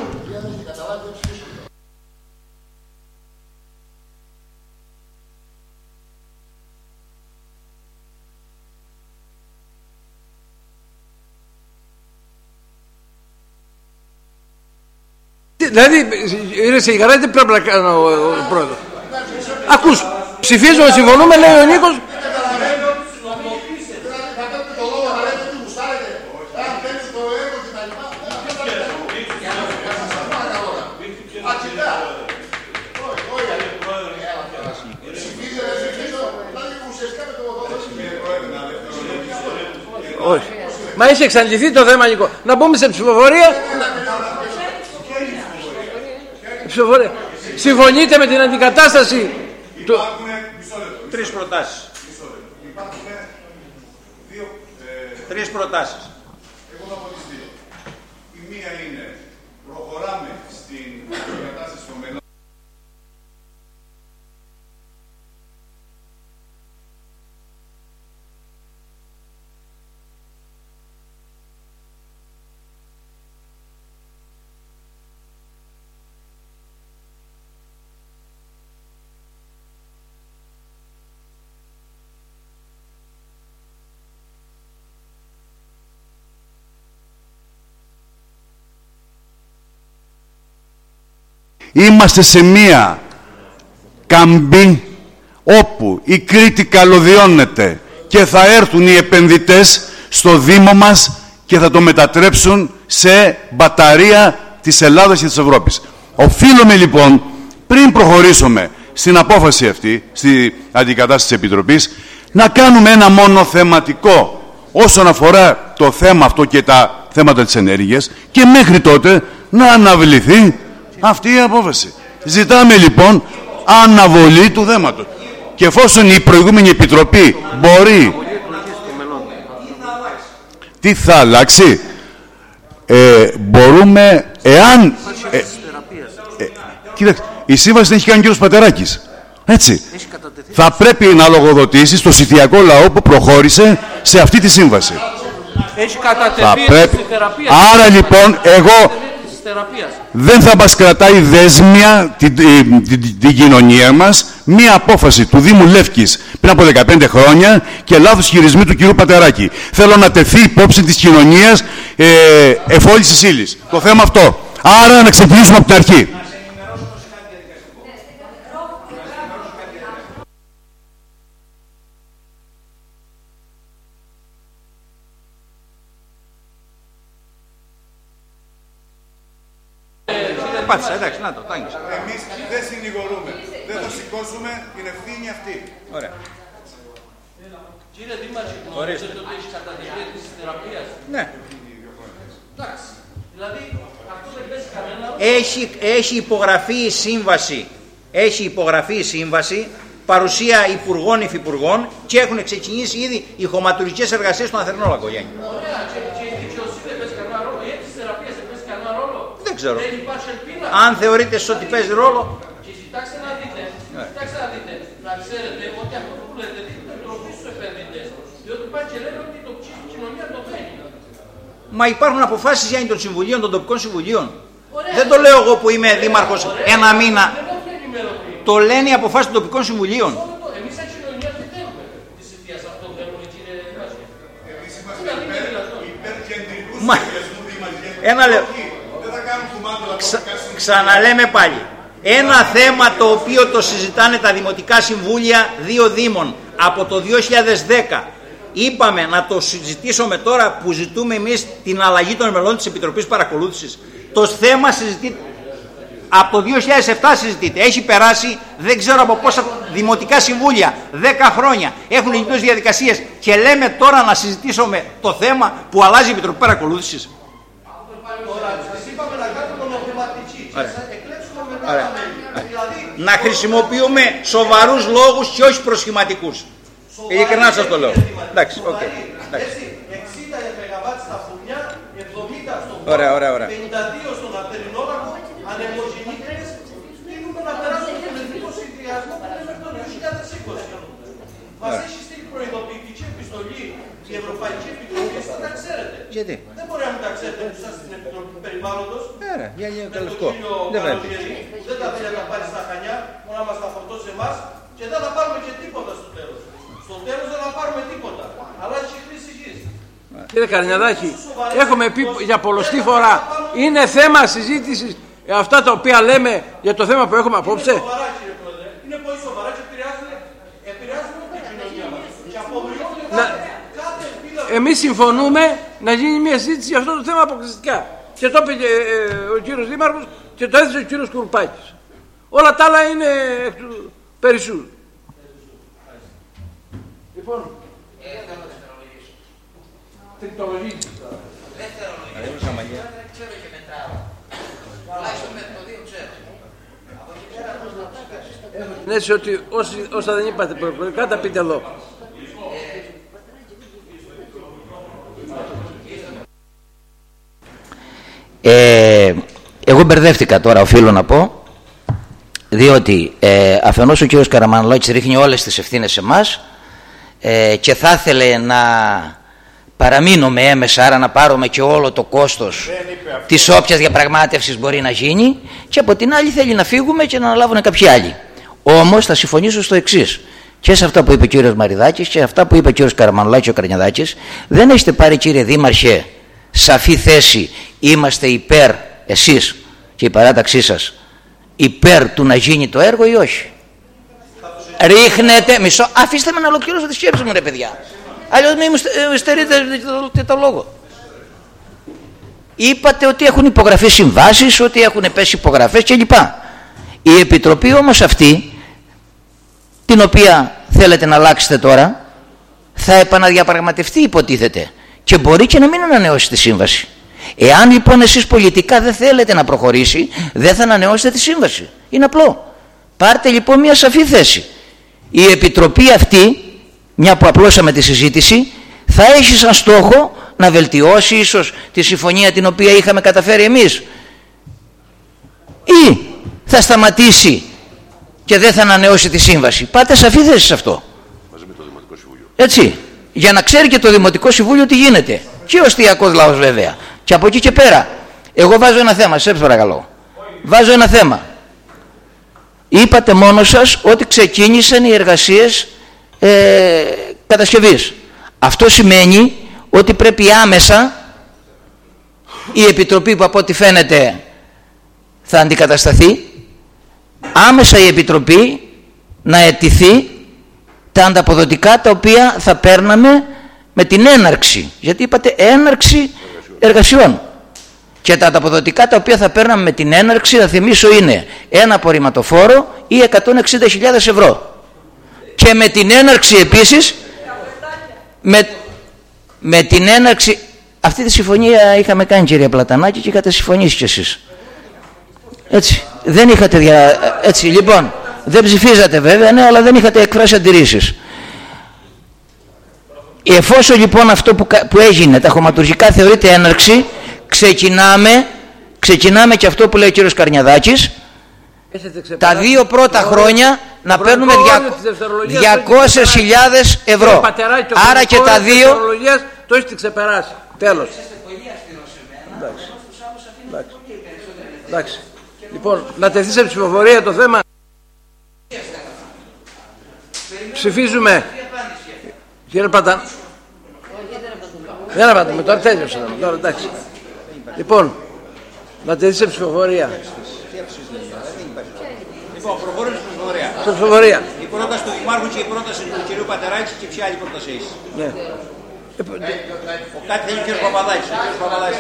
Δηλαδή, είναι σε υγρά, τι πρέπει να κάνω ο πρόεδρος. Ακούς, ψηφίζουμε, συμφωνούμε, λέει ο Νίκος. Όχι. Μα έχει εξαντληθεί το θέμα, Νίκο. Να μπούμε σε ψηφοφορία. Ψηφοφορία. Συμφωνείτε με την αντικατάσταση του... Τρεις προτάσεις. Τρεις προτάσεις. Εγώ θα πω τις δύο. Η μία είναι προχωράμε στην αντικατάσταση των μελών. Είμαστε σε μία καμπή όπου η Κρήτη καλωδιώνεται και θα έρθουν οι επενδυτές στο Δήμο μας και θα το μετατρέψουν σε μπαταρία της Ελλάδας και της Ευρώπης. Οφείλουμε λοιπόν, πριν προχωρήσουμε στην απόφαση αυτή, στην αντικατάσταση της Επιτροπής, να κάνουμε ένα μόνο θεματικό όσον αφορά το θέμα αυτό και τα θέματα της ενέργειας και μέχρι τότε να αναβληθεί αυτή η απόφαση. Ζητάμε λοιπόν αναβολή του θέματος. Και εφόσον η προηγούμενη Επιτροπή μπορεί... Τι θα αλλάξει? Ε, μπορούμε, εάν... Ε, ε, κοίταξε, η σύμβαση την έχει κάνει ο κύριος Πατεράκης. Έτσι. Θα πρέπει να λογοδοτήσει στο Σιτιακό Λαό που προχώρησε σε αυτή τη σύμβαση. Έχει κατατεθεί θα πρέπει... Άρα λοιπόν εγώ... δεν θα μας κρατάει δέσμια την, την, την, την κοινωνία μας μία απόφαση του Δήμου Λεύκης πριν από δεκαπέντε χρόνια και λάθος χειρισμοί του κυρίου Πατεράκη. Θέλω να τεθεί υπόψη της κοινωνίας ε, εφόλησης ύλης. Το θέμα αυτό. Άρα να ξεκινήσουμε από την αρχή. Πάτησα, εντάξει, να το, το άγγισα. Εμείς δεν συνηγορούμε. Δεν θα σηκώσουμε την ευθύνη αυτή. Ωραία. Κύριε Δήμαρχε, γνωρίζετε ότι έχει κατατεθεί της θεραπείας. Ναι. Εντάξει. Δηλαδή, αυτό δεν παίζει κανένα... Έχει, έχει υπογραφεί η σύμβαση. Έχει υπογραφεί η σύμβαση, παρουσία υπουργών, υφυπουργών και έχουν ξεκινήσει ήδη οι χωματουργικές εργασίες στον Αθερνόλακο, Γιάννη. Ωραία, και η δικαιοσύνη δεν παίζει κανένα ρόλο, η αίτηση θεραπείας δεν παίζει κανένα ρόλο. Δεν ξέρω. Αν θεωρείτε ότι παίζει ρόλο. Και κοιτάξτε να δείτε, κοιτάξτε να δείτε, να ξέρετε ότι αυτό που λέτε δεν είναι τροφή στους επενδυτές. Διότι πάει και λένε ότι το η κοινωνία το θέλει. Μα υπάρχουν αποφάσεις για των συμβουλίων, των τοπικών συμβουλίων. Ωραία. Δεν το λέω εγώ που είμαι δήμαρχος ένα μήνα. Το λένε οι αποφάσεις των τοπικών συμβουλίων. Εμείς σαν κοινωνία δεν θέλουμε της αιτίας αυτό που θέλουμε, κύριε Δημάρχε. Εμείς είμαστε υπερκεντρικού σχεδιασμού, Δήμαρχε. Ένα λέω. Ξα... Ξαναλέμε πάλι. Ένα θέμα το οποίο το συζητάνε τα Δημοτικά Συμβούλια δύο Δήμων από το δύο χιλιάδες δέκα. Είπαμε να το συζητήσουμε τώρα που ζητούμε εμείς την αλλαγή των μελών της Επιτροπής Παρακολούθησης. Το θέμα συζητείται. Από το δύο χιλιάδες επτά συζητείται. Έχει περάσει δεν ξέρω από πόσα Δημοτικά Συμβούλια. δέκα χρόνια. Έχουν λειτουργήσει διαδικασίες και λέμε τώρα να συζητήσουμε το θέμα που αλλάζει η Επιτροπή Παρακολούθησης. Να χρησιμοποιούμε σοβαρούς λόγους και όχι προσχηματικούς. Ειλικρινά σας το λέω. Εντάξει, οκ. εξήντα μεγαβάτ στα φουρνιά, εβδομήντα στον Ωραία, ωραία, ωραία. πενήντα δύο στον αρτερινόλακο, ανεμογεννήτρες, θέλουμε να περάσουμε τον εθνικό συνδυασμό που είναι μέχρι το δύο χιλιάδες είκοσι. Μας έχει στείλει προειδοποιητική επιστολή η Ευρωπαϊκή Επιτροπή, εσείς θα τα ξέρετε. Γιατί? Δεν μπορεί να μην τα ξέρετε που είστε στην Επιτροπή Περιβάλλοντος. Άρα, για λίγο το λευκό. Δεν δεν τα θέλει να τα πάρει στα Χανιά, μόνο να μας τα φορτώσει εμάς και δεν θα πάρουμε και τίποτα στο τέλος. Στο τέλος δεν θα πάρουμε τίποτα. Αλλά έχει χρήση γης. Κύριε Καρνιαδάκη, έχουμε πει για πολλωστή φορά, είναι θέμα συζήτησης αυτά τα οποία λέμε για το θέμα που έχουμε απόψε. Είναι σοβαρά, κύριε Πρόεδρε. Είναι πολύ σοβαρά και επηρεάζουν, επηρεάζουν την κοινωνία μας. Και απομειώνουν κάθε ελπίδα. Εμείς συμφωνούμε να γίνει μια συζήτηση για αυτό το θέμα αποκλειστικά. Και το είπε και ε, ο κύριος Δήμαρχος και το έθεσε ο κύριος Κουρουπάκης. Όλα τα άλλα είναι εκ του περισσού. Λοιπόν, ε, θέλω να δευτερολογήσω. Τρικτολογήσεις τώρα. Δευτερολογήσω. Δεν ξέρω και μετράω. Τουλάχιστον με το δύο ξέρω. Από εκεί πέρα πώς να τους κάνεις. Έχω την αίσθηση ότι όσα δεν είπατε προεκλογικά τα πείτε εδώ. Ε, εγώ μπερδεύτηκα τώρα, οφείλω να πω, διότι ε, αφενός ο κύριος Καραμανλάκης ρίχνει όλες τις ευθύνες σε εμάς ε, και θα ήθελε να παραμείνουμε έμεσα, άρα να πάρουμε και όλο το κόστος της όποιας διαπραγμάτευσης μπορεί να γίνει, και από την άλλη θέλει να φύγουμε και να αναλάβουν κάποιοι άλλοι. Όμως θα συμφωνήσω στο εξής, και σε αυτά που είπε ο κύριος Μαριδάκης και σε αυτά που είπε ο κύριος Καραμανλάκης, ο Καρνιαδάκης, δεν έχετε πάρει, κύριε Δήμαρχε, σαφή θέση. Είμαστε υπέρ, εσείς και η παράταξή σας, υπέρ του να γίνει το έργο ή όχι? Ρίχνετε, μισό, αφήστε με να ολοκληρώσω τη σκέψη μου, ρε παιδιά. Αλλιώς μην μου στερείτε το, το λόγο. Είπατε ότι έχουν υπογραφεί συμβάσεις, ότι έχουν πέσει υπογραφές κλπ. Η Επιτροπή όμως αυτή, την οποία θέλετε να αλλάξετε τώρα, θα επαναδιαπραγματευτεί υποτίθεται και μπορεί και να μην ανανεώσει τη σύμβαση. Εάν λοιπόν εσείς πολιτικά δεν θέλετε να προχωρήσει, δεν θα ανανεώσετε τη σύμβαση. Είναι απλό. Πάρτε λοιπόν μια σαφή θέση. Η Επιτροπή αυτή, μια που απλώσαμε τη συζήτηση, θα έχει σαν στόχο να βελτιώσει ίσως τη συμφωνία την οποία είχαμε καταφέρει εμείς, ή θα σταματήσει και δεν θα ανανεώσει τη σύμβαση. Πάτε σαφή θέση σε αυτό. Μαζί με το Δημοτικό Συμβούλιο. Έτσι, για να ξέρει και το Δημοτικό Συμβούλιο τι γίνεται. Και ο αστιακός λαός βέβαια. Και από εκεί και πέρα, εγώ βάζω ένα θέμα, σε παρακαλώ. Βάζω ένα θέμα. Είπατε μόνο σας ότι ξεκίνησαν οι εργασίες ε, κατασκευής. Αυτό σημαίνει ότι πρέπει άμεσα η Επιτροπή, που από ό,τι φαίνεται θα αντικατασταθεί, άμεσα η Επιτροπή να αιτηθεί τα ανταποδοτικά τα οποία θα παίρναμε με την έναρξη, γιατί είπατε έναρξη εργασιών, και τα ανταποδοτικά τα οποία θα παίρναμε με την έναρξη, θα θυμίσω, είναι ένα απορριμματοφόρο ή εκατόν εξήντα χιλιάδες ευρώ, και με την έναρξη επίσης με, με την έναρξη αυτή τη συμφωνία είχαμε κάνει, κυρία Πλατανάκη, και είχατε συμφωνήσει κι εσείς, έτσι δεν είχατε δια... έτσι λοιπόν δεν ψηφίζατε βέβαια, ναι, αλλά δεν είχατε εκφράσει αντιρρήσεις. Εφόσον λοιπόν αυτό που, που έγινε, τα χωματουργικά, θεωρείται έναρξη, ξεκινάμε, ξεκινάμε και αυτό που λέει ο κύριος Καρνιαδάκης, τα δύο πρώτα χρόνια να παίρνουμε διακόσιες χιλιάδες ευρώ. Άρα και τα δύο... Το έχετε ξεπεράσει. Τέλος. Εντάξει. Λοιπόν, να τεθεί σε ψηφοφορία το θέμα. Ψηφίζουμε. Κύριε Παταν. Δεν απαντούμε, τώρα τέλειωσε. Τώρα, εντάξει. Λοιπόν, να τεθεί σε ψηφοφορία. Λοιπόν, προχωρούμε στην ψηφοφορία. Στην ψηφοφορία. Η πρόταση του Δημάρχου και η πρόταση του κ. Πατεράκη και ποια άλλη πρόταση έχει. Ναι. Ο κάτι θέλει ο κ. Παπαδάκης. Ο κ. Παπαδάκης.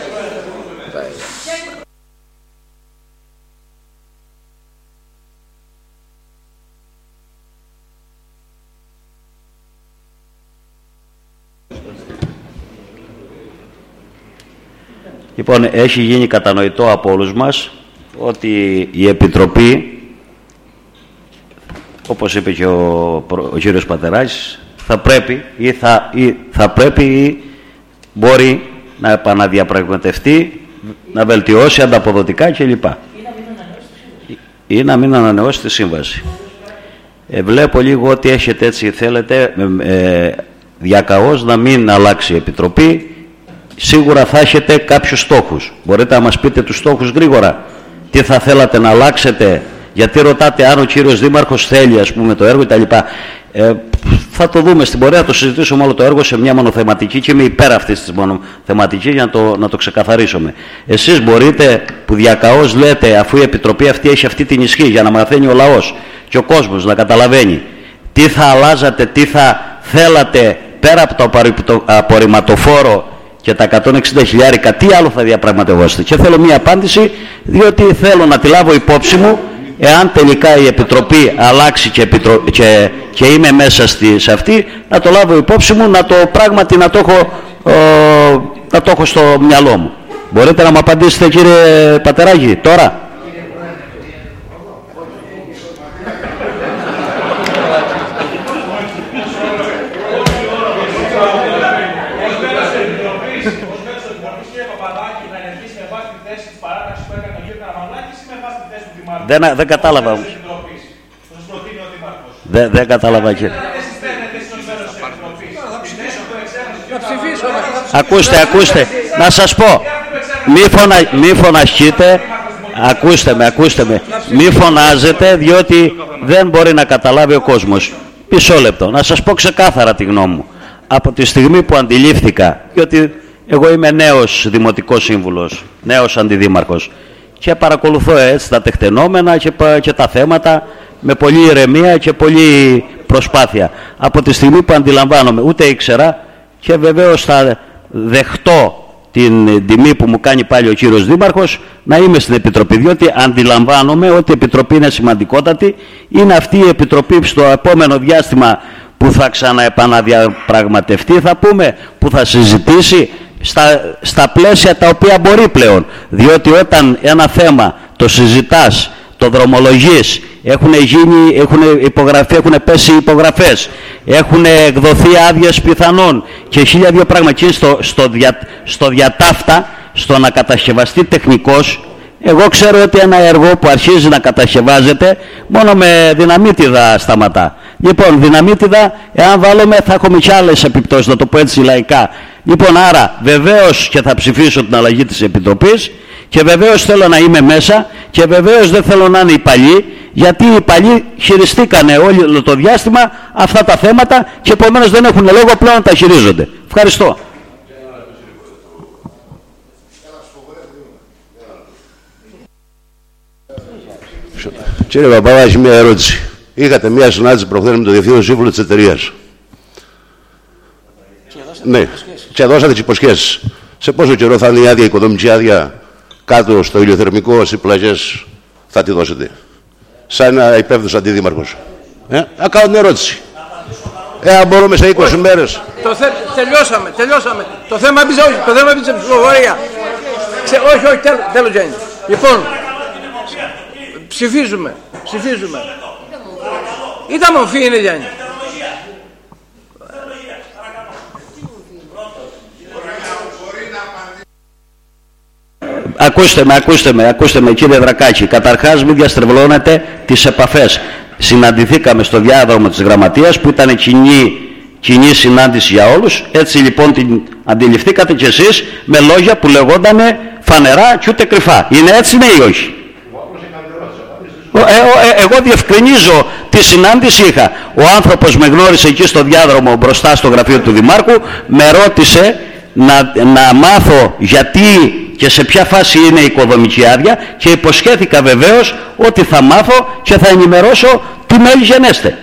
Λοιπόν, έχει γίνει κατανοητό από όλους μας ότι η Επιτροπή, όπως είπε και ο, ο κύριος Πατεράκης, θα πρέπει ή θα, ή θα πρέπει ή μπορεί να επαναδιαπραγματευτεί, να βελτιώσει ανταποδοτικά κλπ. Ή να μην ανανεώσει τη σύμβαση. Ε, βλέπω λίγο ότι έχετε έτσι, θέλετε, ε, διακαώς να μην αλλάξει η Επιτροπή. Σίγουρα θα έχετε κάποιους στόχους. Μπορείτε να μας πείτε τους στόχους γρήγορα. Τι θα θέλατε να αλλάξετε, γιατί ρωτάτε αν ο κύριος Δήμαρχος θέλει, ας πούμε, το έργο κτλ. Ε, θα το δούμε στην πορεία, θα το συζητήσουμε όλο το έργο σε μια μονοθεματική και είμαι υπέρ αυτής της μονοθεματικής για να το, να το ξεκαθαρίσουμε. Εσείς μπορείτε, που διακαώς λέτε, αφού η Επιτροπή αυτή έχει αυτή την ισχύ, για να μαθαίνει ο λαός και ο κόσμος να καταλαβαίνει τι θα αλλάζατε, τι θα θέλατε πέρα από το απορριμματοφόρο και τα εκατόν εξήντα χιλιάρικα, τι άλλο θα διαπραγματευόσετε. Και θέλω μία απάντηση, διότι θέλω να τη λάβω υπόψη μου, εάν τελικά η Επιτροπή αλλάξει και, επιτρο... και... και είμαι μέσα στη... σε αυτή, να το λάβω υπόψη μου, να το πράγματι να το έχω, ο... να το έχω στο μυαλό μου. Μπορείτε να μου απαντήσετε, κύριε Πατεράκη, τώρα. Δεν, δεν κατάλαβα. Δεν, δεν κατάλαβα, κύριε. Ακούστε, ακούστε. Να σας πω. Μη, φωνα, μη φωναχείτε. Ακούστε με, ακούστε με. Μη φωνάζετε, διότι δεν μπορεί να καταλάβει ο κόσμος. Μισό λεπτό. Να σας πω ξεκάθαρα τη γνώμη μου. Από τη στιγμή που αντιλήφθηκα, διότι εγώ είμαι νέος δημοτικός σύμβουλος, νέος αντιδήμαρχος, και παρακολουθώ έτσι τα τεκτενόμενα και, και τα θέματα με πολλή ηρεμία και πολλή προσπάθεια. Από τη στιγμή που αντιλαμβάνομαι, ούτε ήξερα, και βεβαίως θα δεχτώ την τιμή που μου κάνει πάλι ο κύριος Δήμαρχος να είμαι στην Επιτροπή, διότι αντιλαμβάνομαι ότι η Επιτροπή είναι σημαντικότατη. Είναι αυτή η Επιτροπή στο επόμενο διάστημα που θα ξαναεπαναδιαπραγματευτεί, θα πούμε, που θα συζητήσει Στα, στα πλαίσια τα οποία μπορεί πλέον, διότι όταν ένα θέμα το συζητάς, το δρομολογείς, έχουν γίνει, έχουν υπογραφεί, έχουν πέσει υπογραφές, έχουν εκδοθεί άδειες πιθανόν και χίλια δύο πράγματα, στο, στο, δια, στο διατάφτα, στο να κατασκευαστεί τεχνικός. Εγώ ξέρω ότι ένα έργο που αρχίζει να κατασκευάζεται μόνο με δυναμίτιδα σταματά. Λοιπόν, δυναμίτιδα, εάν βάλουμε, θα έχουμε και άλλες επιπτώσεις, να το πω έτσι λαϊκά. Λοιπόν, άρα βεβαίως και θα ψηφίσω την αλλαγή της Επιτροπής και βεβαίως θέλω να είμαι μέσα και βεβαίως δεν θέλω να είναι οι παλιοί, γιατί οι παλιοί χειριστήκανε όλο το διάστημα αυτά τα θέματα και επομένως δεν έχουν λόγο πλέον να τα χειρίζονται. Ευχαριστώ. Κύριε Παπαδάκη, μια ερώτηση. Είχατε μια συνάντηση προχθές με το Διευθύνων Σύμβουλο της εταιρείας. Ναι, και δώσατε τις υποσχέσεις. Σε πόσο καιρό θα είναι η άδεια, η οικοδομική άδεια κάτω στο ηλιοθερμικό, στις πλαγιές, θα τη δώσετε? Σαν ένα υπεύθυνος αντιδήμαρχος. Ε, να κάνω την ερώτηση. Ε, αν μπορούμε σε είκοσι μέρες. Το θε... Τελειώσαμε, τελειώσαμε. Το θέμα μπήζε, όχι, το θέμα μπήζε ψηφοφορία. Ξε... Όχι, όχι, τέλος, τέλος Γιάννη. Λοιπόν, ψηφίζουμε, ψηφίζουμε. Ήταν μορφή είναι, Γιάννη. ακούστε με, ακούστε με, ακούστε με κύριε Δρακάκη. Καταρχάς μην διαστρεβλώνετε τις επαφές. Συναντηθήκαμε στο διάδρομο της Γραμματείας που ήταν κοινή, κοινή συνάντηση για όλους. Έτσι λοιπόν την αντιληφθήκατε κι εσείς με λόγια που λεγόντανε φανερά και ούτε κρυφά. Είναι έτσι, ναι ή όχι? Ε, ε, εγώ διευκρινίζω τι συνάντηση είχα. Ο άνθρωπος με γνώρισε εκεί στο διάδρομο μπροστά στο γραφείο του Δημάρχου, με ρώτησε να, να μάθω γιατί και σε ποια φάση είναι η οικοδομική άδεια και υποσχέθηκα βεβαίως ότι θα μάθω και θα ενημερώσω τι μέλη γενέστε.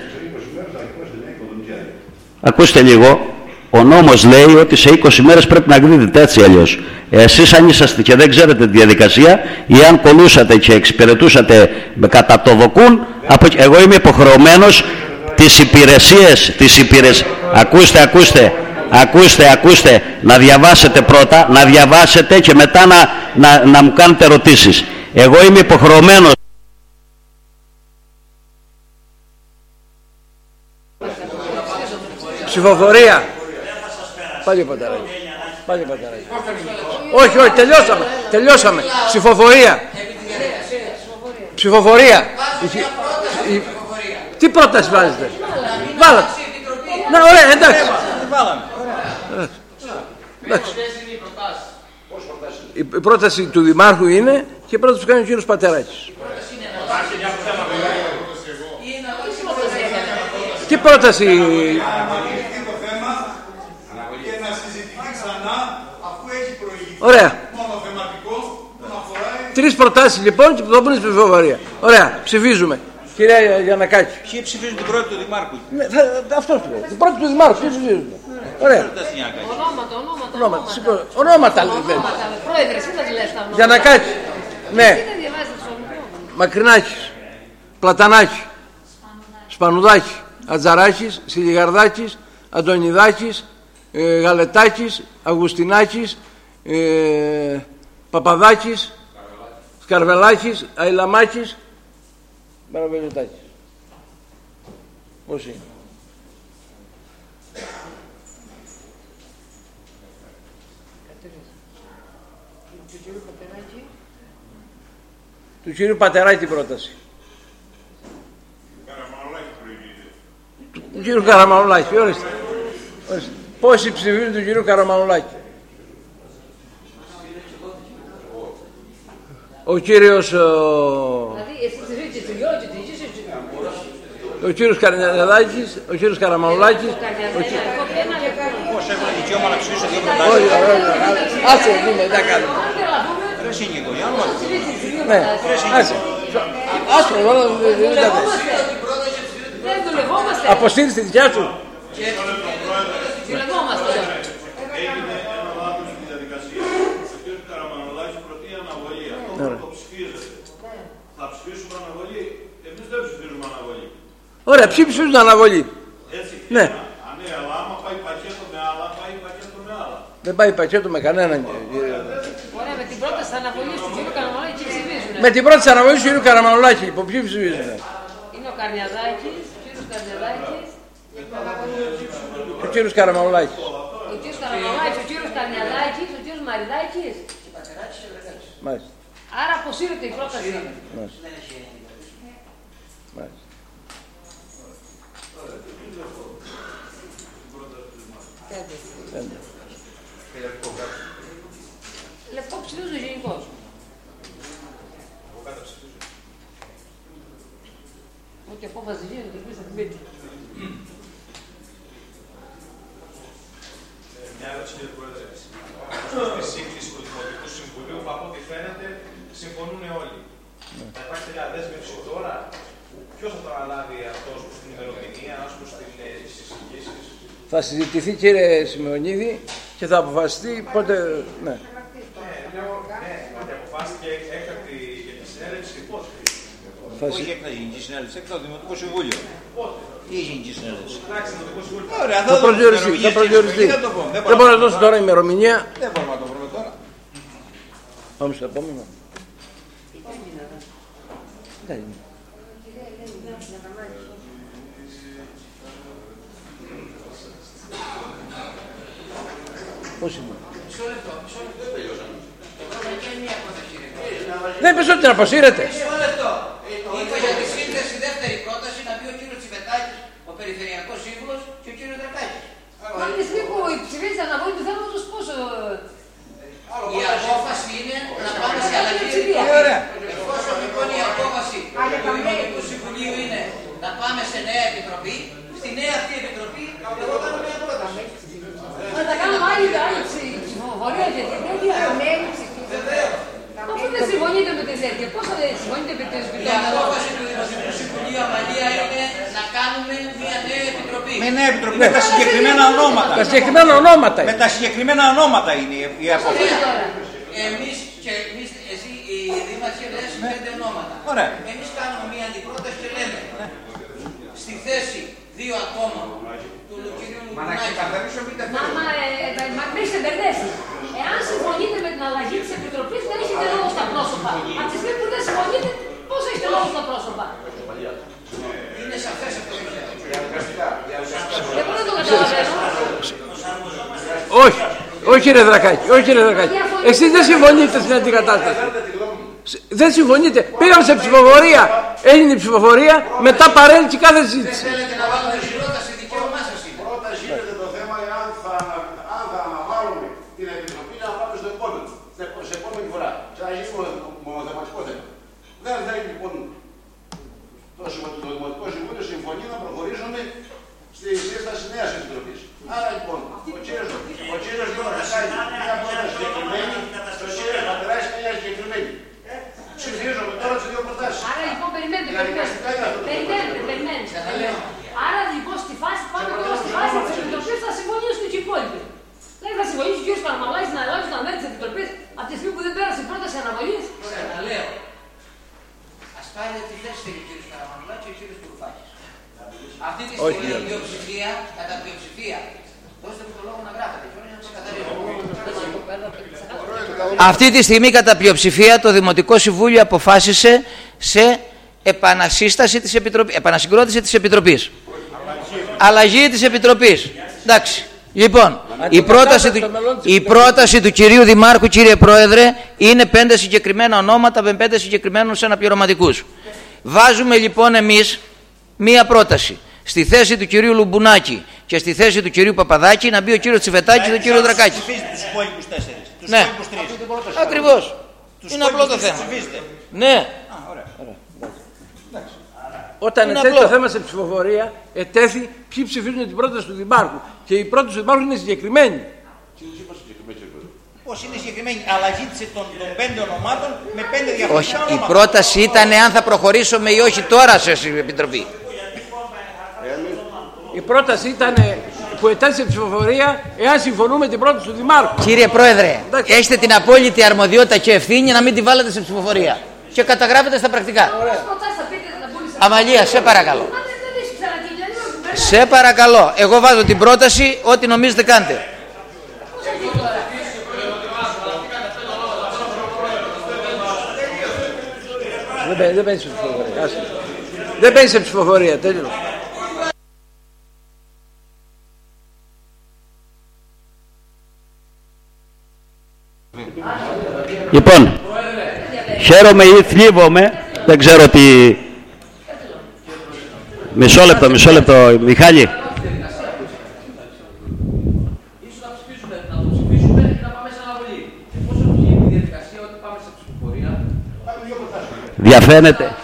Ακούστε λίγο, ο νόμος λέει ότι σε είκοσι μέρες πρέπει να εκδίδετε, έτσι αλλιώς. Εσείς αν είσαστε και δεν ξέρετε τη διαδικασία ή αν κολούσατε και εξυπηρετούσατε κατά το δοκούν, εγώ είμαι υποχρεωμένος τις υπηρεσίες, τις υπηρεσίες, ακούστε, ακούστε, ακούστε, ακούστε, να διαβάσετε πρώτα, να διαβάσετε και μετά να, να, να μου κάνετε ερωτήσεις. Εγώ είμαι υποχρεωμένος. Ψηφοφορία. Πάλι παταράκι. Πάλι παταράκι. Όχι, όχι, τελειώσαμε. Τελειώσαμε. Ψηφοφορία. Ψηφοφορία. Η... Τι πρόταση βάζετε? Βάλατε. Να, ωραία, εντάξει. Εντάξει. Η πρόταση του Δημάρχου είναι και η πρόταση που κάνει ο κύριος Πατεράκης. Τι πρόταση? Ωραία. Τρεις προτάσεις λοιπόν και που θα μπουν στην ψηφοφορία. Ωραία, ψηφίζουμε. Κυρία Γιαννακάκη. Ποιοι ψηφίζουν την πρώτη του Δημάρχου? Ναι, θα, αυτό σου λέω. Την πρώτη του Δημάρχου. Ποιοι ψηφίζουν? Ωραία. Ονόματα, ονόματα. Ονόματα, σηκώ, ονόματα λέει. Πρόεδρε, εσύ τα λες τα ονόματα. Γιαννακάκη. Ναι. Μακρινάκης. Πλατανάκη. Σπανουδάκη. Ατζαράκης. Σιλιγαρδάκης. Αντωνιδάκης. Ε, Γαλετάκης. Αυγουστινάκης. Ε, Παπαδάκης. Σκαρβελάκης. Αηλαμάκης. Μπαραβελιτάκης. Πώς είναι? Του κυρίου Πατεράκη την πρόταση. Του κύριου Καραμανολάκη, ορίστε. ορίστε. Πόσοι ψηφίζουν του κυρίου Καραμανολάκη? Ο κύριος... Ο κύριος Καρνιαδάκης, ο κύριος Καραμανολάκης. Πώς έχουν δικαίωμα να ψηφίσουν δύο προτάσεις? Άσε, δούμε, δεν κάνουμε. Ρε Σύνικο, για όνομα του. Ναι, άσε. Άσε, εγώ δεν τα δες. Δεν δουλευόμαστε. Αποσύρεις τη δικιά σου. Δουλευόμαστε. Έγινε ένα λάθος στη διαδικασία. Ο κ. Καραμανολάκης προτείνει αναβολή. Αυτό το ψηφίζεται. Θα ψηφίσουμε αναβολή. Εμείς δεν ψηφίζουμε αναβολή. Ωραία, ποιοι ψηφίζουν αναβολή? Έτσι. Ναι. Αν ναι, αλλά άμα πάει πακέτο με άλλα, πάει πακέτο με άλλα. Δεν πάει πακέτο με κανέναν. Ωραία, με την πρόταση αναβολή του κ. Καραμανολάκη ποιοι ψηφίζουν? Με την πρόταση αναβολή του κ. Καραμανολάκη, λοιπόν, ποιοι ψηφίζουν? Είναι ο Καρνιαδάκης, ο κύριος Καρνιαδάκης. Ο κύριος Καραμανολάκης. Ο κύριος Καραμανολάκης, ο κύριος Καρνιαδάκης, ο κύριος Μαριδάκης. Μάλιστα. Άρα αποσύρεται η πρόταση. Μάλιστα. Μάλιστα. Λευκό ψηφίζω γενικώς. Ό,τι απόφαση γίνεται, πίσω στην πίτη. Μια ερώτηση, κύριε Πρόεδρε. Στη σύγκληση του Δημοτικού Συμβουλίου, που από ό,τι φαίνεται συμφωνούν όλοι. Θα υπάρχει μια δέσμευση τώρα. Ποιος θα το αναλάβει αυτό προς την ημερομηνία, ως προς τις συζητήσεις? Θα συζητηθεί, κύριε Σημεωνίδη, και θα αποφασιστεί πότε. Ναι. Ναι, ότι αποφάσιστηκε έκτακτη για τη συνέλευση, πώς? Όχι έκτακτη γενική συνέλευση, έκτακτη το Δημοτικό Συμβούλιο. Τι γενική συνέλευση? Εντάξει, το Δημοτικό Συμβούλιο. Ωραία, Θα προσδιοριστεί. Θα προσδιοριστεί. Δεν μπορώ να δώσω τώρα ημερομηνία. Δεν μπορούμε να το βρούμε τώρα. Πάμε στο επόμενο. Πώς είναι? Δεν είπες ότι την αποσύρετε. Μισό λεπτό. Είπα για τη σύνδεση δεύτερη πρόταση να πει ο κύριος Τσιβετάκης, ο Περιφερειακός Σύμβουλος και ο κύριος Δρακάκης. Μα τη στιγμή που ψηφίζει την αναβολή του θέματος, πόσο... Η απόφαση είναι να πάμε σε αλλαγή. Εφόσον λοιπόν η απόφαση του Δημοτικού Συμβουλίου είναι να πάμε σε νέα επιτροπή, στη νέα αυτή επιτροπή εγώ κάνω μια πρόταση. Να τα κάνουμε άλλη ψηφοφορία και τέτοια. Αφού δεν συμφωνείτε με την τέτοια, πώς θα συμφωνείτε με την Η απόφαση του Δημοτικού Συμβουλίου Αμαλία είναι να κάνουμε μια νέα επιτροπή. Με νέα επιτροπή, με τα συγκεκριμένα ονόματα. Τα συγκεκριμένα ονόματα. Με τα συγκεκριμένα ονόματα είναι η απόφαση. Εμείς και εμείς, εσύ οι δήμαρχοι λες πέντε ονόματα. Ωραία. Εμείς κάνουμε μια αντιπρόταση και λέμε στη θέση δύο ακόμα του κυρίου Λουκουνάκη. Μα με έχετε μπερδέσει. Εάν συμφωνείτε με την αλλαγή της Επιτροπής, δεν έχετε λόγο στα πρόσωπα. Από τη στιγμή που δεν συμφωνείτε, πώς έχετε λόγο στα πρόσωπα. Είναι σαφές αυτό. Δεν μπορώ να το καταλαβαίνω. Όχι, όχι κύριε Δρακάκη, όχι κύριε Δρακάκη. Εσείς δεν συμφωνείτε στην αντικατάσταση. Δεν συμφωνείτε. Πήγαμε σε ψηφοφορία. Έγινε η ψηφοφορία, μετά παρέλυσε κάθε συζήτηση. Δεν θέλετε να βάλουμε ζηλόταση, δικαίωμά σας είναι. Πρώτα γίνεται το θέμα εάν θα, αν θα αναβάλουμε την Επιτροπή να πάμε στο επόμενο. Σε επόμενη φορά. Ξαναγίνει μονοθεματικό θέμα. Δεν θέλει λοιπόν το, το Δημοτικό Συμβούλιο συμφωνεί να προχωρήσουμε στη σύσταση νέας Επιτροπής. Άρα λοιπόν, ο κύριος ο κύριος Γιώργος κάνει μια πρόταση συγκεκριμένη, ο κύριος Πατεράκης μια συγκεκριμένη. Ψηφίζουμε τώρα τις δύο προτάσεις. Άρα λοιπόν περιμένετε, περιμένετε, περιμένετε. Άρα λοιπόν στη φάση, πάμε τώρα στη φάση της Επιτροπής θα συμφωνήσουν και οι υπόλοιποι. Δηλαδή θα συμφωνήσει ο κύριος Καραμαλάκης να αλλάξει τα μέλη της Επιτροπής από τη στιγμή που δεν πέρασε η πρόταση αναβολής. Ξαναλέω. Ας πάρει τη θέση του κύριου Καραμαλάκη και ο κύριος Κουρουφάκης. Αυτή τη στιγμή η πλειοψηφία, κατά πλειοψηφία, δώστε μου το λόγο να γράφετε. Αυτή τη στιγμή κατά πλειοψηφία το Δημοτικό Συμβούλιο αποφάσισε σε επανασύσταση της Επιτροπής, επανασυγκρότηση της Επιτροπής. Αλλαγή της Επιτροπής. Εντάξει. Λοιπόν, η πρόταση, του, η πρόταση του κυρίου Δημάρχου, κύριε Πρόεδρε, είναι πέντε συγκεκριμένα ονόματα με πέντε συγκεκριμένους αναπληρωματικούς. Βάζουμε λοιπόν εμείς μία πρόταση. Στη θέση του κυρίου Λουμπουνάκη και στη θέση του κυρίου Παπαδάκη να μπει ο κύριος Τσιβετάκης και ο κύριος Δρακάκης. Ψηφίζετε τους υπόλοιπους τέσσερις. Τους ναι. υπόλοιπους τρεις. Ακριβώς. Τους είναι απλό το θέμα. Ψηφίζετε. Ναι. Α, ωραία. Όταν ετέθη το θέμα σε ψηφοφορία, ετέθη ποιοι ψηφίζουν την πρόταση του Δημάρχου. Και η πρόταση του Δημάρχου είναι συγκεκριμένη. Πώς είναι συγκεκριμένη αλλαγή των, των πέντε ονομάτων με πέντε διαφορετικά όχι, ονόματα. η πρόταση ήταν αν θα προχωρήσουμε ή όχι τώρα σε Επιτροπή. Η πρόταση ήταν που ετέθησε ψηφοφορία εάν συμφωνούμε την πρόταση του Δημάρχου. Κύριε Πρόεδρε, εντάξει, έχετε την απόλυτη αρμοδιότητα και ευθύνη να μην τη βάλετε σε ψηφοφορία. Και καταγράφετε στα πρακτικά. Αμαλία, σε παρακαλώ. Σε παρακαλώ. Εγώ βάζω την πρόταση, ό,τι νομίζετε κάντε. Δεν μπαίνει σε ψηφοφορία. Δεν μπαίνει σε ψηφοφορία. Τέλειο. Λοιπόν, χαίρομαι ή θλίβομαι, δεν ξέρω τι... Μισό λεπτό, μισό λεπτό, Μιχάλη. Διαφαίνεται.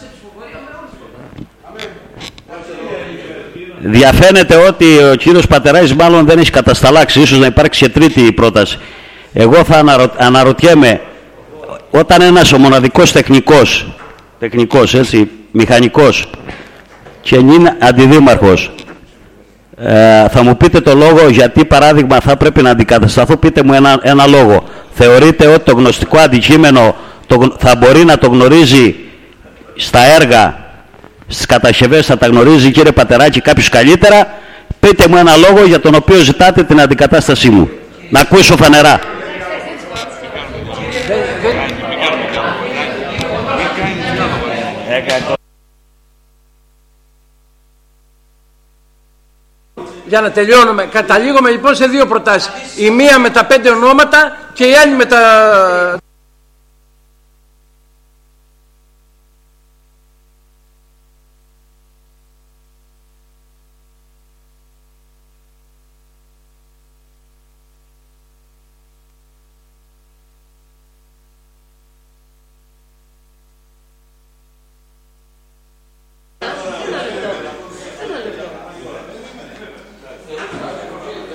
Διαφαίνεται ότι ο κύριος Πατεράκης μάλλον δεν έχει κατασταλάξει, ίσως να υπάρξει και τρίτη πρόταση. Εγώ θα αναρω... αναρωτιέμαι, όταν ένας ο μοναδικός τεχνικός, τεχνικός έτσι, μηχανικός και είναι αντιδήμαρχος, ε, θα μου πείτε το λόγο γιατί παράδειγμα θα πρέπει να αντικατασταθώ, πείτε μου ένα, ένα λόγο. Θεωρείτε ότι το γνωστικό αντικείμενο το, θα μπορεί να το γνωρίζει στα έργα, στις κατασκευές θα τα γνωρίζει, κύριε Πατεράκη, κάποιος καλύτερα? Πείτε μου ένα λόγο για τον οποίο ζητάτε την αντικατάστασή μου. Να ακούσω φανερά. Για να τελειώνουμε, καταλήγουμε λοιπόν σε δύο προτάσεις. Η μία με τα πέντε ονόματα και η άλλη με τα...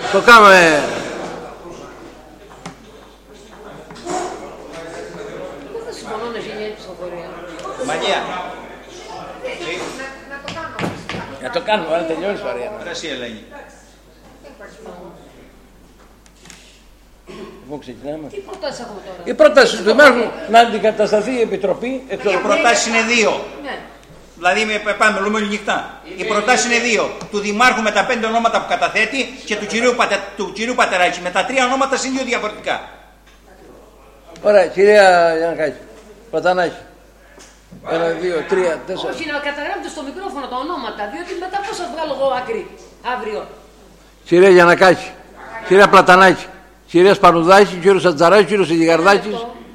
Το κάνουμε. Δεν θα συμφωνώ να γίνει η ψηφοφορία. Μαγεία. Να το κάνουμε, να τελειώσει παρέα. Εσύ, Ελένη. Πού ξεκινάμε. Τι προτάσεις έχουμε τώρα. Οι προτάσεις του Δημάρχου να αντικατασταθεί η Επιτροπή. Οι προτάσεις είναι δύο. Ναι. Δηλαδή, πάμε, μιλούμε νυχτά. Οι προτάσεις είναι δύο. Του Δημάρχου με τα πέντε ονόματα που καταθέτει και του κυρίου, Πατε, του κυρίου Πατεράκη. Με τα τρία ονόματα είναι δύο διαφορετικά. Ωραία, κυρία Γιαννακάκη. Πατανάκη. Ένα, δύο, τρία, τέσσερα. Όχι, να καταγράφετε στο μικρόφωνο τα ονόματα, διότι μετά πώς θα βγάλω εγώ άκρη αύριο. Κυρία Γιαννακάκη. Κυρία Πλατανάκη. Κυρία Σπανουδάκη, κύριος Ατζαράκη, κύριος Ιγιαρδάκης.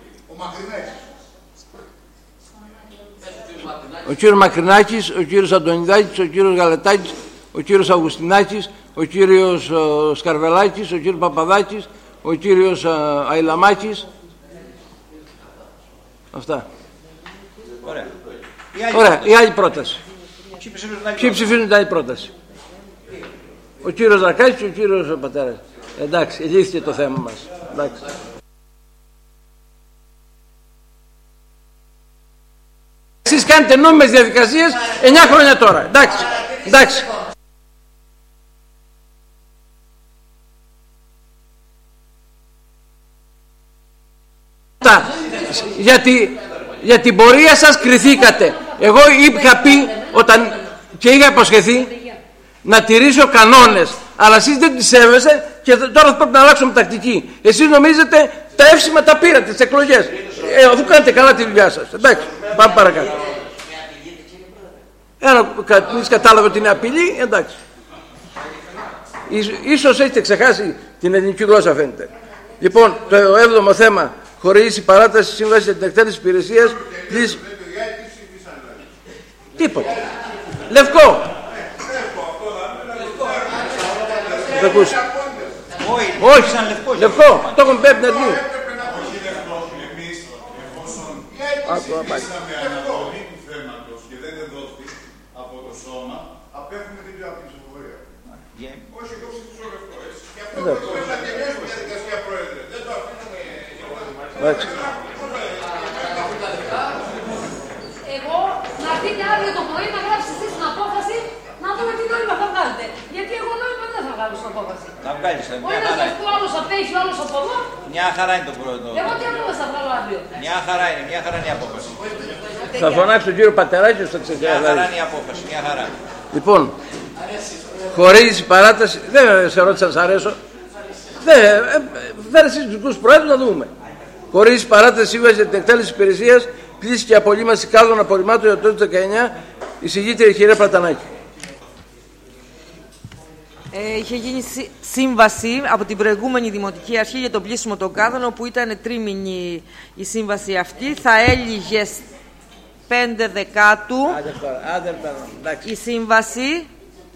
Ο κύριος Μακρινάκης, ο κύριος Αντωνιδάκης, ο κύριος Γαλετάκης, ο κύριος Αυγουστινάκης, ο κύριος ο, Σκαρβελάκης, ο κύριος Παπαδάκης, ο κύριος α, Αϊλαμάκης. Αυτά. Ωραία. Ωραία, η άλλη πρόταση. Ποιοι ψηφίζουν την άλλη πρόταση. Ο κύριος Δρακάκης και ο κύριος Πατέρας. Εντάξει, λύθηκε το θέμα μας. Εντάξει. Εσείς κάνετε νόμιμες διαδικασίες εννιά χρόνια τώρα. Εντάξει, εντάξει. Γιατί για την πορεία σας κριθήκατε. Εγώ είχα πει όταν, και είχα υποσχεθεί να τηρήσω κανόνες, αλλά εσείς δεν τις σέβεστε και τώρα πρέπει να αλλάξουμε τακτική. Εσείς νομίζετε τα εύσημα τα πήρατε στις εκλογές. Ε, αφού κάνετε καλά τη δουλειά σας. Εντάξει, πάμε παρακάτω. Ένα κανείς κατάλαβε ότι είναι απειλή, εντάξει. Ίσως έχετε ξεχάσει την ελληνική γλώσσα, φαίνεται. Λοιπόν, το έβδομο θέμα, χορηγήσει παράταση σύμβαση για την εκτέλεση υπηρεσίας. Πλης... Τίποτα. Λευκό. Θα ακούσει. Όχι, λευκό. Το έχουμε πει από την αρχή. Άκου να πάει. Αναβολή του θέματος και δεν εδόθη από το σώμα, απέχουμε την ψηφοφορία. Όχι, εγώ ψηφίσω λευκό, έτσι. Και αυτό πρέπει να τελειώσουμε τη διαδικασία, Πρόεδρε. Δεν το αφήνουμε. Εγώ να έρθείτε αύριο το πρωί να γράψετε εσείς την απόφαση να δούμε τι νόημα θα βγάλετε. Γιατί εγώ νόημα δεν θα βγάλω στην απόφαση. Να βγάλεις, ο ένας αυτό, άλλος απέχει, ο άλλος από εδώ. Μια χαρά είναι το πρώτο. Εγώ τι απόφαση θα βγάλω αύριο. Μια χαρά είναι, μια χαρά είναι η απόφαση. Θα φωνάξει τον κύριο Πατεράκη στο ξεκινάει. Μια χαρά είναι η απόφαση, μια χαρά. Λοιπόν, χορήγηση παράταση, δεν σε ρώτησα να σ' αρέσω. Δεν, φέρε εσείς τους δικούς προέδρους να δούμε. Χορήγηση παράταση σύμβαση για την εκτέλεση υπηρεσίας, πλήση και απολύμαση κάδων απορριμμάτων για το δεκαεννιά, εισηγήτρια η κυρία Πλατανάκη. Ε, είχε γίνει σύμβαση από την προηγούμενη Δημοτική Αρχή για το πλήσιμο των κάδων, όπου ήταν τρίμηνη η σύμβαση αυτή. Θα έλυγε πέντε Δεκάτου η σύμβαση.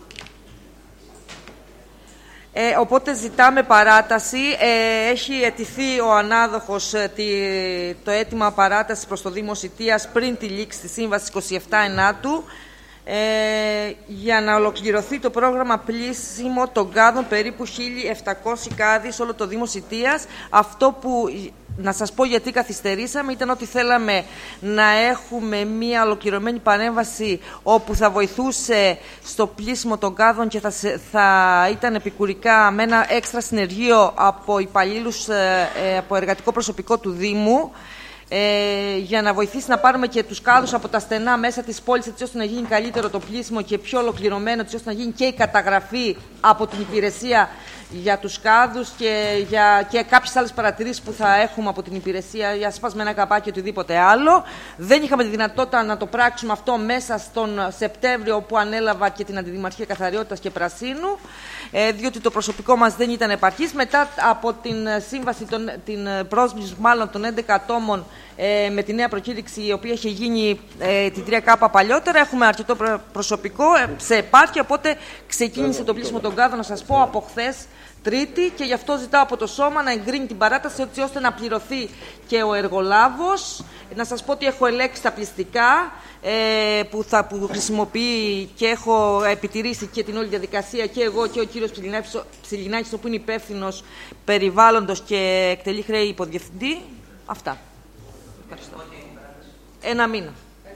Ε, οπότε ζητάμε παράταση. Ε, έχει αιτηθεί ο ανάδοχος ε, τη, το αίτημα παράτασης προς το Δήμο Σιτίας πριν τη λήξη της σύμβασης είκοσι επτά Ενάτου. Ε, για να ολοκληρωθεί το πρόγραμμα πλήσιμο των κάδων, περίπου χίλια επτακόσιοι κάδοι σε όλο το Δήμο Σιτίας. Αυτό που, να σας πω γιατί καθυστερήσαμε, ήταν ότι θέλαμε να έχουμε μία ολοκληρωμένη παρέμβαση όπου θα βοηθούσε στο πλήσιμο των κάδων και θα, θα ήταν επικουρικά με ένα έξτρα συνεργείο από υπαλλήλους, ε, ε, από εργατικό προσωπικό του Δήμου, Ε, για να βοηθήσει να πάρουμε και τους κάδους από τα στενά μέσα της πόλης, έτσι ώστε να γίνει καλύτερο το πλήσιμο και πιο ολοκληρωμένο, έτσι ώστε να γίνει και η καταγραφή από την υπηρεσία για τους κάδους και, για, και κάποιες άλλες παρατηρήσεις που θα έχουμε από την υπηρεσία για σπασμένα καπάκια και οτιδήποτε άλλο. Δεν είχαμε τη δυνατότητα να το πράξουμε αυτό μέσα στον Σεπτέμβριο, όπου ανέλαβα και την Αντιδημαρχία Καθαριότητας και Πρασίνου, ε, διότι το προσωπικό μας δεν ήταν επαρκής. Μετά από την σύμβαση, τον, την πρόσβηση μάλλον των έντεκα ατόμων, ε, με τη νέα προκήρυξη η οποία είχε γίνει ε, την τρία Κάπα παλιότερα. Έχουμε αρκετό προσωπικό ε, σε επάρκεια, οπότε ξεκίνησε το πλήσιμο των κάδων, να σας πω, από χθες Τρίτη, και γι' αυτό ζητάω από το Σώμα να εγκρίνει την παράταση έτσι ώστε να πληρωθεί και ο εργολάβος. Να σας πω ότι έχω ελέγξει τα πληστικά ε, που, θα, που χρησιμοποιεί και έχω επιτηρήσει και την όλη διαδικασία και εγώ και ο κύριος Ψιλινάκης, που είναι υπεύθυνος περιβάλλοντος και εκτελεί χρέη υποδιευθυντή. Αυτά. Ευχαριστώ. Ένα μήνα.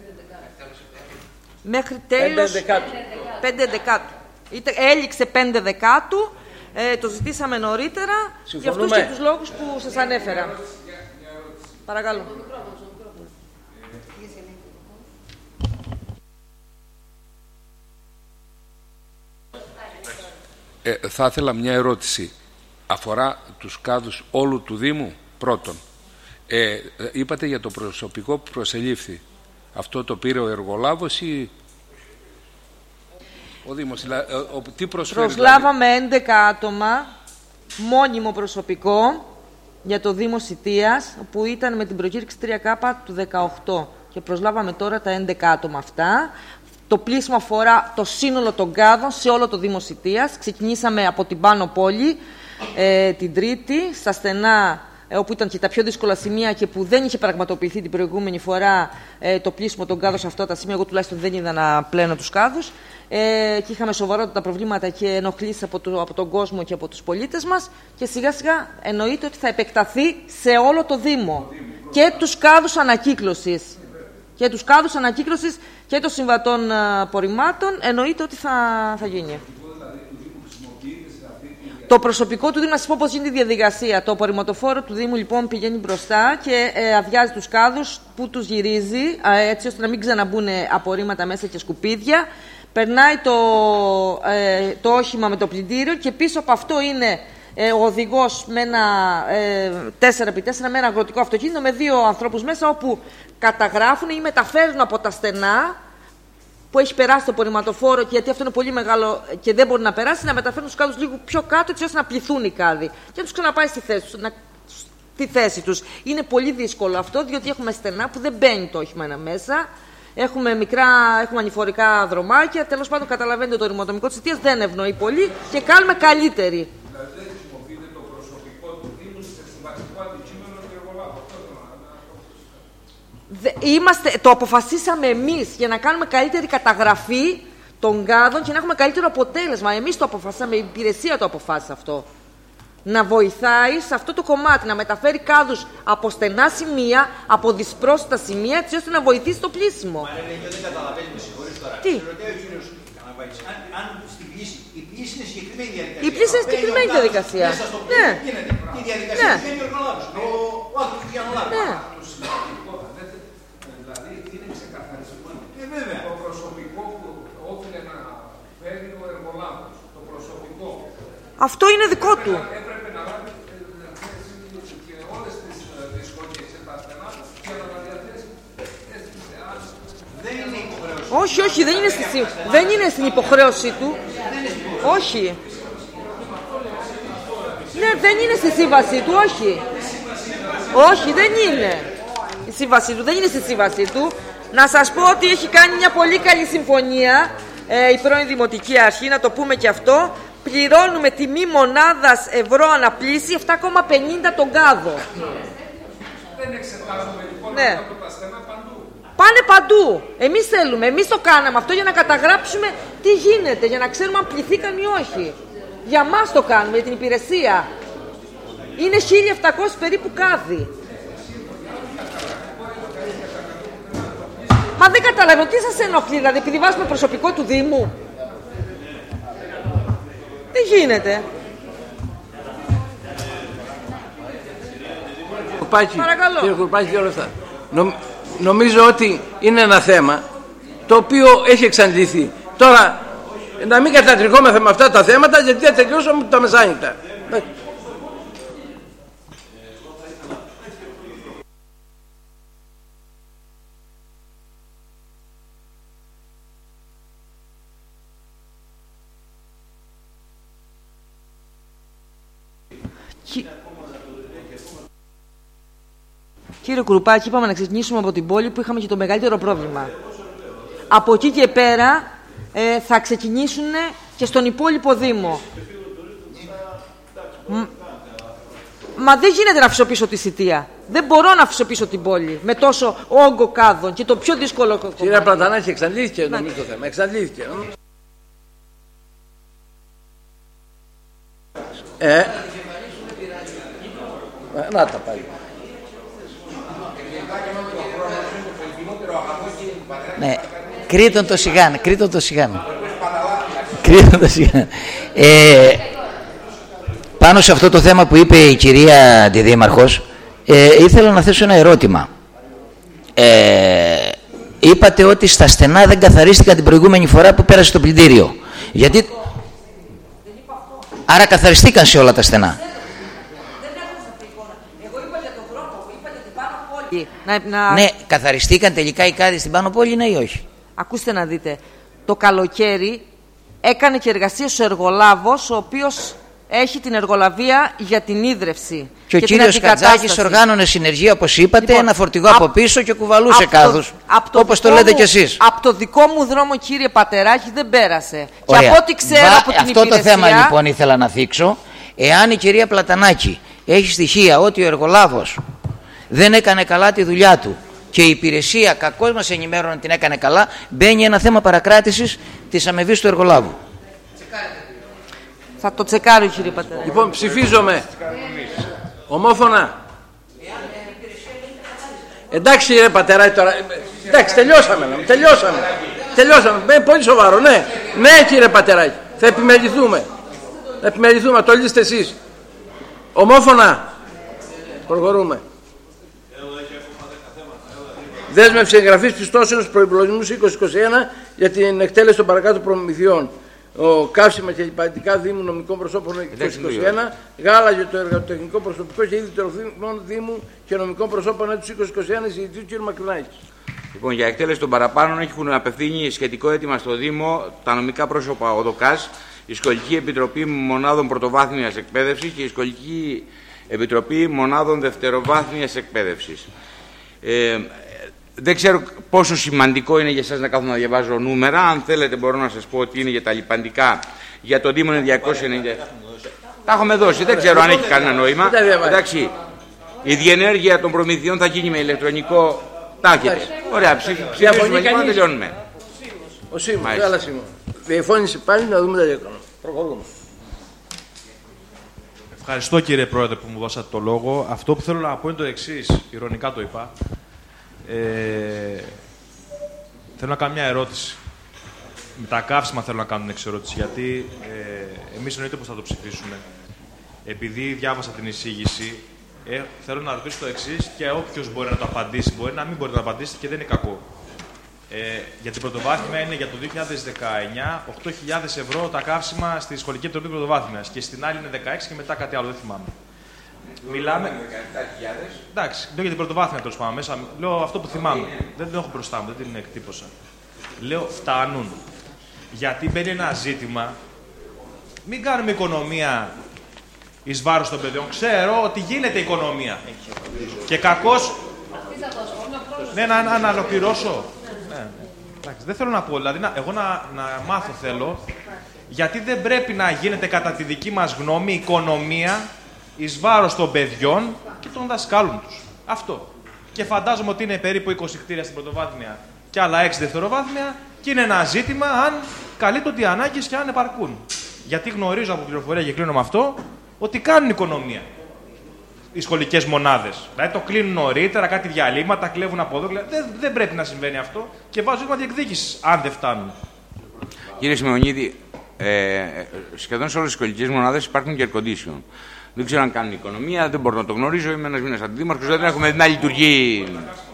Μέχρι τέλος πέντε Δεκάτου. Έληξε πέντε Δεκάτου. Ε, το ζητήσαμε νωρίτερα. Συμφωνούμε. Για αυτούς και τους λόγους που σας ανέφερα. Παρακαλώ. Ε, θα ήθελα μια ερώτηση. Αφορά τους κάδους όλου του Δήμου, πρώτον. Ε, είπατε για το προσωπικό που προσελήφθη. Αυτό το πήρε ο εργολάβος ή ο Δήμος? Δηλαδή, τι προσφέρει? Προσλάβαμε δηλαδή έντεκα άτομα, μόνιμο προσωπικό, για το Δήμο Σιτίας, που ήταν με την προκήρυξη τρία Κάπα του δεκαοκτώ. Και προσλάβαμε τώρα τα έντεκα άτομα αυτά. Το πλήσιμο αφορά το σύνολο των κάδων σε όλο το Δήμο Σιτίας. Ξεκινήσαμε από την Πάνω Πόλη ε, την Τρίτη, στα στενά, ε, όπου ήταν και τα πιο δύσκολα σημεία και που δεν είχε πραγματοποιηθεί την προηγούμενη φορά ε, το πλήσιμο των κάδων σε αυτά τα σημεία. Εγώ τουλάχιστον δεν είδα να πλένω τους κάδους. Ε, και είχαμε σοβαρότατα προβλήματα και ενοχλήσεις από, το, από τον κόσμο και από τους πολίτες μας. Και σιγά σιγά εννοείται ότι θα επεκταθεί σε όλο το Δήμο. Και τους κάδους ανακύκλωσης. Και τους κάδους ανακύκλωσης και των συμβατών απορριμμάτων εννοείται ότι θα, θα γίνει. Το προσωπικό του Δήμου, να σας πω πώς γίνεται η διαδικασία. Το απορριμματοφόρο του Δήμου λοιπόν πηγαίνει μπροστά και ε, αδειάζει τους κάδους που τους γυρίζει, ε, έτσι ώστε να μην ξαναμπούν απορρίμματα μέσα και σκουπίδια. Περνάει το, ε, το όχημα με το πλυντήριο και πίσω από αυτό είναι ε, ο οδηγός με ένα ε, τέσσερα επί τέσσερα με ένα αγροτικό αυτοκίνητο με δύο ανθρώπους μέσα, όπου καταγράφουν ή μεταφέρουν από τα στενά που έχει περάσει το απορριμματοφόρο, και γιατί αυτό είναι πολύ μεγάλο και δεν μπορεί να περάσει, να μεταφέρουν τους κάδους λίγο πιο κάτω, έτσι ώστε να πληθούν οι κάδοι και να τους ξαναπάει στη θέση τους. Να, στη θέση τους. Είναι πολύ δύσκολο αυτό, διότι έχουμε στενά που δεν μπαίνει το όχημα ένα μέσα. Έχουμε μικρά, έχουμε ανηφορικά δρομάκια. Τέλος πάντων, καταλαβαίνετε, το ρηματομικό της Σιτίας δεν ευνοεί πολύ και κάνουμε καλύτερη. Δηλαδή δεν χρησιμοποιείται το προσωπικό του Δήμου σε συμβατικό αντικείμενο του εργολάβου. Είμαστε, το αποφασίσαμε εμείς για να κάνουμε καλύτερη καταγραφή των κάδων και να έχουμε καλύτερο αποτέλεσμα. Εμείς το αποφασίσαμε, η υπηρεσία το αποφάσισε αυτό. Να βοηθάει σε αυτό το κομμάτι, να μεταφέρει κάδους από στενά σημεία, από δυσπρόσιτα σημεία, έτσι ώστε να βοηθήσει το πλήσιμο. Μα λέμε, δεν καταλαβαίνει, με συγχωρείς τώρα. Τι? Ρωτάει ο κύριος Καναβάκης, αν, αν στην πλήση, η πλήση είναι συγκεκριμένη διαδικασία. Η πλήση είναι συγκεκριμένη διαδικασία. Μέσα στο πλήση, ναι. γίνεται. Η διαδικασία ναι. βγαίνει ο εργολάβος. Ο, ο άνθρωπος βγαίνει ο ναι. Δηλαδή είναι ξεκαθαρισμένο. Ε, βέβαια. Το προσωπικό που όφιλε να φέρει ο εργολάβος, το προσωπικό. Αυτό είναι δικό του. Έπρεπε να λάβει και όλες τις δυσκολίες σε τα στενά για να τα διαθέσει. Δεν είναι υποχρέωση. Όχι, όχι, δεν είναι, στη, δεν είναι στην υποχρέωσή του. Όχι. Ναι, δεν είναι στη σύμβασή του, όχι. Όχι, δεν είναι. Η σύμβασή του, δεν είναι στη σύμβασή του. Να σας πω ότι έχει κάνει μια πολύ καλή συμφωνία ε, η πρώην Δημοτική Αρχή, να το πούμε και αυτό. Πληρώνουμε τιμή μονάδας ευρώ αναπλήση επτά κόμμα πενήντα τον κάδο. Δεν εξετάζουμε λοιπόν ναι. από τα στενά παντού. Πάνε παντού. Εμείς θέλουμε, εμείς το κάναμε αυτό για να καταγράψουμε τι γίνεται, για να ξέρουμε αν πληθήκαν ή όχι. Για μας το κάνουμε, για την υπηρεσία. Είναι χίλια επτακόσιοι περίπου κάδοι. Μα δεν καταλαβαίνω, τι σας ενοχλεί, δηλαδή επειδή βάζουμε προσωπικό του Δήμου. Δεν γίνεται. Κουρπάκη, Παρακαλώ. Κύριε Κουρπάκη, και όλα αυτά. Νο, νομίζω ότι είναι ένα θέμα το οποίο έχει εξαντληθεί. Τώρα, να μην κατατριχόμεθα με αυτά τα θέματα, γιατί θα τελειώσουμε τα μεσάνυχτα. Κύριε Κουρουπάκη, είπαμε να ξεκινήσουμε από την πόλη που είχαμε και το μεγαλύτερο πρόβλημα. Από εκεί και πέρα ε, θα ξεκινήσουν και στον υπόλοιπο Δήμο. Μ, μα δεν γίνεται να αφήσω πίσω τη Σιτία. Δεν μπορώ να αφήσω πίσω την πόλη με τόσο όγκο κάδων και το πιο δύσκολο κομμάτι. Κύριε Πλατανάκη, εξαντλήθηκε νομίζω το θέμα. Εξαντλήθηκε. Ε, να τα πάλι. Ναι, κρίτον το σιγάν, κρίτον το σιγάν. Κρίτον το σιγάν. Ε, πάνω σε αυτό το θέμα που είπε η κυρία Αντιδήμαρχος, ε, ήθελα να θέσω ένα ερώτημα. Ε, είπατε ότι στα στενά δεν καθαρίστηκαν την προηγούμενη φορά που πέρασε το πλυντήριο. Γιατί... Άρα καθαριστήκαν σε όλα τα στενά. Να, να... Ναι, καθαριστήκαν τελικά οι κάδοι στην Πάνω Πόλη, ναι ή όχι? Ακούστε να δείτε. Το καλοκαίρι έκανε και εργασίες ο εργολάβος, ο οποίος έχει την εργολαβία για την ίδρυυση. Και ο και κύριος Κατζάκης οργάνωνε συνεργεία, όπως είπατε, λοιπόν, ένα φορτηγό από πίσω και κουβαλούσε κάδους, όπως το λέτε κι εσείς. Από το δικό μου δρόμο, κύριε Πατεράκη, δεν πέρασε. Ωραία. Και από ό,τι ξέρω Βα, από την αυτό υπηρεσία... το θέμα λοιπόν ήθελα να θίξω. Εάν η κυρία Πλατανάκη έχει στοιχεία ότι ο εργολάβος δεν έκανε καλά τη δουλειά του και η υπηρεσία κακώς μας ενημέρωνε την έκανε καλά, μπαίνει ένα θέμα παρακράτησης της αμοιβής του εργολάβου. Θα το τσεκάρω, κύριε Πατεράκη. Λοιπόν, ψηφίζομαι. Ομόφωνα. Εντάξει, κύριε Πατεράκη, τώρα. Εντάξει, τελειώσαμε. Τελειώσαμε. Τελειώσαμε. Είναι πολύ σοβαρό, ναι. Ναι, κύριε Πατεράκη. Θα επιμεληθούμε. Θα επιμεληθούμε. Το λύστε εσείς. Ομόφωνα. Προχωρούμε. Δέσμευση εγγραφής πιστώσεων στους προϋπολογισμούς είκοσι είκοσι ένα για την εκτέλεση των παρακάτω προμηθειών. Ο καύσιμα και υπαλληλικά Δήμου νομικών προσώπων είκοσι είκοσι ένα, γάλα για το εργατοτεχνικό προσωπικό και είδη τροφίμων Δήμου και νομικών προσώπων έτους είκοσι είκοσι ένα, εισηγητής του κ. Μακρινάκη. Λοιπόν, για εκτέλεση των παραπάνων έχουν απευθύνει σχετικό αίτημα στο Δήμο τα νομικά πρόσωπα ΟΔΟΚΑΣ, η Σχολική Επιτροπή Μονάδων Πρωτοβάθμιας Εκπαίδευσης και η Σχολική Επιτροπή Μονάδων Δευτεροβάθμιας Εκπαίδευσης. Ε, Δεν ξέρω πόσο σημαντικό είναι για εσάς να κάθομαι να διαβάζω νούμερα. Αν θέλετε μπορώ να σας πω ότι είναι για τα λιπαντικά. Για τον Δήμο είναι διακόσια ενενήντα. Τα έχουμε δώσει. Δεν ξέρω αν έχει κανένα νόημα. Εντάξει. Η διενέργεια των προμηθειών θα γίνει με ηλεκτρονικό. Τα έχετε. Ωραία. Ψηφίζουμε και να τελειώνουμε. Ο Σίμος. Καλά Σίμω. Διαφώνησε πάλι να δούμε τα διάκρονα. Προχωρούμε. Ευχαριστώ κύριε Πρόεδρε που μου δώσατε το λόγο. Αυτό που θέλω να πω είναι το εξής. Ειρωνικά το είπα. Ε, θέλω να κάνω μια ερώτηση. Με τα καύσιμα θέλω να κάνω μια εξερώτηση. Γιατί ε, εμείς εννοείται πως θα το ψηφίσουμε. Επειδή διάβασα την εισήγηση, ε, θέλω να ρωτήσω το εξής και όποιος μπορεί να το απαντήσει. Μπορεί να μην μπορεί να το απαντήσει και δεν είναι κακό. Ε, για την πρωτοβάθμια είναι για το δύο χιλιάδες δεκαεννιά οκτώ χιλιάδες ευρώ τα καύσιμα στη Σχολική Επιτροπή Πρωτοβάθμιας και στην άλλη είναι δεκαέξι και μετά κάτι άλλο, δεν θυμάμαι. Μιλάμε. Εντάξει, λέω για την πρωτοβάθμια τέλος πάντων μέσα. Λέω αυτό που θυμάμαι. Δεν το έχω μπροστά μου, δεν την εκτύπωσα. Λέω φτάνουν. Γιατί μπαίνει ένα ζήτημα. Μην κάνουμε οικονομία εις βάρος των παιδιών. Ξέρω ότι γίνεται οικονομία. Και κακώς. Ναι, να, να, να ολοκληρώσω. Ναι, ναι. Εντάξει, δεν θέλω να πω. Δηλαδή, να, εγώ να, να μάθω θέλω. Γιατί δεν πρέπει να γίνεται κατά τη δική μας γνώμη οικονομία εις βάρος των παιδιών και των δασκάλων τους. Αυτό. Και φαντάζομαι ότι είναι περίπου είκοσι κτίρια στην πρωτοβάθμια και άλλα έξι δευτεροβάθμια και είναι ένα ζήτημα αν καλύπτονται οι ανάγκες και αν επαρκούν. Γιατί γνωρίζω από πληροφορία και κλείνω με αυτό ότι κάνουν οικονομία οι σχολικές μονάδες. Δηλαδή το κλείνουν νωρίτερα, κάτι διαλύματα, κλέβουν από εδώ. Δεν, δεν πρέπει να συμβαίνει αυτό και βάζω ζήτημα διεκδίκησης αν δεν φτάνουν. Κύριε Σιμεωνίδη, ε, σχεδόν σε όλες τις σχολικές μονάδες υπάρχουν και air condition. Δεν ξέρω αν κάνουν οικονομία, δεν μπορώ να το γνωρίζω. Είμαι ένας μήνας αντιδήμαρχος, δεν έχουμε δει να λειτουργεί.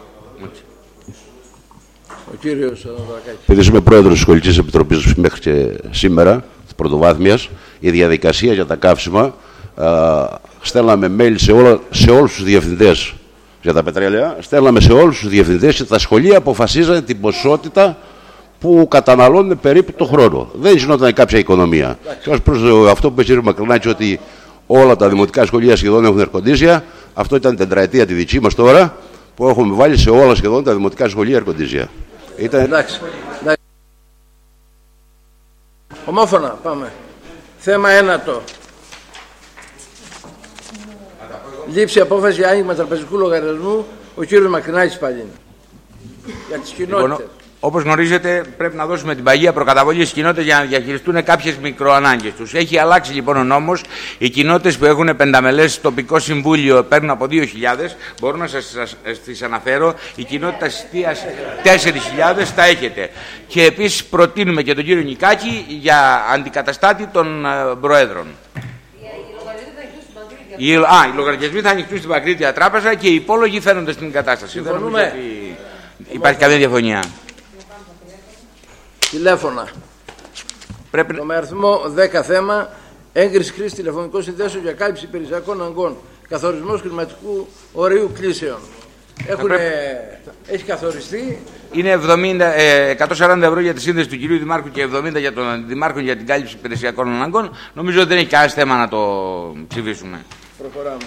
Ο κύριος Αναδρακάκης. Επειδή είμαι πρόεδρος της Σχολικής Επιτροπής μέχρι και σήμερα, της Πρωτοβάθμιας, η διαδικασία για τα καύσιμα, α, στέλναμε mail σε, όλα, σε όλους τους διευθυντές για τα πετρέλαια, στέλναμε σε όλους τους διευθυντές και τα σχολεία αποφασίζανε την ποσότητα που καταναλώνουν περίπου το χρόνο. Δεν γινόταν κάποια οικονομία. Και ως προς αυτό που είπε ο κ. Μακρινάκη, ότι όλα τα δημοτικά σχολεία σχεδόν έχουν ερκοντήσια. Αυτό ήταν τετραετία τη δική μας τώρα. που έχουμε βάλει σε όλα σχεδόν τα δημοτικά σχολεία air condition. Ήταν... Εντάξει. Εντάξει. Ομόφωνα, πάμε. Θέμα ένατο. Λήψη απόφαση για άνοιγμα τραπεζικού λογαριασμού, ο κύριος Μακρινάκης πάλι. Για τις κοινότητες. Λοιπόν, όπως γνωρίζετε, πρέπει να δώσουμε την παγία προκαταβολή στις κοινότητες για να διαχειριστούν κάποιες μικροανάγκες τους. Έχει αλλάξει λοιπόν ο νόμος. Οι κοινότητες που έχουν πενταμελές τοπικό συμβούλιο παίρνουν από δύο χιλιάδες. Μπορώ να σας τις αναφέρω. Η κοινότητα Συστίας τέσσερις χιλιάδες τα έχετε. Και επίσης προτείνουμε και τον κύριο Νικάκη για αντικαταστάτη των uh, προέδρων. Οι, α, οι λογαριασμοί θα ανοιχτούν στην Παγκρίτια Τράπεζα και οι υπόλογοι φαίνονται στην κατάσταση. Δεν νομίζω ότι υπάρχει καμία διαφωνία. Τηλέφωνα. Πρέπει... Το με αριθμό δέκα θέμα, έγκριση χρήση τηλεφωνικών συνδέσεων για κάλυψη υπηρεσιακών αγκών, καθορισμός κλιματικού ορίου κλήσεων. Έχουνε... Πρέπει... Έχει καθοριστεί. Είναι εβδομήντα, ε, εκατόν σαράντα ευρώ για τη σύνδεση του κυρίου Δημάρχου και εβδομήντα για τον Δημάρχο για την κάλυψη υπηρεσιακών αναγκών. Νομίζω ότι δεν έχει κανένα θέμα να το ψηφίσουμε. Προχωράμε.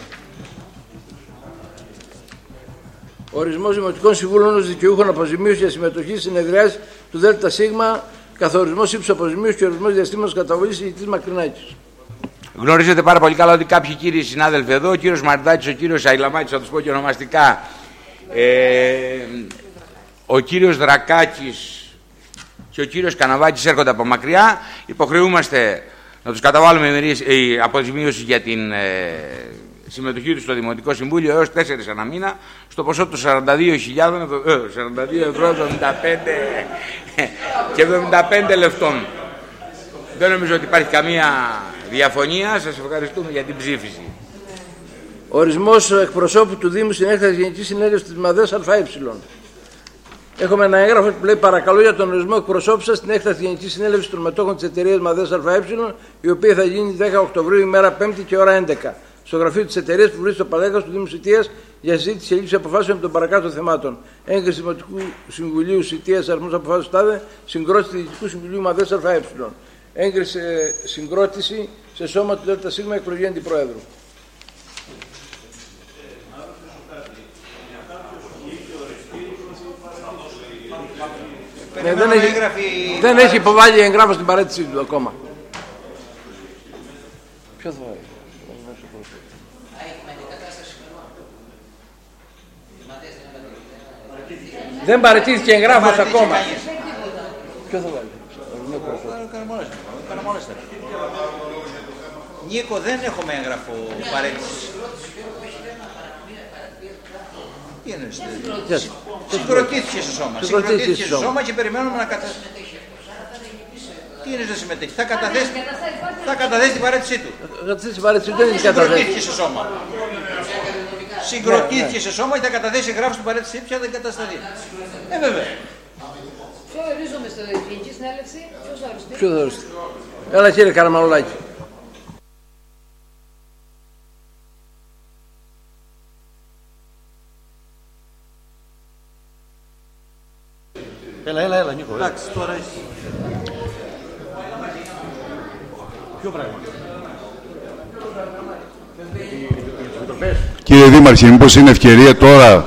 Ορισμός Δημοτικών Συμβούλων ως δικαιούχων αποζημίωση για συμμετοχή στις συνεδριάσεις του ΔΣ, καθορισμός ύψους αποζημίωσης και ορισμός διαστήματος καταβολής ηγητής Μακρινάκης. Γνωρίζετε πάρα πολύ καλά ότι κάποιοι κύριοι συνάδελφοι εδώ, ο κύριος Μαρντάκης, ο κύριος Αϊλαμάκης, θα τους πω και ονομαστικά, ε, ο κύριος Δρακάκης και ο κύριος Καναβάκης έρχονται από μακριά. Υποχρεούμαστε να τους καταβάλουμε η αποζημίωση για την ε, συμμετοχή τους στο Δημοτικό Συμβούλιο έως τέσσερις ανά μήνα στο ποσό του σαράντα δύο χιλιάδες ευρώ εβδομήντα πέντε και εβδομήντα πέντε λεπτών. Δεν νομίζω ότι υπάρχει καμία διαφωνία. Σας ευχαριστούμε για την ψήφιση. Ορισμός εκπροσώπου του Δήμου στην έκτακτη Γενική Συνέλευση της ΜΑΔΕΣ ΑΕ. Έχουμε ένα έγγραφο που λέει: παρακαλώ για τον ορισμό εκπροσώπου σας στην έκτακτη Γενική Συνέλευση των μετόχων της εταιρείας ΜΑΔΕΣ ΑΕ, η οποία θα γίνει δέκα Οκτωβρίου, ημέρα πέμπτη και ώρα έντεκα. Στο γραφείο της εταιρείας που βρίσκεται στο Παλέγκα του Δήμου Σιτίας για συζήτηση και λήψη αποφάσεων των παρακάτω θεμάτων. Έγκριση Δημοτικού Συμβουλίου Σιτίας, αριθμός αποφάσεων τάδε, συγκρότηση του Διοικητικού Συμβουλίου ΜΑΔΕΣ ΑΕ. Έγκριση συγκρότηση σε σώμα του ΔΣ, εκλογή αντιπροέδρου. Ναι, δεν, έχει, δεν έχει υποβάλει εγγράφο στην παρέτησή του ακόμα. Ποιο θα βάλει? Δεν παραιτήθηκε εγγράφος ακόμα. Ποιο θα βάλει? Νίκο, δεν έχουμε έγγραφο παρέτησης. Τι εννοείς? Συγκροτήθηκε στο σώμα. Συγκροτήθηκε στο σώμα και περιμένουμε να καταθέσει. Τι εννοείς να συμμετέχει? Θα καταθέσει, θα καταθέσει την παρέτησή του. Συγκροτήθηκε στο σώμα. Συγκροτήθηκε στο σώμα και θα καταθέσει εγγράφος στην παρέτησή του και θα την κατασταθεί. Ε, βέβαια. Ποιο ορίζομαι στο Γενική Συνέλευση? Ποιος θα οριστεί? Ποιος θα οριστεί? Έλα κύριε Καραμανολάκη. Έλα, έλα, έλα, Νίκο. Εντάξει, τώρα έχει. Ποιο πράγμα? Κύριε Δήμαρχε, μήπως είναι ευκαιρία τώρα...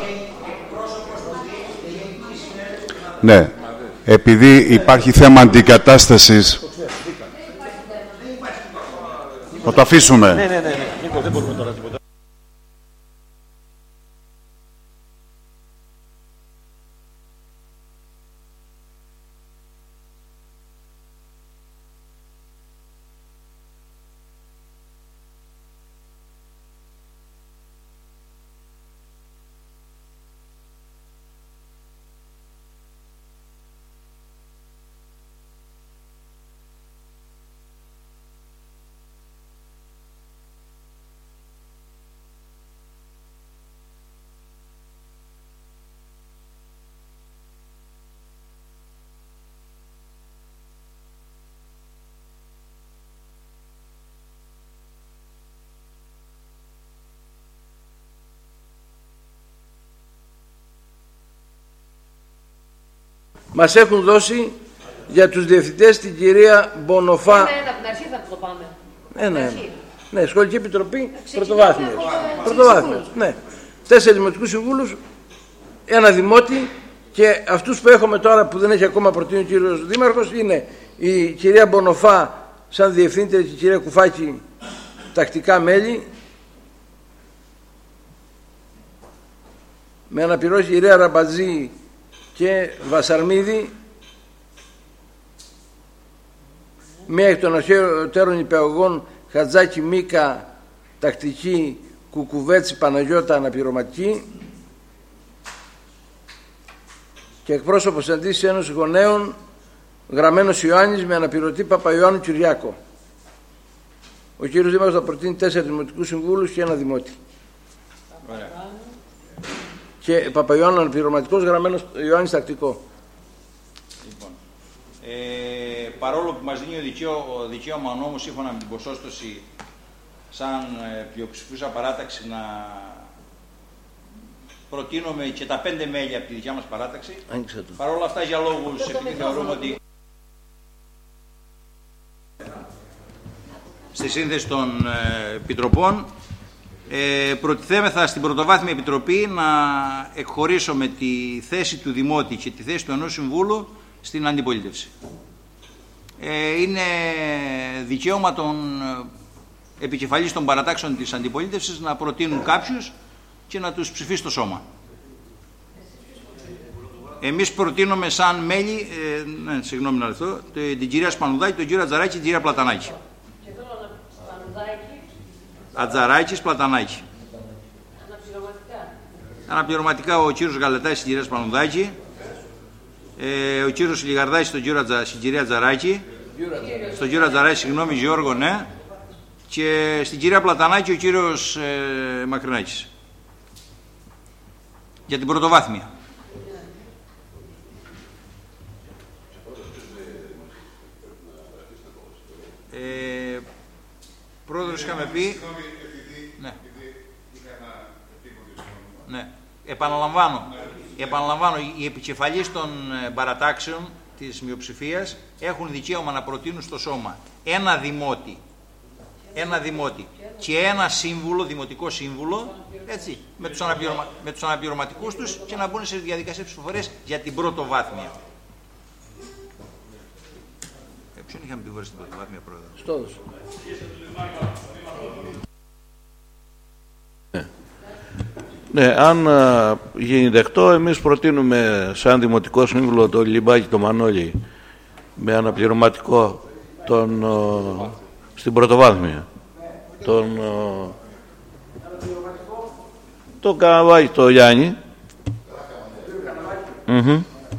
Ναι, επειδή υπάρχει θέμα αντικατάστασης... Θα το αφήσουμε. Ναι, ναι, ναι, ναι. Νίκο, δεν μπορούμε τώρα τίποτα. Μας έχουν δώσει για τους διευθυντές την κυρία Μπονοφά. Ένα, ένα, από την αρχή θα το πάμε. Ένα, ένα. Ναι, Σχολική Επιτροπή Πρωτοβάθμιας. Πρωτοβάθμιας, ναι. Τέσσερις δημοτικούς συμβούλους ένα δημότη, και αυτούς που έχουμε τώρα που δεν έχει ακόμα προτείνει ο κύριος Δήμαρχος είναι η κυρία Μπονοφά σαν διευθύντρια και η κυρία Κουφάκη τακτικά μέλη, με αναπληρώσει η κυρία Ραμπατζή και Βασαρμίδη, μία εκ των αρχαίων υπηαγωγών Χατζάκη Μίκα τακτική, Κουκουβέτσι Παναγιώτα αναπληρωματική, και εκπρόσωπος αντίστοιχης Ένωσης Γονέων Γραμμένος Ιωάννης με αναπληρωτή Παπαϊωάννου Κυριάκο. Ο κύριος Δήμαρχος θα προτείνει τέσσερα δημοτικούς συμβούλους και ένα δημότη. Ωραία. Και Παπαϊωάννου αναπληρωματικός, Γραμμένος Ιωάννης τακτικό. Λοιπόν, ε, παρόλο που μας δίνει ο, δικαίω, ο δικαίωμα ο νόμος σύμφωνα με την ποσόστοση σαν ε, πλειοψηφούσα παράταξη να προτείνουμε και τα πέντε μέλη από τη δικιά μας παράταξη. Παρ' όλα αυτά, για λόγους, επειδή θεωρούμε ότι στη σύνθεση των ε, επιτροπών ε, προτιθέμεθα στην πρωτοβάθμια επιτροπή να εκχωρήσουμε τη θέση του Δημότη και τη θέση του ενός συμβούλου στην αντιπολίτευση. Ε, είναι δικαίωμα των επικεφαλής των παρατάξεων της αντιπολίτευσης να προτείνουν κάποιους και να τους ψηφίσει το σώμα. Εμείς προτείνουμε σαν μέλη, ε, ναι, συγγνώμη να λεφτώ, την κυρία Σπανουδάκη, τον κύριο Ατζαράκη και την κυρία Πλατανάκη. Ατζαράκης, Πλατανάκη. Αναπληρωματικά. Αναπληρωματικά ο κύριος Γαλετάκης στην κυρία Σπανουδάκη, ε, ο κύριος Λιγαρδάκης στον κύριο Ατζα, στην κυρία Ατζαράκη, στον κύριο Ατζαράκη, συγγνώμη, Γιώργο, ναι, και στην κυρία Πλατανάκη ο κύριος ε, Μακρινάκης. Για την πρωτοβάθμια. Ε, πρόεδρος είχαμε πει... Ναι. Ναι. Επαναλαμβάνω. Επαναλαμβάνω, οι επικεφαλείς των παρατάξεων της μειοψηφίας έχουν δικαίωμα να προτείνουν στο σώμα ένα δημότη, ένα δημότη και ένα σύμβουλο, δημοτικό σύμβουλο, έτσι, με τους, αναπληρωμα... με τους αναπληρωματικούς τους, και να μπουν σε διαδικασίες ψηφοφορίας για την πρωτοβάθμια. Ε, ποιον είχαμε πει στην πρωτοβάθμια, πρόεδρε? Στόδος. Ναι, ναι, αν α, γίνει δεκτό, εμείς προτείνουμε σαν δημοτικό σύμβουλο τον Λιμπάκη τον Μανώλη με αναπληρωματικό τον, ο, στην πρωτοβάθμια. Τον, ο, τον Καναβάκη τον Γιάννη. Mm-hmm. Δεν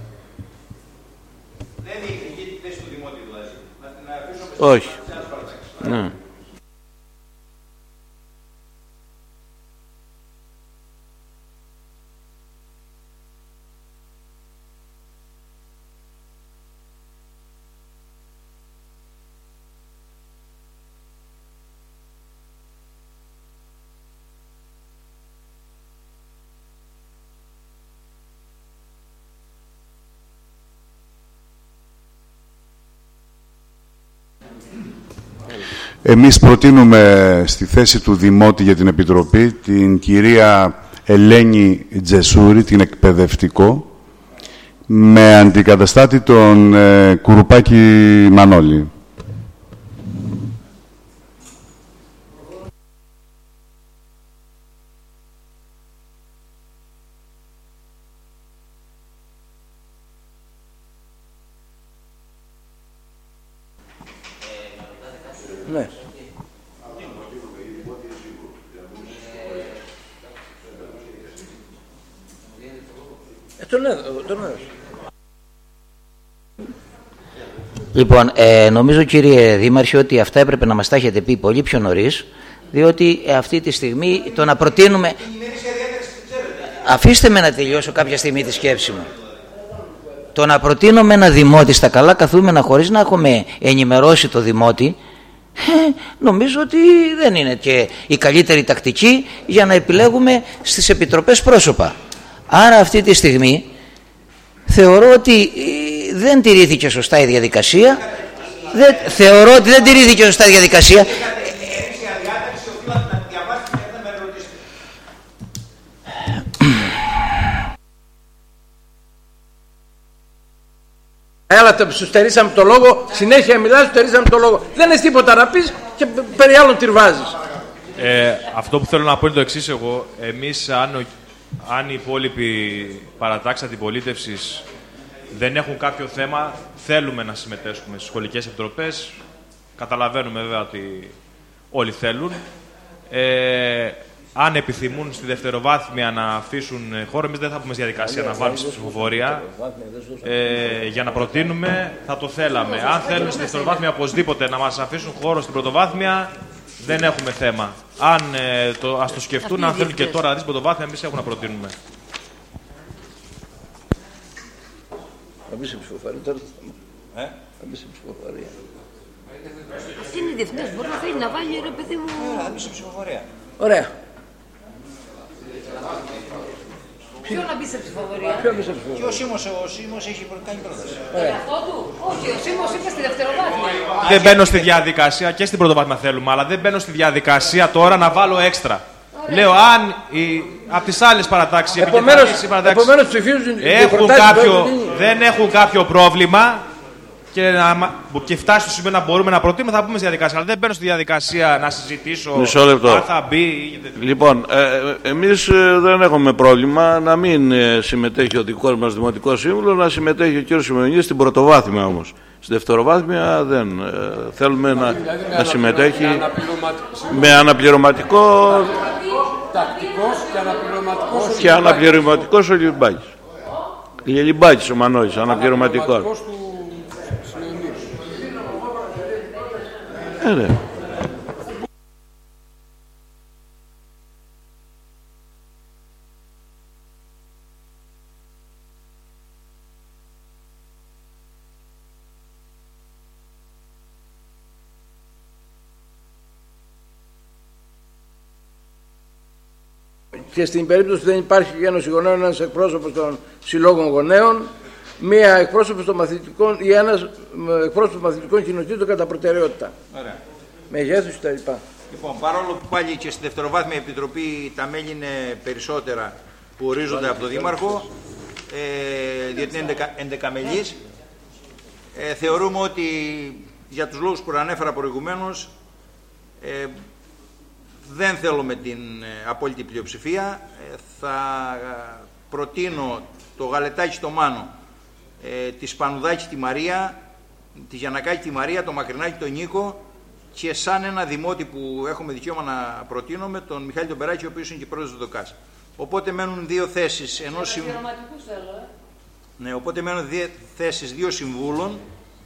διεκδικεί τη θέση του Δημότη, δηλαδή. Να την αφήσουμε. Όχι. Ναι. Εμείς προτείνουμε στη θέση του Δημότη για την Επιτροπή την κυρία Ελένη Τζεσούρη, την εκπαιδευτικό, με αντικαταστάτη τον ε, Κουρουπάκη Μανώλη. Ναι. Ε, τον έδω, τον έδω. Λοιπόν, ε, νομίζω κύριε Δήμαρχε ότι αυτά έπρεπε να μας τα έχετε πει πολύ πιο νωρίς, διότι ε, αυτή τη στιγμή το να προτείνουμε... Αφήστε με να τελειώσω κάποια στιγμή τη σκέψη μου. Το να προτείνουμε ένα δημότη στα καλά καθούμενα χωρίς να έχουμε ενημερώσει το δημότη, ε, νομίζω ότι δεν είναι και η καλύτερη τακτική για να επιλέγουμε στις επιτροπές πρόσωπα. Άρα αυτή τη στιγμή θεωρώ ότι δεν τηρήθηκε σωστά η διαδικασία. Δεν, θεωρώ ότι δεν τηρήθηκε σωστά η διαδικασία. Έλα, σου στερήσαμε το λόγο, συνέχεια μιλάς, σου στερήσαμε το λόγο. Δεν είναι τίποτα να πεις και περί άλλων τυρβάζεις. Ε, αυτό που θέλω να πω είναι το εξής εγώ. Εμείς, αν, αν οι υπόλοιποι παρατάξεις αντιπολίτευσης δεν έχουν κάποιο θέμα, θέλουμε να συμμετέσχουμε στις σχολικές επιτροπές. Καταλαβαίνουμε βέβαια ότι όλοι θέλουν. Ε, αν επιθυμούν στη δευτεροβάθμια να αφήσουν χώρο, εμείς δεν θα πούμε στη διαδικασία να βάλουμε στη ψηφοφορία. Ε, για να προτείνουμε, θα το θέλαμε. Αν θέλουν στη δευτεροβάθμια οπωσδήποτε να μας αφήσουν χώρο στην πρωτοβάθμια, δεν έχουμε θέμα. Αν ε, το, ας το σκεφτούν, αν θέλουν και τώρα να δεις πρωτοβάθμια, εμείς έχουμε να προτείνουμε. Θα μπει σε ψηφοφορία τώρα. Θα μπει σε ψηφοφορία. Αυτή είναι η διευθυντές, μπορεί να θέλει να βάλει ρε παιδί μου. Θα μπει σε ψηφοφορία. Ωραία. Ποιο να μπει σε ψηφοφορία. Ποιο να μπει σε ψηφοφορία. Και ο Σίμος, ο Σίμος έχει κάνει πρόταση. Αυτό του. Όχι, ο Σίμος είπε στη δευτεροβάθμια. Δεν μπαίνω στη διαδικασία, και στην πρωτοβάθμια θέλουμε, αλλά δεν μπαίνω στη διαδικασία τώρα να βάλω έξτρα. Λέω, αν οι, από τις άλλες παρατάξεις, επομένως, παρατάξεις επομένως ψηφίζουν έχουν κάποιο, δεν έχουν κάποιο πρόβλημα και, να, και φτάσει στο σημείο να μπορούμε να προτείνουμε, θα πούμε στη διαδικασία. Αλλά δεν μπαίνω στη διαδικασία να συζητήσω αν θα μπει ή δεν. Λοιπόν, ε, εμείς ε, δεν έχουμε πρόβλημα να μην ε, συμμετέχει ο δικός μας Δημοτικός Σύμβουλος, να συμμετέχει ο κ. Σιμεωνίδης στην πρωτοβάθμια όμως. Στη δευτεροβάθμια δεν ε, θέλουμε να, να συμμετέχει με αναπληρωματικό τακτικός και αναπληρωματικός και αναπληρωματικός ο Λιμπάκης. Λιμπάκης ο Μανώλης, αναπληρωματικός. Ε, ναι. Και στην περίπτωση που δεν υπάρχει Ένωση Γονέων, ένας εκπρόσωπος των συλλόγων γονέων, μία εκπρόσωπος των μαθητικών ή ένας εκπρόσωπος των μαθητικών κοινοτήτων κατά προτεραιότητα. Ωραία. Μεγέθους κτλ. Λοιπόν, παρόλο που πάλι και στη δευτεροβάθμια επιτροπή τα μέλη είναι περισσότερα που ορίζονται από τον Δήμαρχο, ε, διότι είναι ενδεκαμελής, ε, θεωρούμε ότι για τους λόγους που ανέφερα προηγουμένως, ε, δεν θέλουμε την ε, απόλυτη πλειοψηφία. Ε, θα προτείνω το Γαλετάκι στο Μάνο, ε, τη Σπανουδάκη τη Μαρία, τη Γιαννακάκη τη Μαρία, το Μακρινάκη τον Νίκο και σαν ένα δημότη που έχουμε δικαίωμα να προτείνουμε τον Μιχάλη τον Περάκη, ο οποίος είναι και πρόεδρος του ΔΟΚΑΣ. Οπότε μένουν δύο θέσεις ενός συμ... θέλω, ε. Ναι, οπότε μένουν δύο θέσεις δύο συμβούλων,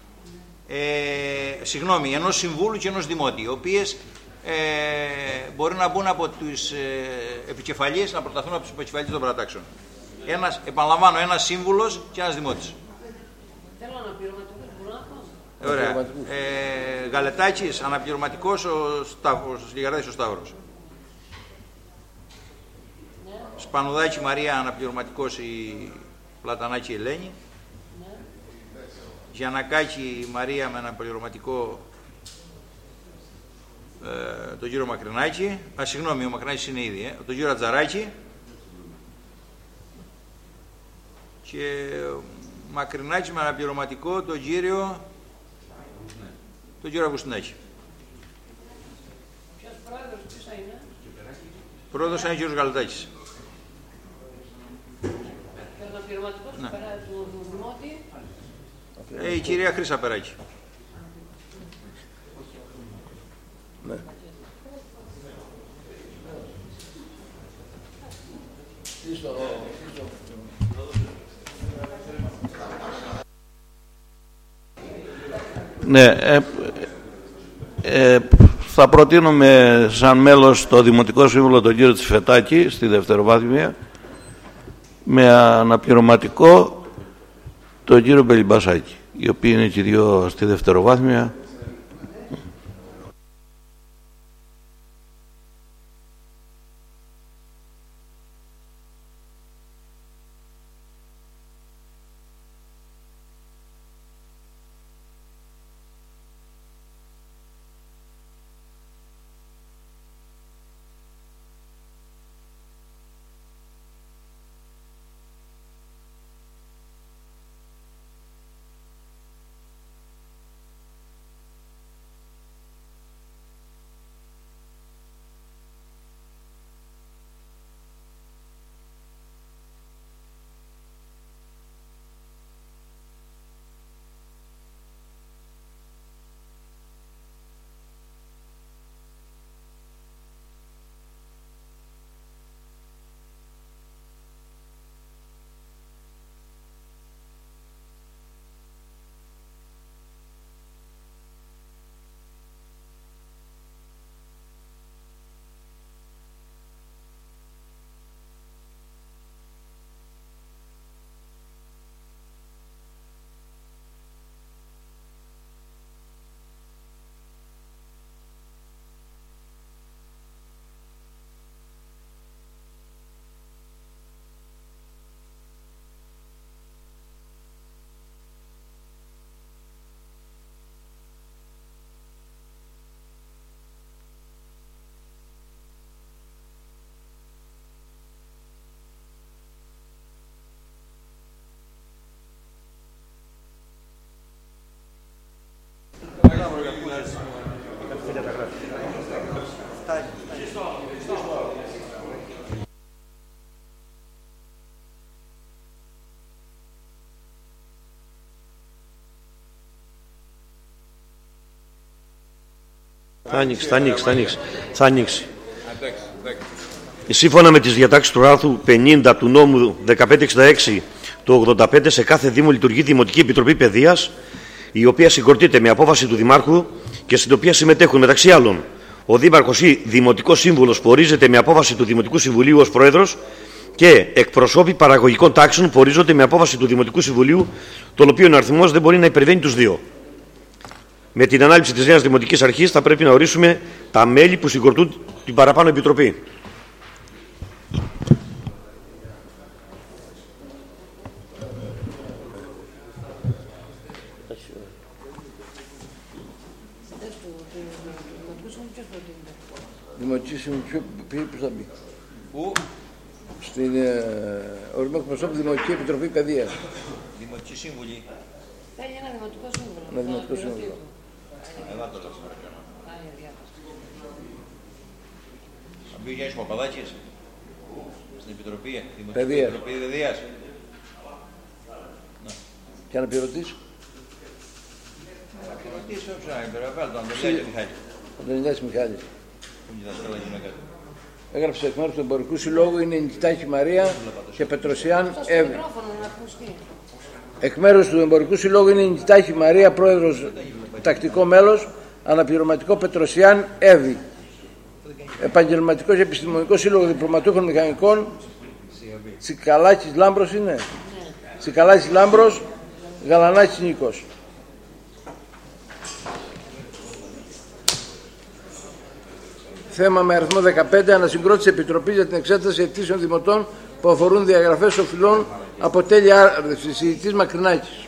ε, συγγνώμη, ενός συμβούλου και ενός δημότη, οι οποίες ε, μπορεί να μπουν από τους ε, επικεφαλείς, να προταθούν από τους επικεφαλείς των παρατάξεων. Ένας, επαναλαμβάνω, ένας σύμβουλος και ένας δημότης. Θέλω αναπληρωματικούς, μπορώ να πω. Ωραία. Ε, Γαλετάκης, αναπληρωματικός, ο Σταύρος, Λιγαράδης ο Σταύρος. Ναι. Σπανουδάκη Μαρία, αναπληρωματικός η Πλατανάκη Ελένη. Ναι. Γιαννακάκη Μαρία με αναπληρωματικό ε, τον κύριο Μακρινάκη. Α, συγγνώμη, ο Μακρινάκης είναι ήδη. Ε, τον κύριο Ατζαράκη. Και Μακρινάκη με αναπληρωματικό τον κύριο τον κύριο Αυγουστινάκη. Ποιος πρόεδρος, ποιος θα είναι? Πρόεδρος είναι ο κύριος Γαλετάκης. Και ο αναπληρωματικός Ναι. του Δημότη. Ε, η κυρία Χρύσα Περάκη. Ναι. Ναι, ε, ε, θα προτείνουμε σαν μέλος το Δημοτικό Σύμβουλο τον κύριο Τσιφετάκη στη δευτεροβάθμια, με αναπληρωματικό τον κύριο Μπελιμπασάκη, οι οποίοι είναι και δύο στη δευτεροβάθμια. Θα ανοίξει, θα ανοίξει, θα ανοίξει. Θα ανοίξει. Σύμφωνα με τις διατάξεις του άρθρου πενήντα του νόμου δεκαπέντε εξήντα έξι του ογδόντα πέντε, σε κάθε Δήμο λειτουργεί Δημοτική Επιτροπή Παιδείας, η οποία συγκροτείται με απόφαση του Δημάρχου και στην οποία συμμετέχουν μεταξύ άλλων ο Δήμαρχος ή Δημοτικός Σύμβουλος που ορίζεται με απόφαση του Δημοτικού Συμβουλίου ως Πρόεδρος και εκπροσώποι παραγωγικών τάξεων που ορίζονται με απόφαση του Δημοτικού Συμβουλίου, τον οποίον ο αριθμός δεν μπορεί να υπερβαίνει τους δύο. Με την ανάληψη της νέας Δημοτικής Αρχής θα πρέπει να ορίσουμε τα μέλη που συγκροτούν την παραπάνω Επιτροπή. Δημοτική Συμβουλή, ποιος θα μπει? Πού? Στην ορισμό εκπροσώπου Δημοτική Επιτροπή Παιδείας. Δημοτική Συμβουλή. Θέλει ένα δημοτικό σύμβουλο. Ένα δημοτικό σύμβουλο. Εδώ το λέω. Θα μπει ο Γιάννης Παπαδάκης στην Επιτροπή Παιδείας. Επιτροπή Παιδείας. Και αναπληρωτής. Αναπληρωτής όποιος αναπληρωτής, τον Αντωνιάκη Μιχάλη. Αντωνιάκη Μιχάλη. Που είναι δασκάλα γυναίκα. Έγραψε εκ μέρους του Εμπορικού Συλλόγου είναι η Νικητάκη Μαρία και Πετροσιάν Εύη. Εκ μέρους του Εμπορικού Συλλόγου είναι η Νικητάκη Μαρία, πρόεδρος, τακτικό μέλος, αναπληρωματικό Πετροσιάν Εύη. Επαγγελματικός Επιστημονικός Σύλλογο Διπλωματούχων Μηχανικών, Τσικαλάκης Λάμπρος είναι. Τσικαλάκης Λάμπρος, Γαλανάκης Νίκος. Θέμα με αριθμό δεκαπέντε, ανασυγκρότηση Επιτροπής για την εξέταση αιτήσεων δημοτών που αφορούν διαγραφές οφειλών από τέλη άρδευσης. Συζητητής Μακρινάκης.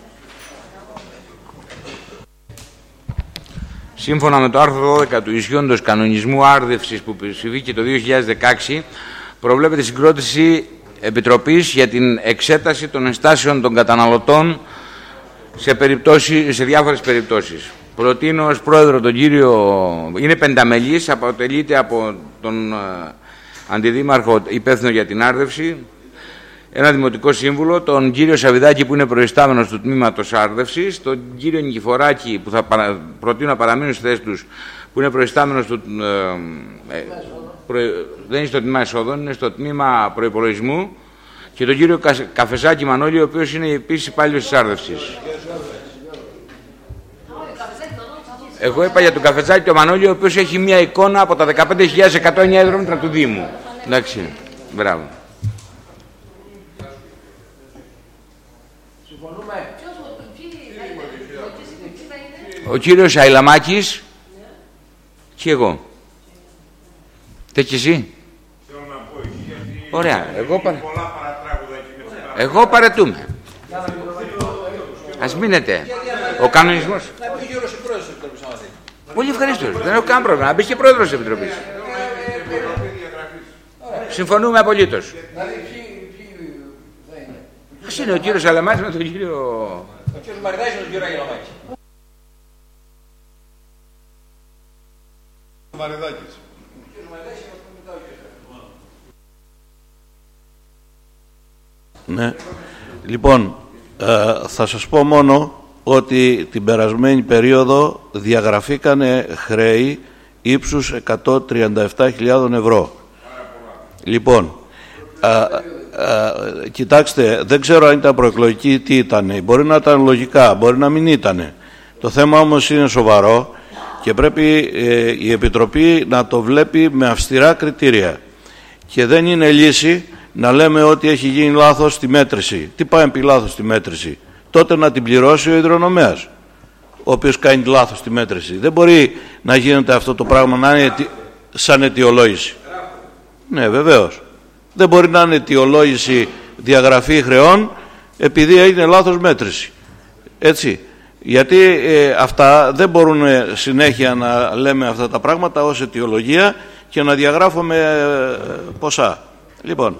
Σύμφωνα με το άρθρο δώδεκα του ισχύοντος κανονισμού άρδευσης που ψηφίστηκε το δύο χιλιάδες δεκαέξι, προβλέπεται συγκρότηση Επιτροπής για την εξέταση των ενστάσεων των καταναλωτών σε, περιπτώσεις, σε διάφορες περιπτώσεις. Προτείνω ως πρόεδρο τον κύριο, είναι πενταμελής, αποτελείται από τον αντιδήμαρχο υπεύθυνο για την άρδευση, ένα δημοτικό σύμβουλο, τον κύριο Σαββιδάκη που είναι προϊστάμενος του τμήματος άρδευσης, τον κύριο Νικηφοράκη που θα παρα, προτείνω να παραμείνουν στις θέσεις τους, που είναι προϊστάμενος του, ε, ε, προ, δεν είναι στο τμήμα εσόδων, είναι στο τμήμα προϋπολογισμού, και τον κύριο Καφεσάκη Μανώλη, ο οποίος είναι επίσης υπάλληλος της άρδευσης. Εγώ είπα για τον Καφετσάκη τον Μανώλη, ο οποίος έχει μια εικόνα από τα δεκαπέντε χιλιάδες εκατό εννέα υδρόμετρα του Δήμου. Εντάξει, μπράβο. Ο κύριος Αϊλαμάκης και εγώ. Τε και εσύ. Ωραία, εγώ, παρα... εγώ παρετούμε. Ας μείνετε. Ο κανονισμός. Πολύ ευχαριστώ. Δεν έχω κανένα πρόβλημα. Να μπει και πρόεδρος της Επιτροπής. Συμφωνούμε απολύτως. Ας είναι ο κύριος Αλαμάκης με τον κύριο... Ο κύριος Μαριδάκης με τον κύριο Αγγελαμάκη. Μαριδάκης. Ναι. Λοιπόν, ε, θα σας πω μόνο ότι την περασμένη περίοδο διαγραφήκανε χρέη ύψους εκατόν τριάντα επτά χιλιάδες ευρώ. Λοιπόν, α, α, κοιτάξτε, δεν ξέρω αν ήταν προεκλογική, τι ήταν. Μπορεί να ήταν λογικά, μπορεί να μην ήταν. Το θέμα όμως είναι σοβαρό και πρέπει ε, η Επιτροπή να το βλέπει με αυστηρά κριτήρια. Και δεν είναι λύση να λέμε ότι έχει γίνει λάθος στη μέτρηση. Τι πάει πει λάθος στη μέτρηση? Τότε να την πληρώσει ο υδρονομέας, ο οποίος κάνει λάθος στη μέτρηση. Δεν μπορεί να γίνεται αυτό το πράγμα να είναι σαν αιτιολόγηση. Ναι, βεβαίως. Δεν μπορεί να είναι αιτιολόγηση διαγραφή χρεών επειδή έγινε λάθος μέτρηση. Έτσι. Γιατί ε, αυτά δεν μπορούν συνέχεια να λέμε αυτά τα πράγματα ως αιτιολογία και να διαγράφουμε ε, ποσά. Λοιπόν.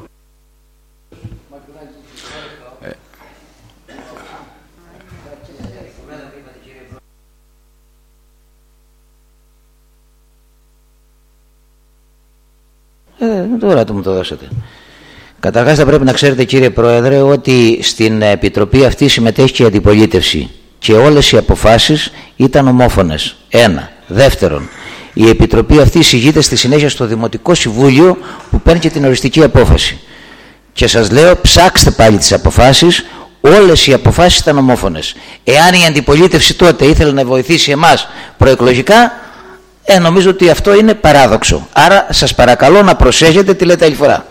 Ε, τώρα το μου το δώσατε. Καταρχάς θα πρέπει να ξέρετε, κύριε Πρόεδρε, ότι στην Επιτροπή αυτή συμμετέχει και η αντιπολίτευση και όλες οι αποφάσεις ήταν ομόφωνες. Ένα. Δεύτερον, η Επιτροπή αυτή εισηγείται στη συνέχεια στο Δημοτικό Συμβούλιο που παίρνει και την οριστική απόφαση. Και σας λέω, ψάξτε πάλι τις αποφάσεις, όλες οι αποφάσεις ήταν ομόφωνες. Εάν η αντιπολίτευση τότε ήθελε να βοηθήσει εμάς προεκλογικά, ε, νομίζω ότι αυτό είναι παράδοξο. Άρα σας παρακαλώ να προσέχετε τι λέτε άλλη φορά.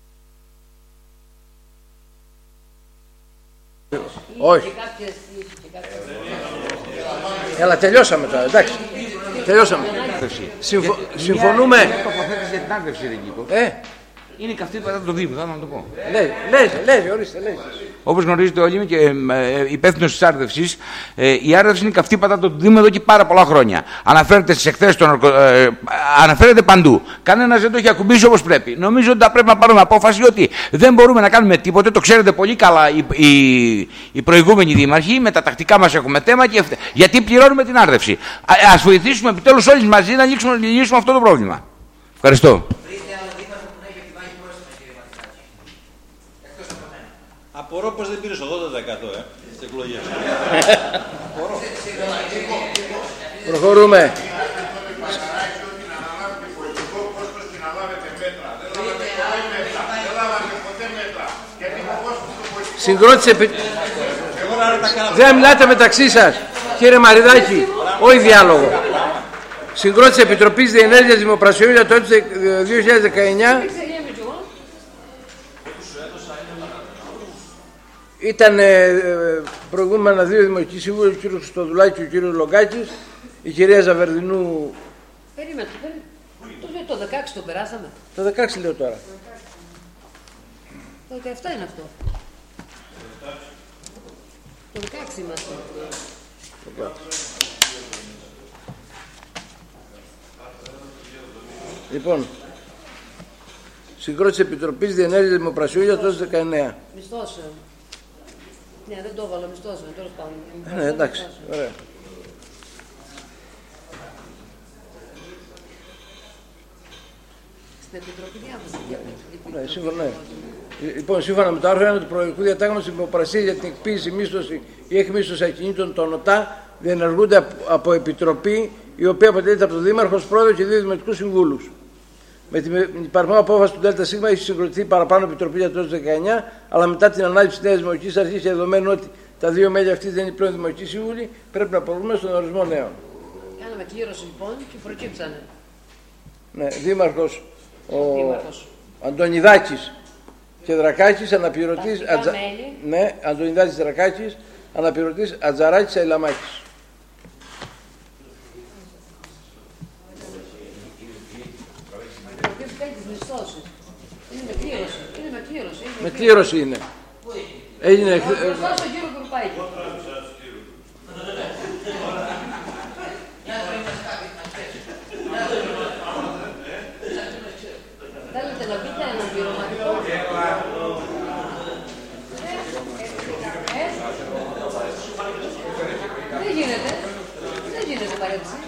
Όχι. Έλα, τελειώσαμε τώρα, εντάξει. Τελειώσαμε. Συμφω... Συμφωνούμε. Είναι τοποθέτηση για την άρδευση, δεν Ε. Είναι καυτή πατάτα του Δήμου, θα να το πω. Λέει, λέει, λέει, ορίστε, λέει. Όπως γνωρίζετε όλοι, είμαι και ε, υπεύθυνος της άρδευσης. Ε, η άρδευση είναι καυτή πατάτα του Δήμου εδώ και πάρα πολλά χρόνια. Αναφέρεται στις εκθέσεις των ε, αναφέρεται παντού. Κανένας δεν το έχει ακουμπήσει όπως πρέπει. Νομίζω ότι θα πρέπει να πάρουμε απόφαση ότι δεν μπορούμε να κάνουμε τίποτε. Το ξέρετε πολύ καλά οι, οι, οι προηγούμενοι δήμαρχοι. Με τα τακτικά μας έχουμε θέμα και γιατί πληρώνουμε την άρδευση. Α, ας βοηθήσουμε επιτέλους όλοι μαζί να λύσουμε, λύσουμε αυτό το πρόβλημα. Ευχαριστώ. Απορώ πως δεν πήρες ογδόντα τοις εκατό ε, στις εκλογές. Προχωρούμε. Συγκρότηση επί... Δεν μιλάτε μεταξύ σας, κύριε Μαριδάκη, όχι διάλογο. Συγκρότηση Επιτροπής Διενέργειας Δημοπρασιών για το έτος δύο χιλιάδες δεκαεννιά. Ήταν ε, προηγούμενα δύο δημοτικοί σύμβουλοι, ο κύριος Χριστοδουλάκης και ο κύριος Λογκάκης, η κυρία Ζαβερδινού. Περίμενε, περίμενε. Το δεκαέξι το περάσαμε. Το δεκαέξι λέω τώρα. Το δεκαεπτά είναι αυτό. Το δεκαέξι είμαστε. Λοιπόν, συγκρότηση Επιτροπής Διενέργειας Δημοπρασιών για το δεκαεννιά. Μισθώσεων. Ναι, δεν το έβαλα μισθώσεων, τέλος πάντων. Ναι, εντάξει, ωραία. Στην Επιτροπή διάβαση. Ναι, σύμφωνα, ναι. Λοιπόν, σύμφωνα με το άρθρο ένα του Προεδρικού Διατάγματος, οι δημοπρασίες για την εκποίηση, μίσθωση ή εκμίσθωση ακινήτων των ΟΤΑ διενεργούνται από επιτροπή η οποία αποτελείται από τον Δήμαρχο, Πρόεδρο και δύο Δημοτικούς Συμβούλους. Με την υπαρχόμενη απόφαση του ΔΣ έχει συγκροτηθεί παραπάνω επιτροπή για το δεκαεννιά, αλλά μετά την ανάληψη τη νέα Δημοτική Αρχή και δεδομένου ότι τα δύο μέλη αυτή δεν είναι πλέον Δημοτικοί Σύμβουλοι, πρέπει να προβούμε στον ορισμό νέων. Κάναμε κλήρωση λοιπόν και προκύψανε. Ναι, Δήμαρχος ο Αντωνιδάκης και Δρακάκης, αναπληρωτής Ατζα... ναι, Αντωνιδάκης Δρακάκης, αναπληρωτής Ατζαράκης Αιλαμάκης. Είναι με κλήρωση. Είναι με κλήρωση. Με κλήρωση είναι. Έγινε. Μπροστά στον κύριο Κουρπάκη. Θέλετε να πείτε ένα πληρωματικό. Δεν γίνεται. Δεν γίνεται παρέτηση.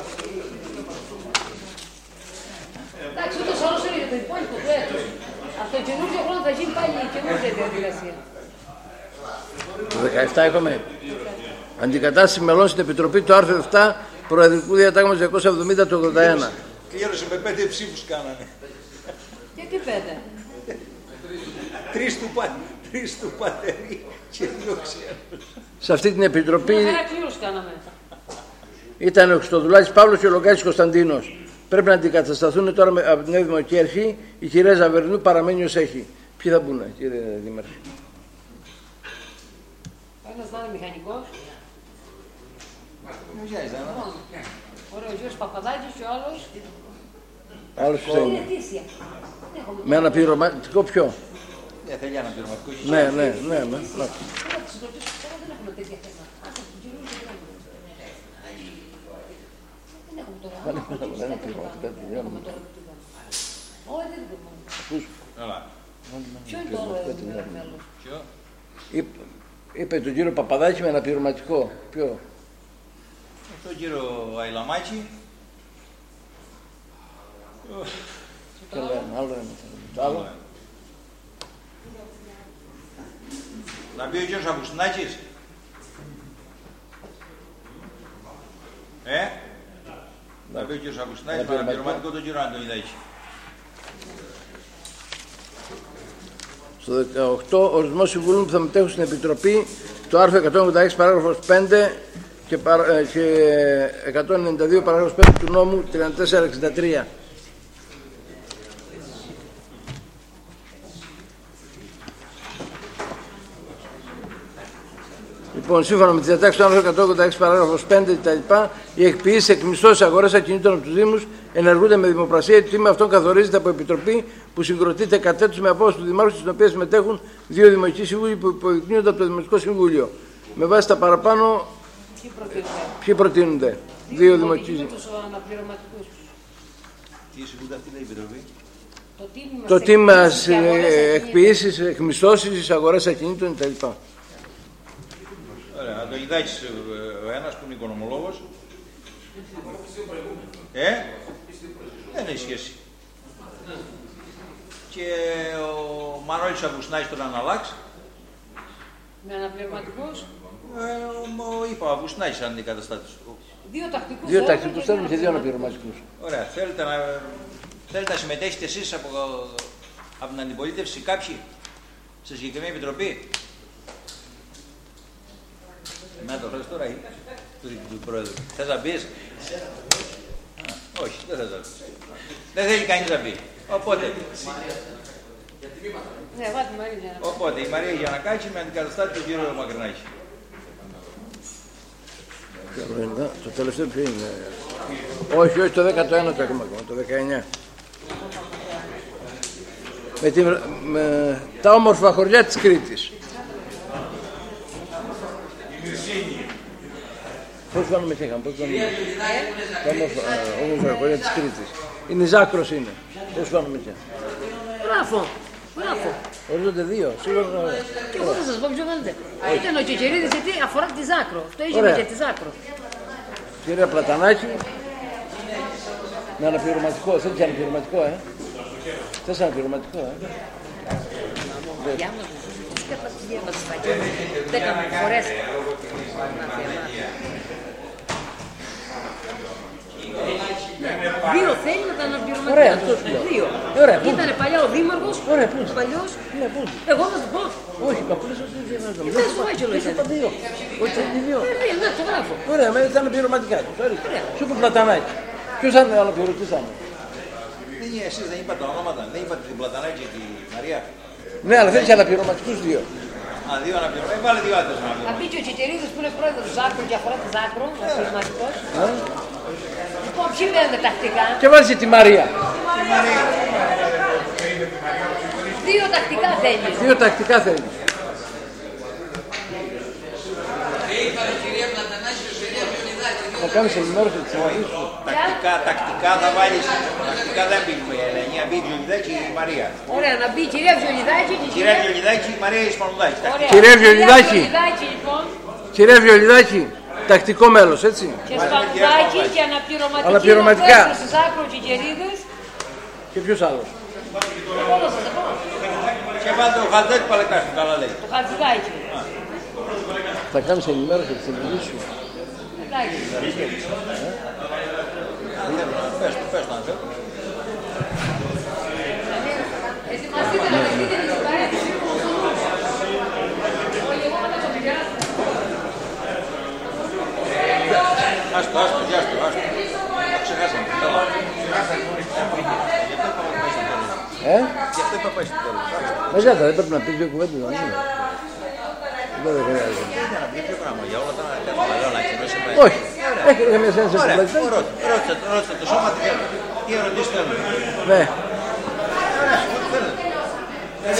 Εντάξει, ούτως όλος είναι για το υπόλοιπο του έτους. Από το καινούργιο χρόνο θα γίνει πάλι η καινούργια διαδικασία. Το δεκαεπτά έχουμε αντικατάσταση μελών στην Επιτροπή του άρθρου επτά Προεδρικού Διατάγματος διακόσια εβδομήντα του ογδόντα ένα. Κλήρωσε με πέντε ψήφους κάνανε. Γιατί πέντε. Τρεις του, πα... Τρεις του πατερί και δύο ξένους. Σε αυτή την Επιτροπή Μια κλήρωση κάναμε. ήταν ο Χριστοδουλάκης Παύλος και ο Λογκάκης Κωνσταντίνος. Πρέπει να αντικατασταθούν τώρα από την Νέα Δημοτική Αρχή. Η κυρία Ζαβερνού παραμένει ως έχει. Ποιοι θα μπουν, κύριε Δήμαρχε? Ένας να είναι μηχανικός. Ωραία, ο κύριος Παπαδάκης και ο άλλος. Άλλος ποιος θα είναι? Είναι αιτήσια. Με αναπληρωματικό ποιο? Δεν θέλει αναπληρωματικό. Ναι, ναι, ναι. ναι. Δεν έχουμε τέτοια θέματα. Δεν έχουμε τώρα. Δεν έχουμε πληρωματικά, τελειώνουμε. Όχι, δεν έχουμε. Ποιο είναι το άλλο μέλος? Είπε τον κύριο Παπαδάκη με αναπληρωματικό. Ποιο? Τον κύριο Αιλαμάκη. Και λένε, άλλο ένα. Το άλλο. Να μπει ο κύριος Αυγουστινάκης. Ε, να μπει ο κύριος Αυγουστινάκης με αναπληρωματικό τον κύριο Αντωνιδάκη. Στο δεκαοκτώ, ορισμός συμβούλων που θα μετέχουν στην Επιτροπή, το άρθρο εκατόν ογδόντα έξι παράγραφος πέντε και, παρα, και εκατόν ενενήντα δύο παράγραφος πέντε του νόμου τριάντα τέσσερα εξήντα τρία. Λοιπόν, σύμφωνα με τη διατάξη του άρθρου εκατόν ογδόντα έξι παράγραφος πέντε κτλ., οι εκποιήσεις εκμισθώσεις αγορές ακινήτων από τους Δήμους ενεργούνται με δημοπρασία. Το τίμημα αυτών καθορίζεται από επιτροπή που συγκροτείται κατ' έτους με απόφαση του Δημάρχου, στην οποία συμμετέχουν δύο δημοτικοί σύμβουλοι που υποδεικνύονται από το Δημοτικό Συμβούλιο. Με βάση τα παραπάνω, ποιοι προτείνονται. Ποιοι προτείνονται. Δύο δημοτικοί σύμβουλοι. Το τίμημα εκποιήσεις εκμισθώσεις αγορές ακινήτων κτλ. Ωραία, Αντωνιδάκης ο ένας που είναι οικονομολόγος. Ε, δεν έχει σχέση. Και ο Μανώλης Αυγουστινάκης τώρα να αλλάξει. Με αναπληρωματικούς. Ε, είπα, ο Αυγουστινάκης αν είναι καταστάτης. Δύο τακτικούς. Δύο τακτικούς θέλουν και δύο αναπληρωματικούς. Ωραία, θέλετε να, θέλετε να συμμετέχετε εσείς από, από την αντιπολίτευση κάποιοι σε συγκεκριμένη επιτροπή. Να το θες τώρα ή του, του πρόεδρου. Θες να πεις. Όχι, δεν θες να πεις. Δεν θέλει κανείς να πει. Οπότε. Ναι, βάτε η Μαρία. Οπότε η Μαρία Γιαννακάκη με αντικαταστάτη του κύριο Μακρινάκη. Το τελευταίο ποιο είναι. Όχι, όχι, το δέκατο ένα το έχουμε ακόμα, το δεκαεννιά. Με, τη, με τα όμορφα χωριά της Κρήτης. Πώς κάνουμε και είχαμε, πώς κάνουμε. Τα όμορφα χωριά της Κρήτης. Είναι η Ζάκρος είναι. Πώς κάνουμε και. Μπράβο, μπράβο. Ορίζονται δύο, σίγουρα. Και εγώ θα σας πω ποιο κάνετε. Ήταν ο Κεκερίδης γιατί αφορά τη Ζάκρο. Αυτό είχε και τη Ζάκρο. Κυρία Πλατανάκη, με αναπληρωματικό, θέλει και αναπληρωματικό, ε. Θες αναπληρωματικό, ε. Γεια μας, κατά τη γεύμα της Φακέλου, δέκα φορές. Δύο θέλει με τα αναπληρωματικά. Ωραία, αυτό σου λέω. Δύο. Ήτανε παλιά ο Δήμαρχος, παλιός. Εγώ θα του πω. Όχι, παππούλες όχι δεν θα Δεν σου πάει κιόλας. είπα δύο. Όχι, θέλει δύο. Ναι, το γράφω. Ωραία, με τα αναπληρωματικά του. Σου είπε Πλατανάκη. Ποιος θα είναι ο αναπληρωτής θα είναι. Δεν είναι εσείς, δεν είπατε τα ονόματα, δεν είπατε την Πλατανάκη και τη Μαρία. Ναι, αλλά θέλει και αναπληρωματικούς δύο. Α, δύο αναπληρωματικούς. Βάλε δύο άντρες αναπληρωματικούς. Θα πει και ο Κεκερίδης που είναι πρόεδρος Ζάκρου και αφορά τη Ζάκρο, αναπληρωματικός. Λοιπόν, ποιοι μένουν τακτικά. Και βάζει τη Μαρία. Δύο τακτικά θέλει. Δύο τακτικά θέλει. Θα κάνεις ενημέρωση της συναντήσης σου. Τακτικά, τακτικά θα βάλεις, τακτικά δεν μπει η Ελένη, να μπει η Βιολιδάκη και η Μαρία. Ωραία, να μπει η κυρία Βιολιδάκη και η κυρία Βιολιδάκη και η Μαρία Ισπανουδάκη. Κυρία Βιολιδάκη. Λοιπόν. Κυρία Βιολιδάκη, τακτικό μέλος, έτσι. Και Σπανουδάκη και αναπληρωματική ο της Άκρο και Κερίδης. Και ποιος άλλος. Εγώ θα σας πω. Και βάλτε ο Χαλτάκη Παλεκάκη, καλά λέει. Το Χαλτάκη. Θα κάνεις ενημέρωση της συναντήσης σου. Εντάξει. Πες το, πες το αν θέλω. Ετοιμαστείτε να δεχτείτε την συμπαρέτηση του Μοσονούς. Όχι, εγώ μετά το πηγαίνω. Άστο, άστο, γεια σου, άστο. Το ξεχάσαμε. Ε? Γι' αυτό είπα πάει στο τέλος. Μέσα θα δεν πρέπει να πεις δύο κουβέντες. Δεν χρειάζεται. Για όλα τα θέματα. Όχι. Έχει μια σένση. Ωραία, ρώτησε το σώμα τι ερωτήσεις θέλουν. Ναι.